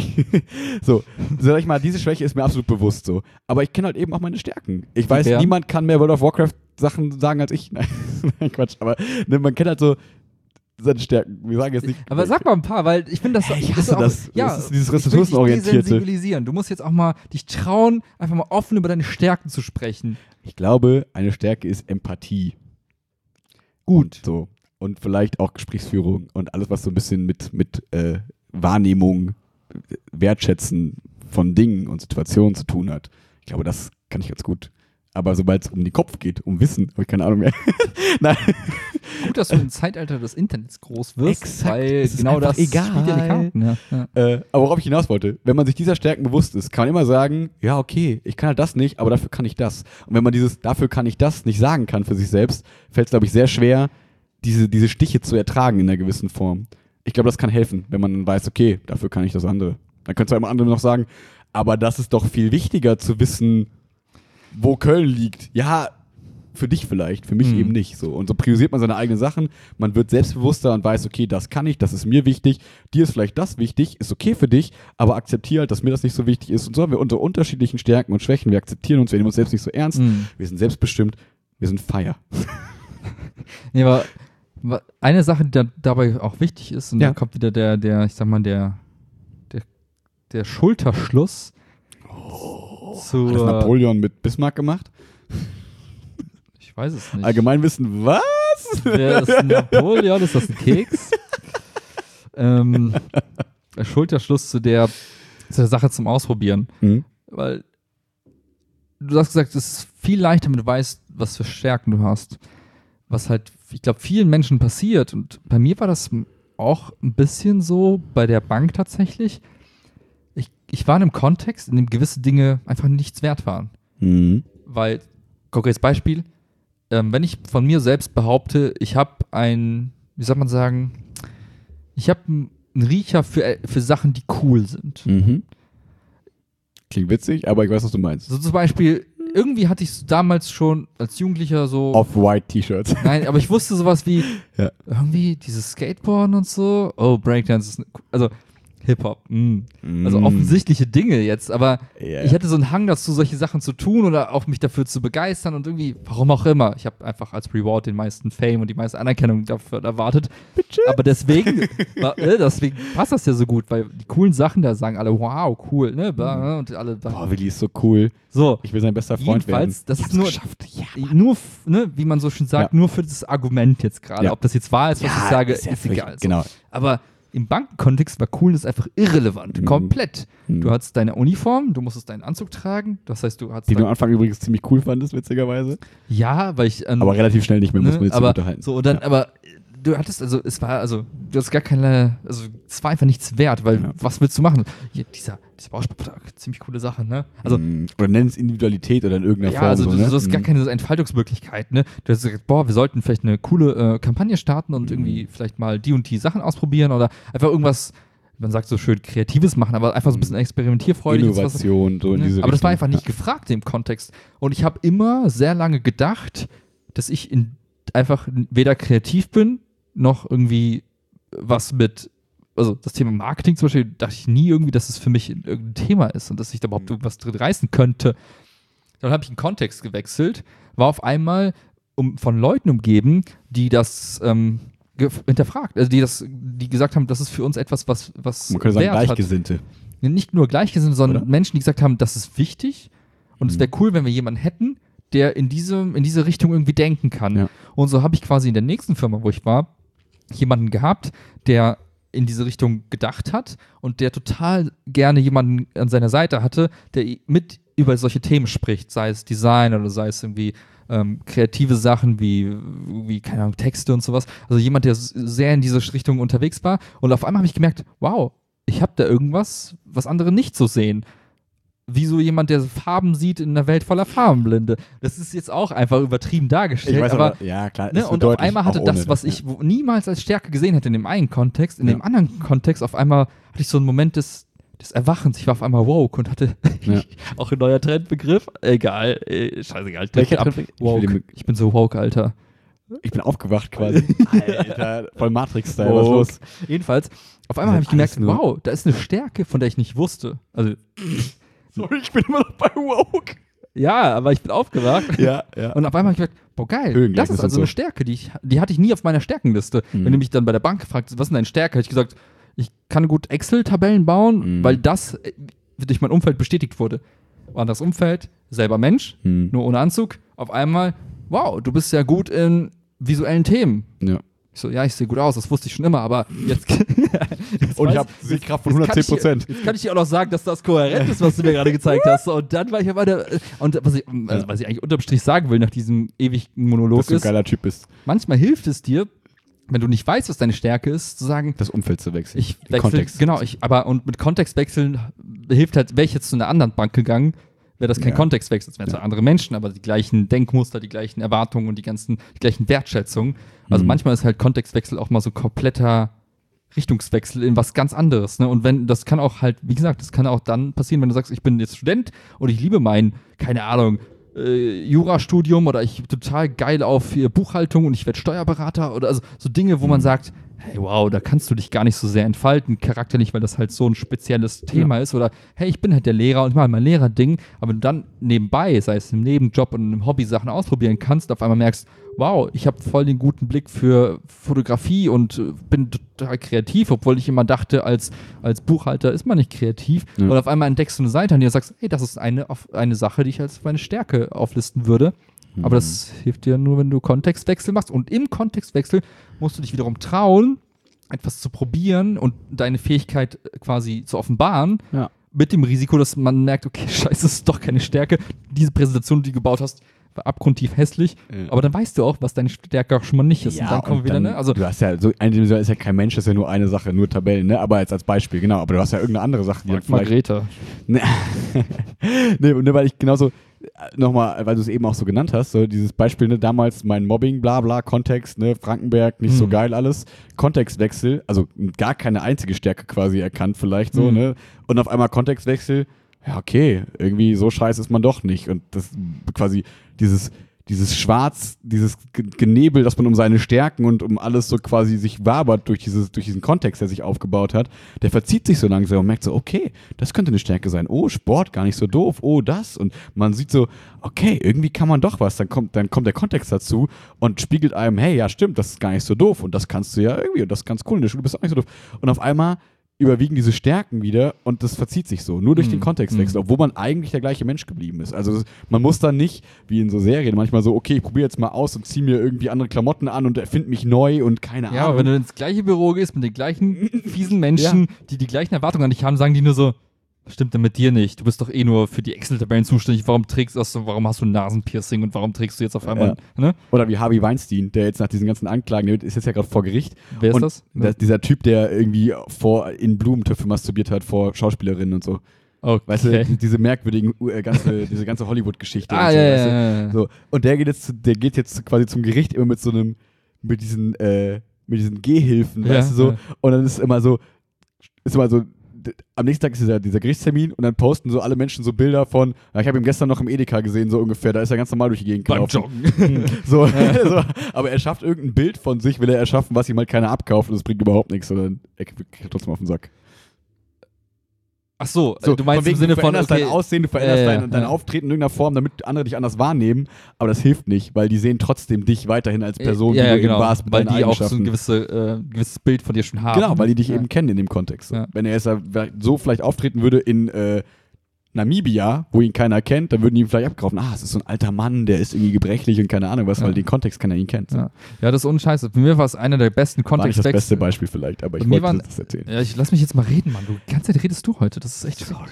so, sag ich mal, diese Schwäche ist mir absolut bewusst so. Aber ich kenne halt eben auch meine Stärken. Ich weiß, Bären? niemand kann mehr World of Warcraft Sachen sagen als ich. Nein, Quatsch, aber ne, man kennt halt so seine Stärken. Wir sagen jetzt nicht. Aber sag mal ein paar, weil ich finde das. Hey, ich das hasse ist auch, das. Ja, das ist dieses ich will dich ressourcenorientierte. desensibilisieren. Du musst jetzt auch mal dich trauen, einfach mal offen über deine Stärken zu sprechen. Ich glaube, eine Stärke ist Empathie. Gut. Und so. Und vielleicht auch Gesprächsführung und alles, was so ein bisschen mit, mit äh, Wahrnehmung, Wertschätzen von Dingen und Situationen zu tun hat. Ich glaube, das kann ich ganz gut. Aber sobald es um den Kopf geht, um Wissen, habe ich keine Ahnung mehr. Nein. Gut, dass du im Zeitalter des Internets groß wirst, Exakt. weil Es ist genau das egal. spielt ja die Karten. Ja. Ja. Äh, aber worauf ich hinaus wollte, wenn man sich dieser Stärken bewusst ist, kann man immer sagen, ja, okay, ich kann halt das nicht, aber dafür kann ich das. Und wenn man dieses, dafür kann ich das nicht sagen kann für sich selbst, fällt es, glaube ich, sehr schwer, diese, diese Stiche zu ertragen in einer gewissen Form. Ich glaube, das kann helfen, wenn man weiß, okay, dafür kann ich das andere. Dann könnte zwar immer andere noch sagen, aber das ist doch viel wichtiger zu wissen, wo Köln liegt. Ja, für dich vielleicht, für mich Mhm. eben nicht. So. Und so priorisiert man seine eigenen Sachen, man wird selbstbewusster und weiß, okay, das kann ich, das ist mir wichtig, dir ist vielleicht das wichtig, ist okay für dich, aber akzeptiere halt, dass mir das nicht so wichtig ist. Und so haben wir unsere unterschiedlichen Stärken und Schwächen, wir akzeptieren uns, wir nehmen uns selbst nicht so ernst, Mhm. wir sind selbstbestimmt, wir sind feier. Nee, aber wa- eine Sache, die da, dabei auch wichtig ist, und Ja. da kommt wieder der, der, ich sag mal, der, der, der Schulterschluss zu, Hat das Napoleon mit Bismarck gemacht? ich weiß es nicht. Allgemeinwissen, was? Wer ist ein Napoleon? Ist das ein Keks? ähm, der Schulterschluss zu der, zu der Sache zum Ausprobieren. Mhm. Weil du hast gesagt, es ist viel leichter, wenn du weißt, was für Stärken du hast. Was halt, ich glaube, vielen Menschen passiert. Und bei mir war das auch ein bisschen so bei der Bank tatsächlich. Ich, ich war in einem Kontext, in dem gewisse Dinge einfach nichts wert waren. Mhm. Weil, konkretes Beispiel, ähm, wenn ich von mir selbst behaupte, ich habe ein, wie soll man sagen, ich habe einen Riecher für, für Sachen, die cool sind. Mhm. Klingt witzig, aber ich weiß, was du meinst. So zum Beispiel, irgendwie hatte ich damals schon als Jugendlicher so, Off-White-T-Shirts. nein, aber ich wusste sowas wie, Ja. irgendwie dieses Skateboarden und so, oh, Breakdance ist, ne- also Hip-Hop, mm. Also offensichtliche Dinge jetzt, aber Ja, ich ja. hatte so einen Hang dazu, solche Sachen zu tun oder auch mich dafür zu begeistern und irgendwie, warum auch immer. Ich habe einfach als Reward den meisten Fame und die meiste Anerkennung dafür erwartet. Aber deswegen, war, äh, deswegen passt das ja so gut, weil die coolen Sachen, da sagen alle, wow, cool, ne? Bla, und alle, Boah, Willi ist so cool. so. Ich will sein bester Freund Jedenfalls, werden. das Ich ist hab's nur, geschafft. Ja. nur, f- ne, wie man so schön sagt, Ja. nur für das Argument jetzt gerade. Ja. Ob das jetzt wahr ist, was Ja, ich sage, ist ist, ja völlig- egal. So. genau. Aber im Bankenkontext war Coolness einfach irrelevant, Mhm. komplett. Mhm. Du hattest deine Uniform, du musstest deinen Anzug tragen, das heißt, du hattest Die du dann, am Anfang übrigens ziemlich cool fandest, witzigerweise. ja, weil ich ähm, Aber relativ schnell nicht mehr, muss man ne, jetzt aber unterhalten. so und dann, Ja. aber du hattest also, es war also, du hast gar keine, also es war einfach nichts wert, weil Ja. was willst du machen? Hier, dieser, dieser Bausparvertrag, ziemlich coole Sache, ne? Also Mhm. Oder nenn es Individualität oder in irgendeiner ja, Form. also so, du, ne? du hast gar Mhm. keine Entfaltungsmöglichkeit, ne? Du hast gesagt, boah, wir sollten vielleicht eine coole äh, Kampagne starten und Mhm. irgendwie vielleicht mal die und die Sachen ausprobieren oder einfach irgendwas, man sagt so schön Kreatives machen, aber einfach so ein bisschen experimentierfreudig. und sowas. Innovation, so in Ne? diese Aber das war einfach Richtung. nicht gefragt im Kontext. Und ich habe immer sehr lange gedacht, dass ich in, einfach weder kreativ bin, noch irgendwie was mit, also das Thema Marketing zum Beispiel, dachte ich nie irgendwie, dass es für mich irgendein Thema ist und dass ich da überhaupt Mhm. irgendwas drin reißen könnte. Dann habe ich den Kontext gewechselt, war auf einmal um, von Leuten umgeben, die das ähm, ge- hinterfragt, also die das, die gesagt haben, das ist für uns etwas, was, was Man könnte sagen, Wert hat. Gleichgesinnte. Nicht nur Gleichgesinnte, sondern Oder? Menschen, die gesagt haben, das ist wichtig und es Mhm. wäre cool, wenn wir jemanden hätten, der in diese, in diese Richtung irgendwie denken kann. Ja. Und so habe ich quasi in der nächsten Firma, wo ich war, jemanden gehabt, der in diese Richtung gedacht hat und der total gerne jemanden an seiner Seite hatte, der i- mit über solche Themen spricht, sei es Design oder sei es irgendwie ähm, kreative Sachen wie, wie, keine Ahnung, Texte und sowas. Also jemand, der s- sehr in diese Richtung unterwegs war. Und auf einmal habe ich gemerkt, wow, ich habe da irgendwas, was andere nicht so sehen. Wie so jemand, der Farben sieht in einer Welt voller Farbenblinde. Das ist jetzt auch einfach übertrieben dargestellt, Ich weiß aber aber, ja klar, Ne, ist so und auf deutlich, einmal hatte auch das, ohne was ja. ich wo- niemals als Stärke gesehen hätte in dem einen Kontext, in Ja. dem anderen Kontext, auf einmal hatte ich so einen Moment des, des Erwachens. Ich war auf einmal woke und hatte Ja. auch ein neuer Trendbegriff. Egal, äh, scheißegal. Welcher ab. Trendbegriff? Ich will Woke. den- Ich bin so woke, Alter. Ich bin aufgewacht quasi. Alter, voll Matrix-Style, was Woke. los? Jedenfalls, auf einmal Das habe ist ich gemerkt, alles nur- wow, da ist eine Stärke, von der ich nicht wusste. Also, Sorry, ich bin immer noch bei Woke. Ja, aber ich bin aufgewacht. Ja, ja. Und auf einmal habe ich gedacht, boah, geil, Höhengleichnis das ist also und so. eine Stärke, die, ich, die hatte ich nie auf meiner Stärkenliste. Mhm. Wenn du mich dann bei der Bank gefragt hast, was ist denn deine Stärke, hätte ich gesagt, ich kann gut Excel-Tabellen bauen, Mhm. weil das äh, durch mein Umfeld bestätigt wurde. Anderes Umfeld, selber Mensch, Mhm. nur ohne Anzug. Auf einmal, wow, du bist ja gut in visuellen Themen. Ja. Ich so, ja, ich sehe gut aus, das wusste ich schon immer, aber jetzt. jetzt Und ich weiß- habe Sehkraft von jetzt kann hundertzehn ich dir- Prozent. Jetzt kann ich dir auch noch sagen, dass das kohärent ist, was du mir gerade gezeigt hast. Und dann war ich ja weiter. Und was ich, also, was ich eigentlich unterm Strich sagen will nach diesem ewigen Monolog Dass du ein ist, geiler Typ bist, manchmal hilft es dir, wenn du nicht weißt, was deine Stärke ist, zu sagen, das Umfeld zu wechseln. ich Den wechsle, Kontext. genau, ich, aber und mit Kontextwechseln hilft halt, wäre ich jetzt zu einer anderen Bank gegangen, wäre das kein Ja. Kontextwechsel, das wären Ja. zwar andere Menschen, aber die gleichen Denkmuster, die gleichen Erwartungen und die ganzen, die gleichen Wertschätzungen. Also Mhm. manchmal ist halt Kontextwechsel auch mal so kompletter Richtungswechsel in was ganz anderes. Ne? Und wenn, das kann auch halt, wie gesagt, das kann auch dann passieren, wenn du sagst, ich bin jetzt Student und ich liebe mein, keine Ahnung, äh, Jurastudium oder ich bin total geil auf hier Buchhaltung und ich werde Steuerberater oder also so Dinge, wo man sagt, hey, wow, da kannst du dich gar nicht so sehr entfalten, charakterlich, weil das halt so ein spezielles Thema ist. Oder hey, ich bin halt der Lehrer und ich mache mein Lehrerding, aber wenn du dann nebenbei, sei es im Nebenjob und im Hobby Sachen ausprobieren kannst, auf einmal merkst, wow, ich habe voll den guten Blick für Fotografie und äh, bin total kreativ, obwohl ich immer dachte, als, als Buchhalter ist man nicht kreativ. Ja. Und auf einmal entdeckst du eine Seite, an der du sagst, hey, das ist eine, auf, eine Sache, die ich als meine Stärke auflisten würde. Aber das hilft dir nur, wenn du Kontextwechsel machst. Und im Kontextwechsel musst du dich wiederum trauen, etwas zu probieren und deine Fähigkeit äh, quasi zu offenbaren. Ja. Mit dem Risiko, dass man merkt, okay, scheiße, das ist doch keine Stärke. Diese Präsentation, die du gebaut hast, war abgrundtief hässlich. Ja. Aber dann weißt du auch, was deine Stärke auch schon mal nicht ist. und dann kommen wir wieder, dann, ne? Also, du hast ja, so eine Dimension ist ja kein Mensch, das ist ja nur eine Sache, nur Tabellen, ne? Aber jetzt als Beispiel, genau. Aber du hast ja irgendeine andere Sache, die dann vielleicht. Margareta. Ne, nee, ne, weil ich genauso, nochmal, weil du es eben auch so genannt hast, so dieses Beispiel, ne, damals mein Mobbing, bla bla, Kontext, ne, Frankenberg, nicht so Mhm. geil alles, Kontextwechsel, also gar keine einzige Stärke quasi erkannt vielleicht so, Mhm. ne, und auf einmal Kontextwechsel, ja okay, irgendwie so scheiße ist man doch nicht und das quasi dieses dieses Schwarz, dieses Ge- Genebel, das man um seine Stärken und um alles so quasi sich wabert durch, dieses, durch diesen Kontext, der sich aufgebaut hat, der verzieht sich so langsam und merkt so, okay, das könnte eine Stärke sein. Oh, Sport, gar nicht so doof. Oh, das. Und man sieht so, okay, irgendwie kann man doch was. Dann kommt, dann kommt der Kontext dazu und spiegelt einem, hey, ja, stimmt, das ist gar nicht so doof und das kannst du ja irgendwie und das ist ganz cool. In der Schule bist du auch nicht so doof. Und auf einmal überwiegen diese Stärken wieder und das verzieht sich so, nur durch Mhm. den Kontextwechsel, obwohl man eigentlich der gleiche Mensch geblieben ist. Also das, man muss dann nicht, wie in so Serien, manchmal so, okay, ich probiere jetzt mal aus und ziehe mir irgendwie andere Klamotten an und erfinde mich neu und keine Ja, aber Ahnung. wenn du ins gleiche Büro gehst mit den gleichen fiesen Menschen, die die gleichen Erwartungen an dich haben, sagen die nur so, was stimmt denn mit dir nicht? Du bist doch eh nur für die Excel-Tabellen zuständig. Warum trägst du, warum hast du ein Nasenpiercing und warum trägst du jetzt auf einmal, ne? Oder wie Harvey Weinstein, der jetzt nach diesen ganzen Anklagen, der ist jetzt ja gerade vor Gericht. Wer ist und das? das? Dieser Typ, der irgendwie vor, in Blumentöpfe masturbiert hat vor Schauspielerinnen und so. Okay. Weißt du, die- diese merkwürdigen, äh, ganze, diese ganze Hollywood-Geschichte. Ah, und so, ja, weißt du? ja, ja, ja. So. Und der geht jetzt, zu- der geht jetzt quasi zum Gericht immer mit so einem, mit diesen, äh, mit diesen Gehhilfen, Ja, weißt du so. ja. Und dann ist immer so, ist immer so, d- am nächsten Tag ist dieser, dieser Gerichtstermin und dann posten so alle Menschen so Bilder von, ja, ich habe ihn gestern noch im Edeka gesehen, so ungefähr, da ist er ganz normal durch die Gegend Beim gelaufen. Joggen. So, so, aber er schafft irgendein Bild von sich, will er erschaffen, was ihm halt keiner abkauft und das bringt überhaupt nichts, sondern er kriegt trotzdem auf den Sack. Ach so, So, äh, du meinst wegen, im Sinne du von, veränderst okay, dein Aussehen, du veränderst äh, dein, dein ja. Auftreten in irgendeiner Form, damit andere dich anders wahrnehmen, aber das hilft nicht, weil die sehen trotzdem dich weiterhin als Person, ja, die ja, du genau, eben warst mit weil deinen die auch so Eigenschaften. ein gewisse, äh, gewisses Bild von dir schon haben. Genau, weil die dich ja. eben kennen in dem Kontext. So. Ja. Wenn er jetzt so vielleicht auftreten würde in äh, Namibia, wo ihn keiner kennt, dann würden die ihn vielleicht abkaufen. Ah, es ist so ein alter Mann, der ist irgendwie gebrechlich und keine Ahnung was, Ja. weil den Kontext keiner ihn kennt. So. Ja. ja, das ist ohne Scheiße. Für mich war es einer der besten War nicht das beste Kontextwechsel. Beispiel vielleicht, aber ich Bei mir wollte waren- das erzählen. Ja, ich lass mich jetzt mal reden, Mann. Du, die ganze Zeit redest du heute. Das ist echt sorry.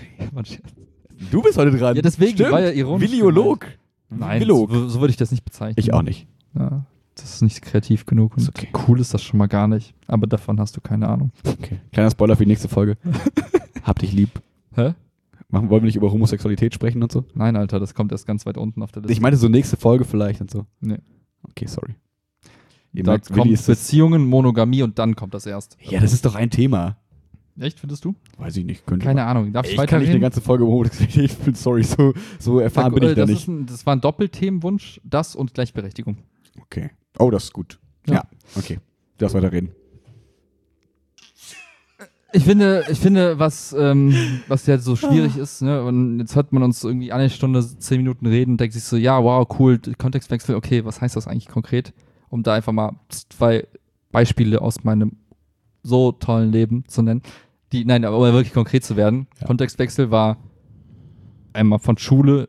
Du bist heute dran. Ja, deswegen, Stimmt. war ja ironisch Williolog. Nein, Villog. so, so würde ich das nicht bezeichnen. Ich auch nicht. Ja, das ist nicht kreativ genug und Ist okay. cool ist das schon mal gar nicht. Aber davon hast du keine Ahnung. Okay. Kleiner Spoiler für die nächste Folge. Hab dich lieb. Hä? Machen, wollen wir nicht über Homosexualität sprechen und so? Nein, Alter, das kommt erst ganz weit unten auf der Liste. Ich meinte so nächste Folge vielleicht und so. Nee. Okay, sorry. Ihr Da merkt, Willi kommt ist das, Beziehungen, Monogamie und dann kommt das erst. ja, das ist doch ein Thema. Echt, findest du? Weiß ich nicht. Könnte Keine Ahnung. Darf ich, ich kann nicht eine weiterreden? ganze Folge über Homosexualität. Ich bin sorry, so, so erfahren bin ich äh, da das, nicht. ist ein, das war ein Doppelthemenwunsch, das und Gleichberechtigung. Okay. Oh, das ist gut. Ja, Ja. okay. Du darfst weiterreden. Ich finde, ich finde, was, ähm, was ja so schwierig ist, ne, und jetzt hört man uns irgendwie eine Stunde, zehn Minuten reden und denkt sich so, ja, wow, cool, Kontextwechsel, okay, was heißt das eigentlich konkret? Um da einfach mal zwei Beispiele aus meinem so tollen Leben zu nennen, die, nein, aber wirklich konkret zu werden. Ja. Kontextwechsel war einmal von Schule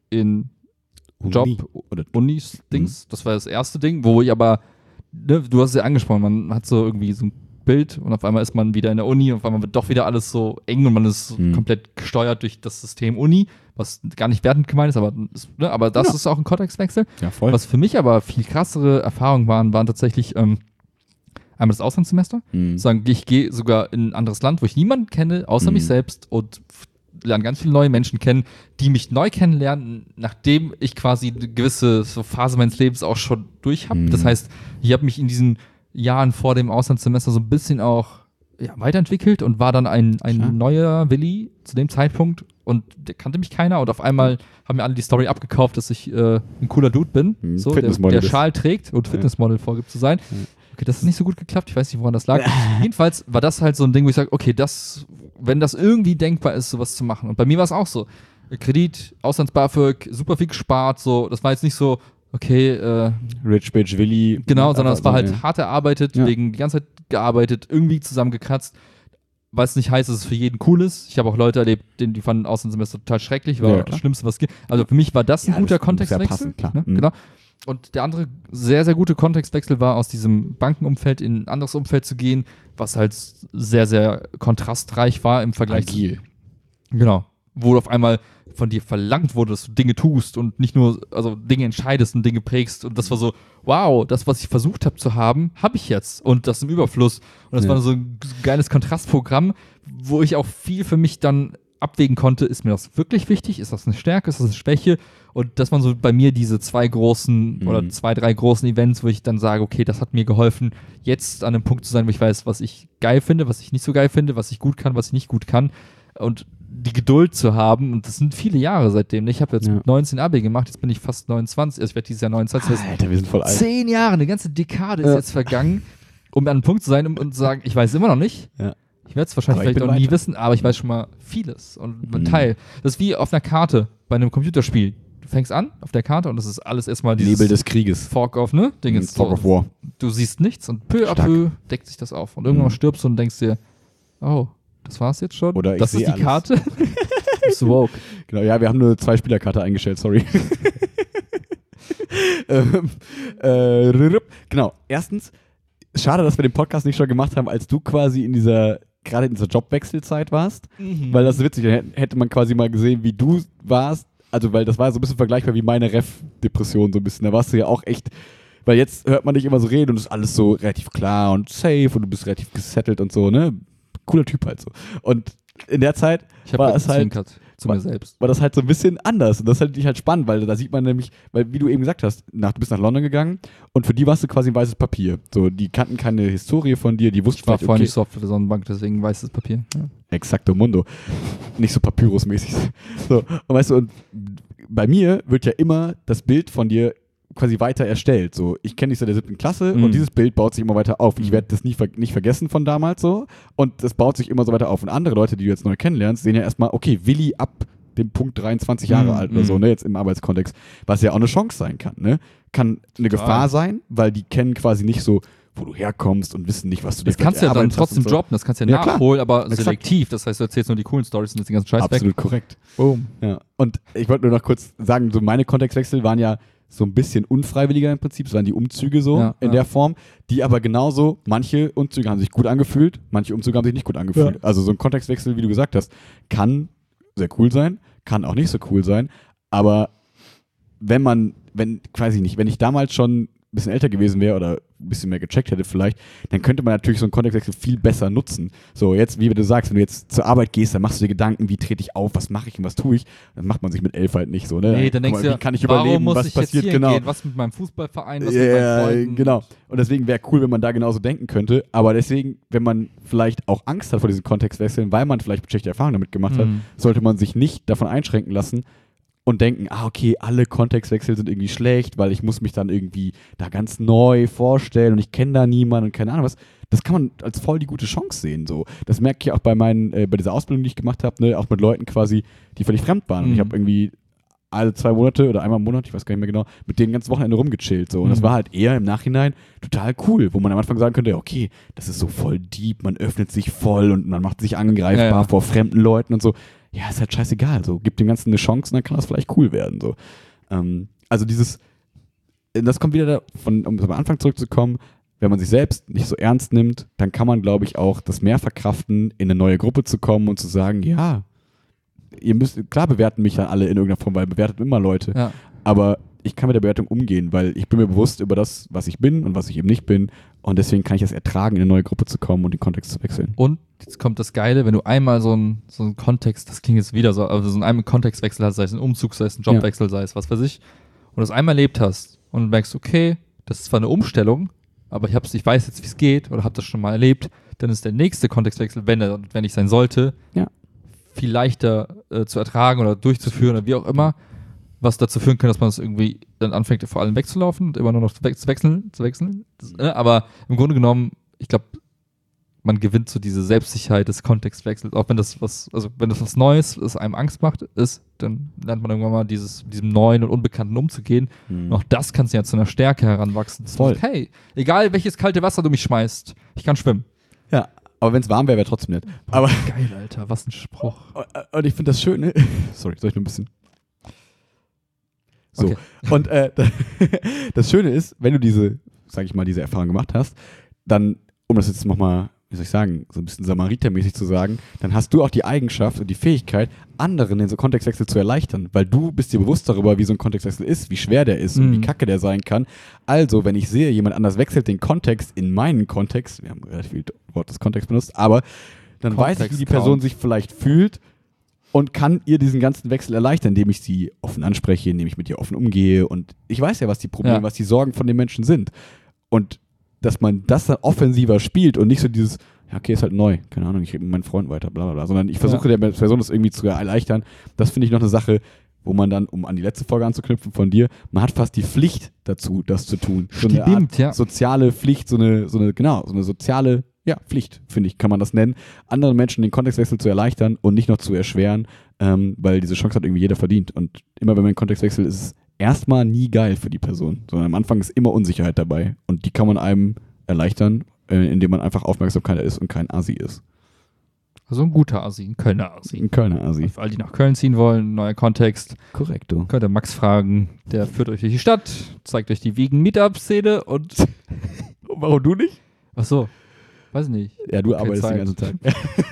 in Uni. Job oder Unis-Dings, mhm. Das war das erste Ding, wo ich aber, ne, du hast es ja angesprochen, man hat so irgendwie so ein Bild und auf einmal ist man wieder in der Uni und auf einmal wird doch wieder alles so eng und man ist mhm. komplett gesteuert durch das System Uni, was gar nicht wertend gemeint ist, aber, ist, ne, aber das ja. ist auch ein Kontextwechsel. Ja, voll. Was für mich aber viel krassere Erfahrungen waren, waren tatsächlich ähm, einmal das Auslandssemester. Mhm. Sagen, ich gehe sogar in ein anderes Land, wo ich niemanden kenne, außer mhm. mich selbst und lerne ganz viele neue Menschen kennen, die mich neu kennenlernen, nachdem ich quasi eine gewisse so Phase meines Lebens auch schon durch habe. Mhm. Das heißt, ich habe mich in diesen Jahren vor dem Auslandssemester so ein bisschen auch ja, weiterentwickelt und war dann ein, ein neuer Willi zu dem Zeitpunkt und der kannte mich keiner und auf einmal haben mir alle die Story abgekauft, dass ich äh, ein cooler Dude bin, mhm. so, der, der Schal trägt und Fitnessmodel ja. vorgibt zu sein. Ja. Okay, das ist nicht so gut geklappt, ich weiß nicht, woran das lag. Jedenfalls war das halt so ein Ding, wo ich sage, okay, das, wenn das irgendwie denkbar ist, sowas zu machen. Und bei mir war es auch so. Kredit, Auslands-BAföG, super viel gespart, so, das war jetzt nicht so, okay, äh, Rich Bitch Willi. Genau, sondern es war halt ja. hart erarbeitet, ja. wegen die ganze Zeit gearbeitet, irgendwie zusammengekratzt, weil es nicht heißt, dass es für jeden cool ist. Ich habe auch Leute erlebt, die, die fanden Auslandssemester total schrecklich, war ja, das Schlimmste, was es gibt. Also für mich war das ein ja, guter das Kontextwechsel. Passen, klar. Ne? Mhm. Genau. Und der andere sehr, sehr gute Kontextwechsel war, aus diesem Bankenumfeld in ein anderes Umfeld zu gehen, was halt sehr, sehr kontrastreich war im Vergleich. Agil. Zu, genau. Wo auf einmal von dir verlangt wurde, dass du Dinge tust und nicht nur, also Dinge entscheidest und Dinge prägst. Und das war so, wow, das, was ich versucht habe zu haben, habe ich jetzt. Und das im Überfluss. Und das ja. war so ein geiles Kontrastprogramm, wo ich auch viel für mich dann abwägen konnte, ist mir das wirklich wichtig? Ist das eine Stärke? Ist das eine Schwäche? Und das waren so bei mir diese zwei großen mhm. oder zwei, drei großen Events, wo ich dann sage, okay, das hat mir geholfen, jetzt an einem Punkt zu sein, wo ich weiß, was ich geil finde, was ich nicht so geil finde, was ich gut kann, was ich nicht gut kann. Und die Geduld zu haben, und das sind viele Jahre seitdem. Ich habe jetzt ja. mit neunzehn Abi gemacht, jetzt bin ich fast neunundzwanzig, also ich werde dieses Jahr neunundzwanzig. Das Alter, wir sind voll alt. Zehn Jahre, eine ganze Dekade ja. ist jetzt vergangen, um an einem Punkt zu sein und, und zu sagen, ich weiß immer noch nicht. Ja. Ich werde es wahrscheinlich vielleicht auch weiter. nie wissen, aber ich weiß schon mal vieles und ein mhm. Teil. Das ist wie auf einer Karte bei einem Computerspiel. Du fängst an auf der Karte und das ist alles erstmal dieses Nebel des Krieges. Fork of, ne? Ding ist Fork so, of War. Du siehst nichts und peu à peu deckt sich das auf. Und irgendwann mhm. stirbst du und denkst dir, oh, das war's jetzt schon? Oder ich das ist die alles. Karte? Bist du woke. Genau, ja, wir haben nur zwei Spielerkarte eingestellt, sorry. ähm, äh, genau, erstens, schade, dass wir den Podcast nicht schon gemacht haben, als du quasi in dieser, gerade in dieser Jobwechselzeit warst, mhm. weil das ist witzig, dann hätte man quasi mal gesehen, wie du warst, also weil das war so ein bisschen vergleichbar wie meine Ref-Depression so ein bisschen, da warst du ja auch echt, weil jetzt hört man dich immer so reden und es ist alles so relativ klar und safe und du bist relativ gesettelt und so, ne, cooler Typ halt so. Und in der Zeit ich war es halt zu war, mir selbst. war das halt so ein bisschen anders und das ist halt, halt spannend, weil da sieht man nämlich, weil wie du eben gesagt hast, nach, du bist nach London gegangen und für die warst du quasi ein weißes Papier. So, die kannten keine Historie von dir, die wussten ich war vorher okay, nicht so oft für die Sonnenbank, deswegen weißes Papier. Ja. Exacto mundo. Nicht so Papyrus-mäßig. So, und weißt du, und bei mir wird ja immer das Bild von dir quasi weiter erstellt. So, ich kenne dich seit der siebten Klasse Mhm. und dieses Bild baut sich immer weiter auf. Ich werde das nie ver- nicht vergessen von damals so und das baut sich immer so weiter auf. Und andere Leute, die du jetzt neu kennenlernst, sehen ja erstmal, okay, Willi ab dem Punkt dreiundzwanzig Jahre Mhm. alt oder so, ne, jetzt im Arbeitskontext, was ja auch eine Chance sein kann, ne? Kann eine Klar. Gefahr sein, weil die kennen quasi nicht so, wo du herkommst und wissen nicht, was du Das dir kannst du ja dann erarbeitet hast trotzdem und so. droppen, das kannst du ja, Ja, klar. nachholen, aber Exakt. selektiv. Das heißt, du erzählst nur die coolen Stories und jetzt den ganzen Scheiß Absolut weg. korrekt. Boom. Ja. Und ich wollte nur noch kurz sagen, so meine Kontextwechsel waren ja so ein bisschen unfreiwilliger im Prinzip, es waren die Umzüge so Ja, in ja. der Form, die aber genauso, manche Umzüge haben sich gut angefühlt, manche Umzüge haben sich nicht gut angefühlt. Ja. Also so ein Kontextwechsel, wie du gesagt hast, kann sehr cool sein, kann auch nicht so cool sein, aber wenn man, wenn, quasi nicht, wenn ich damals schon ein bisschen älter gewesen wäre oder ein bisschen mehr gecheckt hätte vielleicht, dann könnte man natürlich so einen Kontextwechsel viel besser nutzen. So, jetzt, wie du sagst, wenn du jetzt zur Arbeit gehst, dann machst du dir Gedanken, wie trete ich auf, was mache ich und was tue ich. Das macht man sich mit elf halt nicht so, ne? Nee, dann denkst Guck du mal, ja, wie kann ich warum überleben, muss was ich passiert, jetzt hier genau. gehen? Was mit meinem Fußballverein, was Ja, mit meinen Freunden? genau. Und deswegen wäre cool, wenn man da genauso denken könnte. Aber deswegen, wenn man vielleicht auch Angst hat vor diesen Kontextwechseln, weil man vielleicht schlechte Erfahrungen damit gemacht hat, Mhm. sollte man sich nicht davon einschränken lassen und denken, ah, okay, alle Kontextwechsel sind irgendwie schlecht, weil ich muss mich dann irgendwie da ganz neu vorstellen und ich kenne da niemanden und keine Ahnung was. Das kann man als voll die gute Chance sehen. So. Das merke ich auch bei meinen, äh, bei dieser Ausbildung, die ich gemacht habe, ne, auch mit Leuten quasi, die völlig fremd waren. Mhm. Und ich habe irgendwie alle zwei Monate oder einmal im Monat, ich weiß gar nicht mehr genau, mit denen ganze Wochenende rumgechillt. So. Und Mhm. das war halt eher im Nachhinein total cool, wo man am Anfang sagen könnte, okay, das ist so voll deep, man öffnet sich voll und man macht sich angreifbar Ja, ja. vor fremden Leuten und so. Ja, ist halt scheißegal. So. Gib dem Ganzen eine Chance und dann kann das vielleicht cool werden. So. Ähm, also dieses, das kommt wieder davon, um am Anfang zurückzukommen, wenn man sich selbst nicht so ernst nimmt, dann kann man, glaube ich, auch das mehr verkraften, in eine neue Gruppe zu kommen und zu sagen, ja, ihr müsst, klar bewerten mich dann alle in irgendeiner Form, weil bewertet immer Leute, Ja. aber ich kann mit der Bewertung umgehen, weil ich bin mir bewusst über das, was ich bin und was ich eben nicht bin und deswegen kann ich es ertragen, in eine neue Gruppe zu kommen und den Kontext zu wechseln. Und jetzt kommt das Geile, wenn du einmal so einen so einen Kontext, das klingt jetzt wieder so, also so einen Kontextwechsel hast, sei es ein Umzug, sei es ein Jobwechsel, ja. sei es was weiß ich, und das einmal erlebt hast und merkst, okay, das ist zwar eine Umstellung, aber ich, hab's, ich weiß jetzt, wie es geht oder habe das schon mal erlebt, dann ist der nächste Kontextwechsel, wenn er notwendig sein sollte, ja. viel leichter äh, zu ertragen oder durchzuführen oder wie auch immer, was dazu führen kann, dass man es irgendwie dann anfängt, vor allem wegzulaufen und immer nur noch zu wechseln. Zu wechseln. Das, äh, aber im Grunde genommen, ich glaube, man gewinnt so diese Selbstsicherheit des Kontextwechsels, auch wenn das was, also wenn das was Neues ist, einem Angst macht, ist, dann lernt man irgendwann mal dieses, diesem Neuen und Unbekannten umzugehen. Hm. Und auch das kannst du ja zu einer Stärke heranwachsen. Voll. Sagst, hey, egal welches kalte Wasser du mich schmeißt, ich kann schwimmen. Ja, aber wenn es warm wäre, wäre trotzdem nett. Aber Geil, Alter, was ein Spruch. und ich finde das Schöne, sorry, soll ich nur ein bisschen so. Okay. Und äh, das Schöne ist, wenn du diese, sag ich mal, diese Erfahrung gemacht hast, dann, um das jetzt nochmal, wie soll ich sagen, so ein bisschen samaritermäßig zu sagen, dann hast du auch die Eigenschaft und die Fähigkeit, anderen den so Kontextwechsel zu erleichtern, weil du bist dir bewusst darüber, wie so ein Kontextwechsel ist, wie schwer der ist Mhm. und wie kacke der sein kann. Also, wenn ich sehe, jemand anders wechselt den Kontext in meinen Kontext, wir haben relativ viel Wort des Kontext benutzt, aber dann weiß ich, wie die Person Kontext sich vielleicht fühlt und kann ihr diesen ganzen Wechsel erleichtern, indem ich sie offen anspreche, indem ich mit ihr offen umgehe und ich weiß ja, was die Probleme, Ja. was die Sorgen von den Menschen sind. Und dass man das dann offensiver spielt und nicht so dieses, ja, okay, ist halt neu, keine Ahnung, ich rede mit meinem Freund weiter, bla bla bla, sondern ich versuche Ja. der Person das irgendwie zu erleichtern. Das finde ich noch eine Sache, wo man dann, um an die letzte Folge anzuknüpfen von dir, man hat fast die Pflicht dazu, das zu tun. So eine Stimmt, Art ja. soziale Pflicht, so eine, so eine, genau, so eine soziale, ja, Pflicht, finde ich, kann man das nennen, anderen Menschen den Kontextwechsel zu erleichtern und nicht noch zu erschweren, ähm, weil diese Chance hat irgendwie jeder verdient. Und immer wenn man einen Kontext wechselt, ist es erstmal nie geil für die Person, sondern am Anfang ist immer Unsicherheit dabei und die kann man einem erleichtern, äh, indem man einfach Aufmerksamkeit ist und kein Asi ist. Also ein guter Asi, ein Kölner Asi. Ein Kölner Asi. Für alle, die nach Köln ziehen wollen, neuer Kontext, Korrekto. könnt ihr Max fragen. Der führt euch durch die Stadt, zeigt euch die Wiegen-Meetup-Szene und Warum du nicht? ach so, weiß nicht. Ja, du Keine arbeitest Zeit. den ganzen Tag.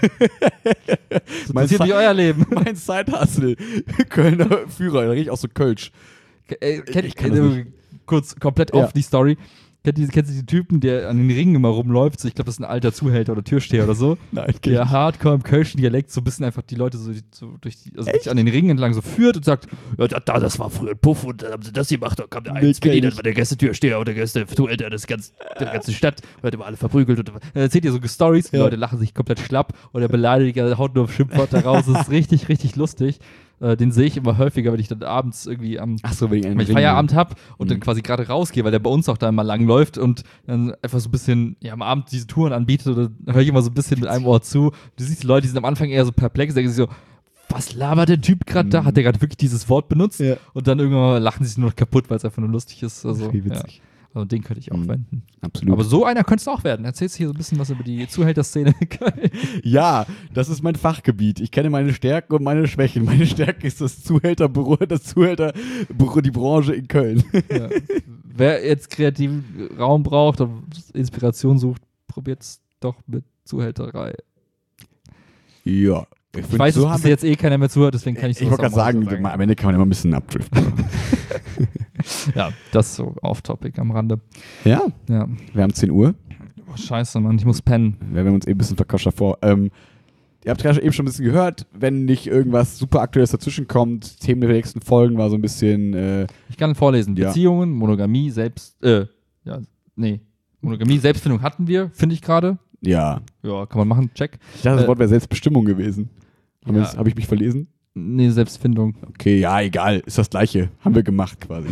Das mein interessiert nicht euer Leben. mein Side-Hustle. Kölner Führer, da rieche ich auch so Kölsch. Äh, kennt, Ich kann äh, das nicht. kurz komplett Ja. off die Story. Kennt ihr, kennt ihr diesen Typen, der an den Ringen immer rumläuft? So, ich glaube, das ist ein alter Zuhälter oder Türsteher oder so. Nein, kenn Der ich. hardcore im kölschen Dialekt so ein bisschen einfach die Leute so, so durch die, also sich an den Ringen entlang so führt und sagt, ja, da, da, das war früher ein Puff und dann haben sie das gemacht, da kam der Nee, eins kenn Billy, ich. das war der Gästetürsteher oder der Gästezuhälter des ganz, der ganzen Stadt und hat immer alle verprügelt und dann erzählt ihr so Stories, die Ja. Leute lachen sich komplett schlapp und der Beleidiger haut nur Schimpfwörter raus, das ist richtig, richtig lustig. Äh, den sehe ich immer häufiger, wenn ich dann abends irgendwie am Ach so, wegen einem wenn ich Ring. Feierabend habe und Mhm. dann quasi gerade rausgehe, weil der bei uns auch da immer lang läuft und dann einfach so ein bisschen ja, am Abend diese Touren anbietet oder höre ich immer so ein bisschen mit einem Ohr zu. Du siehst die Leute, die sind am Anfang eher so perplex, denken sich so, was labert der Typ gerade da? Mhm. Hat der gerade wirklich dieses Wort benutzt? Ja. Und dann irgendwann mal lachen sie sich nur noch kaputt, weil es einfach nur lustig ist. Also, Wie ja. witzig. Also den könnte ich auch Mhm. wenden. Absolut. Aber so einer könntest du auch werden. Erzählst hier so ein bisschen was über die Zuhälterszene in Köln. Ja, das ist mein Fachgebiet. Ich kenne meine Stärken und meine Schwächen. Meine Stärke ist das Zuhälterbüro, das Zuhälterbüro, die Branche in Köln. Ja. Wer jetzt kreativen Raum braucht und Inspiration sucht, probiert es doch mit Zuhälterei. Ja. Ich find, weiß, so dass haben bis wir- jetzt eh keiner mehr zuhört, deswegen kann ich Ich sowas wollte gerade auch mal sagen, so am Ende kann man immer ein bisschen abdriften. Ja, das so off-topic am Rande. Ja, Ja. wir haben zehn Uhr. Oh, scheiße, Mann, ich muss pennen. Wir haben uns eben ein bisschen verkoscht davor. Ähm, ihr habt gerade eben schon ein bisschen gehört, wenn nicht irgendwas super Aktuelles dazwischen kommt. Themen der nächsten Folgen war so ein bisschen, äh, Ich kann vorlesen. Ja. Beziehungen, Monogamie, Selbst, äh, ja, nee. Monogamie, Selbstfindung hatten wir, finde ich gerade. ja. Ja, kann man machen, check. Ich dachte, das Äh, Wort wäre Selbstbestimmung gewesen. Habe ja. hab ich mich verlesen? Nee, Selbstfindung. Okay, ja, egal. Ist das Gleiche. Haben wir gemacht quasi.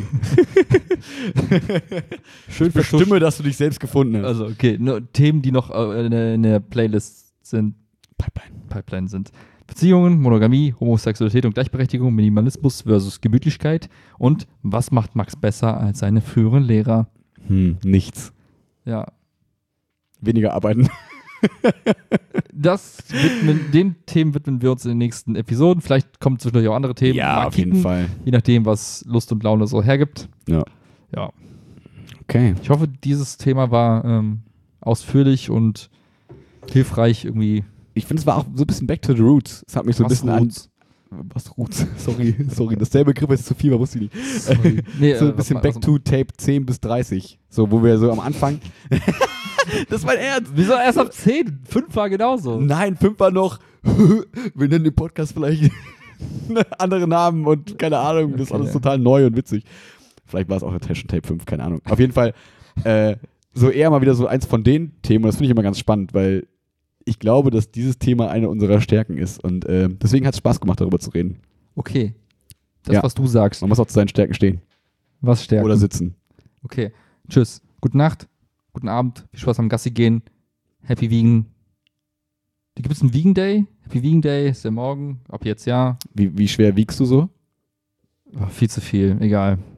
Schön Bestimme, dass du dich selbst gefunden hast. Also, okay, nur Themen, die noch äh, in, der, in der Playlist sind. Pipeline. Pipeline sind. Beziehungen, Monogamie, Homosexualität und Gleichberechtigung, Minimalismus versus Gemütlichkeit und was macht Max besser als seine früheren Lehrer? Hm, nichts. Ja. Weniger arbeiten. Das widmen, den Themen widmen wir uns in den nächsten Episoden. Vielleicht kommen zwischendurch auch andere Themen. Ja, auf jeden Fall. Je nachdem, was Lust und Laune so hergibt. Ja. Ja. Okay. Ich hoffe, dieses Thema war ähm, ausführlich und hilfreich irgendwie. Ich finde, es war auch so ein bisschen back to the roots. Es hat mich so ein Was bisschen Roots? an... Was Roots? Sorry, sorry. Dasselbe Begriff ist zu viel, aber wusste ich nicht. Sorry. Nee, so äh, ein bisschen was- back was- to Tape zehn bis dreißig. So, wo wir so am Anfang... Das ist mein Ernst. Wieso erst ab zehn? fünf war genauso. Nein, fünf war noch... Wir nennen den Podcast vielleicht andere Namen und keine Ahnung. Das ist Okay. alles total neu und witzig. Vielleicht war es auch eine Taschen Tape fünf, keine Ahnung. Auf jeden Fall äh, so eher mal wieder so eins von den Themen. Und das finde ich immer ganz spannend, weil ich glaube, dass dieses Thema eine unserer Stärken ist. Und äh, deswegen hat es Spaß gemacht, darüber zu reden. Okay. Das, Ja. was du sagst. Man muss auch zu seinen Stärken stehen. Was stärken. Oder sitzen. Okay. Tschüss. Gute Nacht. Guten Abend. Viel Spaß am Gassi gehen. Happy Vegan. Gibt es einen Vegan Day? Happy Vegan Day ist der morgen. Ab jetzt ja. Wie, wie schwer wiegst du so? Oh, viel zu viel. Egal.